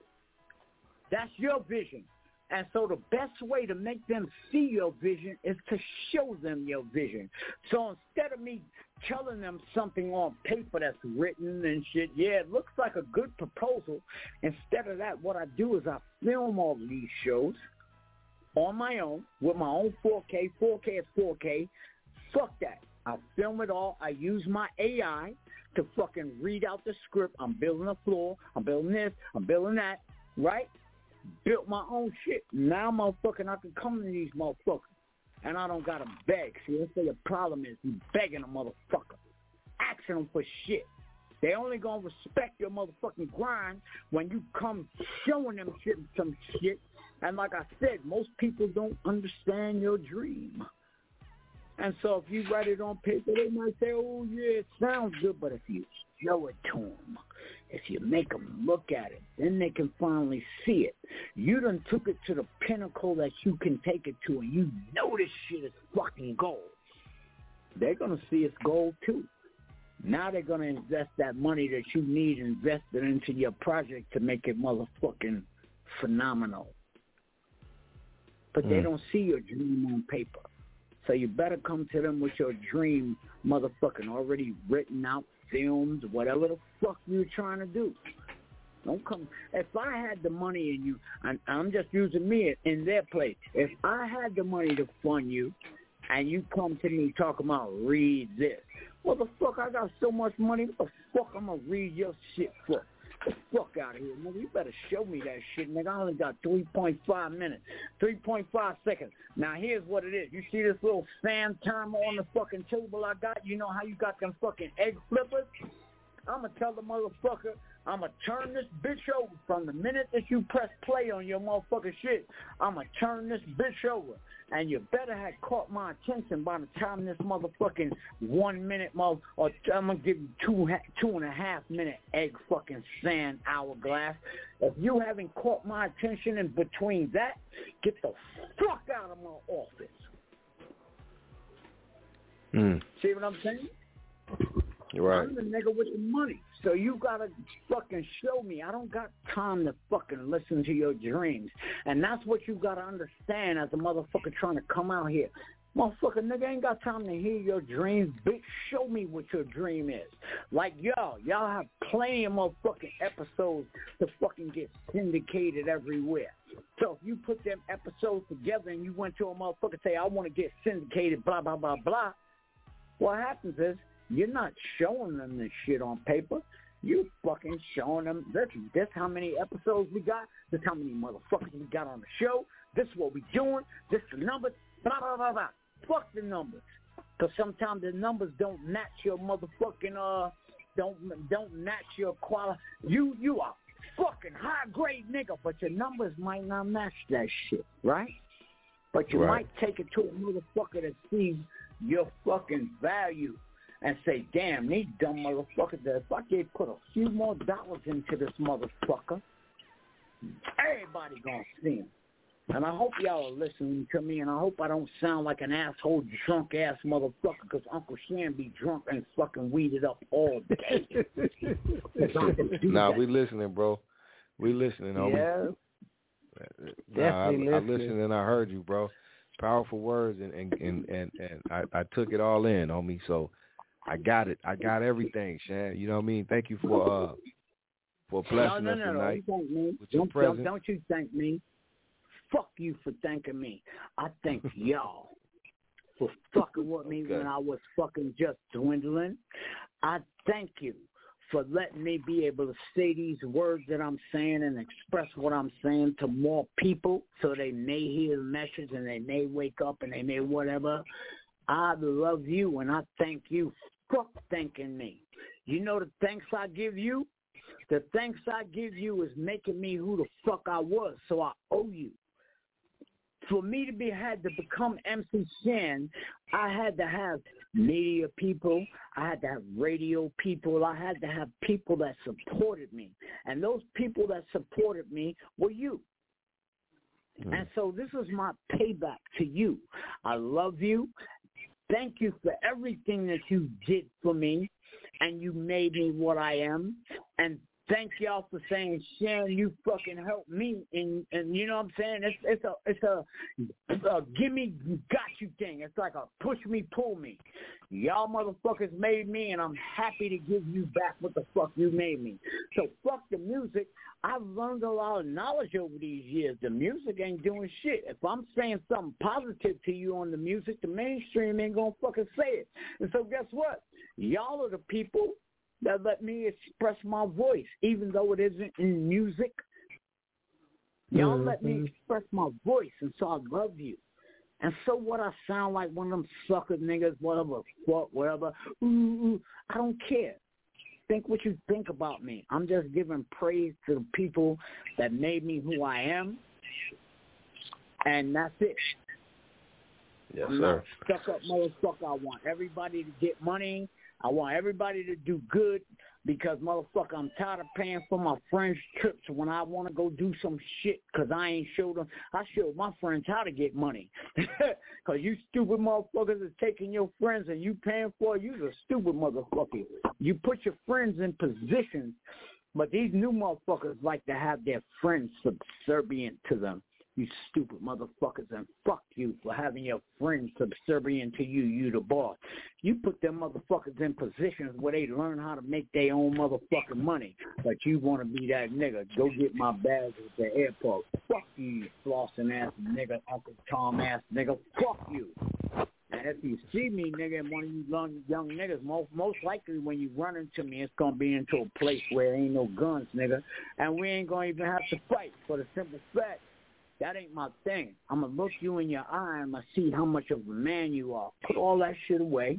That's your vision. And so the best way to make them see your vision is to show them your vision. So instead of me telling them something on paper that's written and shit, yeah, it looks like a good proposal. Instead of that, what I do is I film all of these shows on my own with my own four K. four K is four K. Fuck that. I film it all. I use my A I to fucking read out the script. I'm building a floor. I'm building this. I'm building that. Right? Built my own shit. Now, motherfucking, I can come to these motherfuckers, and I don't gotta beg. See, that's what the problem is. You begging a motherfucker, asking them for shit. They only gonna respect your motherfucking grind when you come showing them shit some shit. And like I said, most people don't understand your dream. And so if you write it on paper, they might say, oh, yeah, it sounds good. But if you show it to them, if you make them look at it, then they can finally see it. You done took it to the pinnacle that you can take it to, and you know this shit is fucking gold. They're going to see it's gold, too. Now they're going to invest that money that you need invested into your project to make it motherfucking phenomenal. But mm. they don't see your dream on paper. So you better come to them with your dream motherfucking already written out, filmed, whatever the fuck you're trying to do. Don't come. If I had the money in you, and I'm just using me in their place. If I had the money to fund you, and you come to me talking about read this, what the fuck? I got so much money. What the fuck I'm gonna read your shit for? Get the fuck out of here, nigga. You better show me that shit, nigga. I only got three point five minutes, three point five seconds. Now, here's what it is. You see this little sand timer on the fucking table I got? You know how you got them fucking egg flippers? I'm going to tell the motherfucker, I'm going to turn this bitch over from the minute that you press play on your motherfucking shit. I'm going to turn this bitch over. And you better have caught my attention by the time this motherfucking one minute, mother, or I'm going to give you two, two and a half minute egg fucking sand hourglass. If you haven't caught my attention in between that, get the fuck out of my office. Mm. See what I'm saying? You're right. I'm the nigga with the money. So you gotta fucking show me. I don't got time to fucking listen to your dreams. And that's what you gotta understand as a motherfucker trying to come out here. Motherfucker, nigga ain't got time to hear your dreams. Bitch, show me what your dream is. Like y'all, y'all have plenty of motherfucking episodes to fucking get syndicated everywhere. So if you put them episodes together and you went to a motherfucker and say, I want to get syndicated, blah, blah, blah, blah, what happens is, you're not showing them this shit on paper. You fucking showing them, this, this how many episodes we got, this how many motherfuckers we got on the show, this is what we doing, this the numbers, blah, blah, blah, blah. Fuck the numbers. Because sometimes the numbers don't match your motherfucking, uh, don't don't match your quality. You, you are fucking high-grade nigga, but your numbers might not match that shit, right? But you Right. might take it to a motherfucker that sees your fucking value and say, damn, these dumb motherfuckers, that if I could put a few more dollars into this motherfucker, everybody gonna see him. And I hope y'all are listening to me, and I hope I don't sound like an asshole, drunk-ass motherfucker, because Uncle Shan be drunk and fucking weeded up all day. Nah, we listening, bro. We listening, homie. Yeah. Nah, Definitely I, I listening. listened and I heard you, bro. Powerful words, and and and and, and I, I took it all in, homie. So I got it. I got everything, Shan. You know what I mean? Thank you for uh for blessing no, no, us no, tonight no, thank me. with your Don't, presence. don't, don't you thank me. Fuck you for thanking me. I thank y'all for fucking with me Okay. when I was fucking just dwindling. I thank you for letting me be able to say these words that I'm saying and express what I'm saying to more people so they may hear the message and they may wake up and they may whatever. I love you and I thank you. Fuck thanking me. You know the thanks I give you? The thanks I give you is making me who the fuck I was, so I owe you. For me to be had to become M C Shan, I had to have media people, I had to have radio people, I had to have people that supported me. And those people that supported me were you. Mm. And so this is my payback to you. I love you. Thank you for everything that you did for me, and you made me what I am. And thank y'all for saying, Shan, you fucking helped me, and and you know what I'm saying? It's it's a it's a, a gimme got you thing. It's like a push me, pull me. Y'all motherfuckers made me, and I'm happy to give you back what the fuck you made me. So fuck the music. I've learned a lot of knowledge over these years. The music ain't doing shit. If I'm saying something positive to you on the music, the mainstream ain't gonna fucking say it. And so guess what? Y'all are the people that let me express my voice, even though it isn't in music. Y'all mm-hmm. let me express my voice, and so I love you. And so what, I sound like one of them sucker niggas, whatever, fuck, whatever. Ooh, ooh, I don't care. Think what you think about me. I'm just giving praise to the people that made me who I am, and that's it. Yes, I'm sir. not stuck up motherfucker. I want everybody to get money. I want everybody to do good because, motherfucker, I'm tired of paying for my friends' trips when I want to go do some shit because I ain't showed them. I showed my friends how to get money because you stupid motherfuckers is taking your friends and you paying for it. You're a stupid motherfucker. You put your friends in positions, but these new motherfuckers like to have their friends subservient to them. you stupid motherfuckers, and fuck you for having your friends subservient to you, you the boss. You put them motherfuckers in positions where they learn how to make their own motherfucking money, but you want to be that nigga. Go get my bags at the airport. Fuck you, you flossing ass nigga, Uncle Tom ass nigga. Fuck you. And if you see me, nigga, and one of you young, young niggas, most, most likely when you run into me, it's going to be into a place where there ain't no guns, nigga. And we ain't going to even have to fight for the simple fact that ain't my thing. I'm going to look you in your eye and I'm going to see how much of a man you are. Put all that shit away.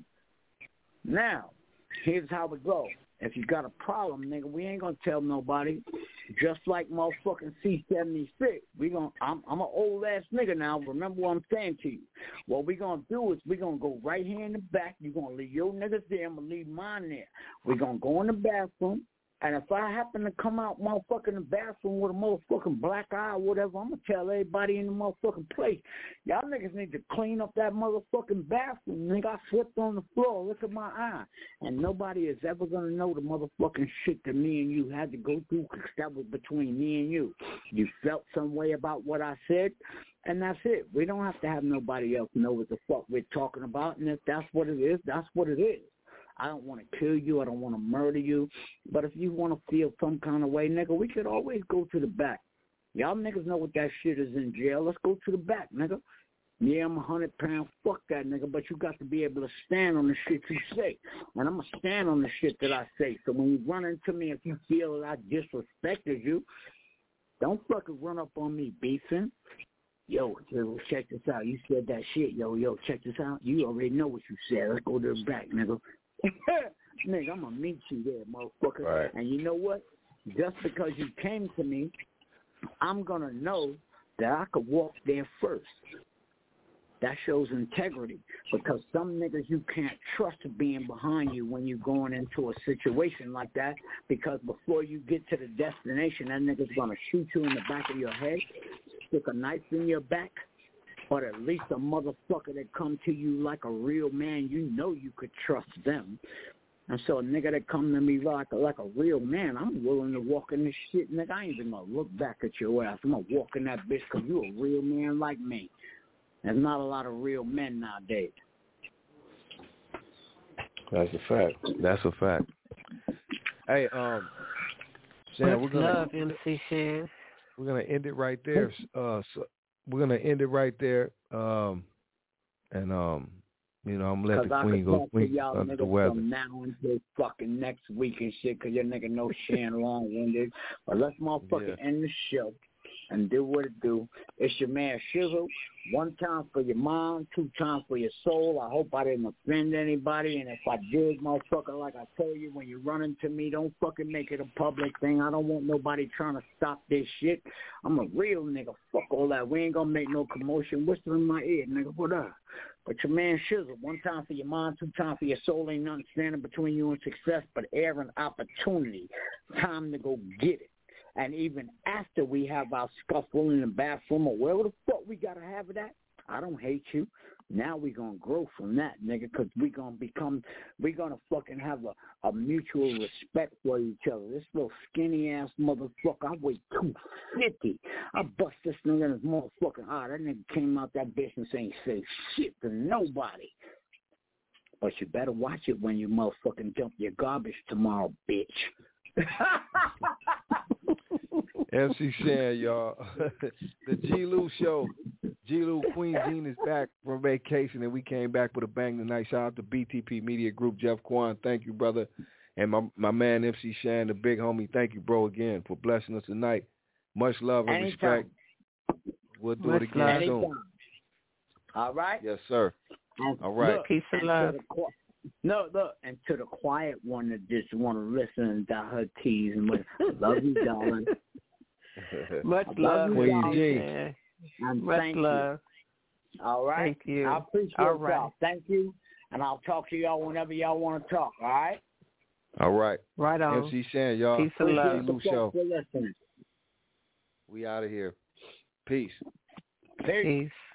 Now, here's how it goes. If you got a problem, nigga, we ain't gonna tell nobody. Just like motherfucking C seventy-six. We gonna, I'm, I'm an old ass nigga now. Remember what I'm saying to you. What we gonna do is we gonna go right here in the back. You gonna leave your niggas there. I'm gonna leave mine there. We gonna go in the bathroom. And if I happen to come out motherfucking the bathroom with a motherfucking black eye or whatever, I'm going to tell everybody in the motherfucking place, y'all niggas need to clean up that motherfucking bathroom. Nigga, I slipped on the floor. Look at my eye. And nobody is ever going to know the motherfucking shit that me and you had to go through because that was between me and you. You felt some way about what I said, and that's it. We don't have to have nobody else know what the fuck we're talking about. And if that's what it is, that's what it is. I don't want to kill you. I don't want to murder you. But if you want to feel some kind of way, nigga, we could always go to the back. Y'all niggas know what that shit is in jail. Let's go to the back, nigga. Yeah, I'm a hundred pounds. Fuck that, nigga. But you got to be able to stand on the shit you say. And I'm going to stand on the shit that I say. So when you run into me, if you feel that I disrespected you, don't fucking run up on me beefing. Yo, check this out. You said that shit. Yo, yo, check this out. You already know what you said. Let's go to the back, nigga. Nigga, I'm going to meet you there, motherfucker. Right. And you know what? Just because you came to me, I'm going to know that I could walk there first. That shows integrity because some niggas you can't trust being behind you when you're going into a situation like that because before you get to the destination, that nigga's going to shoot you in the back of your head, stick a knife in your back, but at least a motherfucker that come to you like a real man, you know you could trust them. And so a nigga that come to me like a, like a real man, I'm willing to walk in this shit, nigga. I ain't even going to look back at your ass. I'm going to walk in that bitch because you a real man like me. There's not a lot of real men nowadays. That's a fact. That's a fact. Hey, um, Shan, we're gonna love M C Shan. We're gonna end it right there. Uh, so we're gonna end it right there. Um, and um, you know, I'm gonna let the queen go queen under the weather. From now until fucking next week and shit, cause your nigga know Shan long-winded. But let's motherfucking yeah. end the show and do what it do. It's your man Shizzle. One time for your mom, two times for your soul. I hope I didn't offend anybody. And if I did, motherfucker, like I told you, when you run into me, don't fucking make it a public thing. I don't want nobody trying to stop this shit. I'm a real nigga. Fuck all that. We ain't gonna make no commotion. Whisper in my ear, nigga. What up? But your man Shizzle, one time for your mom, two times for your soul. Ain't nothing standing between you and success but air and opportunity. Time to go get it. And even after we have our scuffle in the bathroom or wherever the fuck we got to have it at, I don't hate you. Now we going to grow from that, nigga, because we going to become, we going to fucking have a, a mutual respect for each other. This little skinny-ass motherfucker, I weigh two fifty. I bust this nigga in his motherfucking eye. That nigga came out that business ain't say shit to nobody. But you better watch it when you motherfucking dump your garbage tomorrow, bitch. M C Shan, y'all. The G. Lou Show. G. Lou, Queen Jean is back from vacation, and we came back with a bang tonight. Shout out to B T P Media Group, Jeff Kwan. Thank you, brother. And my my man, M C Shan, the big homie. Thank you, bro, again, for blessing us tonight. Much love and Anytime. respect. We'll do Much it again love. soon. Anytime. All right? Yes, sir. All right. Look, Peace and love. The, no, look, and to the quiet one that just want to listen and dot her T's and with, love you, darling. Much love, love, Queen Jean. Much thank love. You. All right? Thank you. I appreciate all right. y'all. Thank you. And I'll talk to y'all whenever y'all want to talk, all right? All right. Right on. M C Shan, y'all. Peace and love. Lou Show. For listening. We out of here. Peace. Peace. Peace.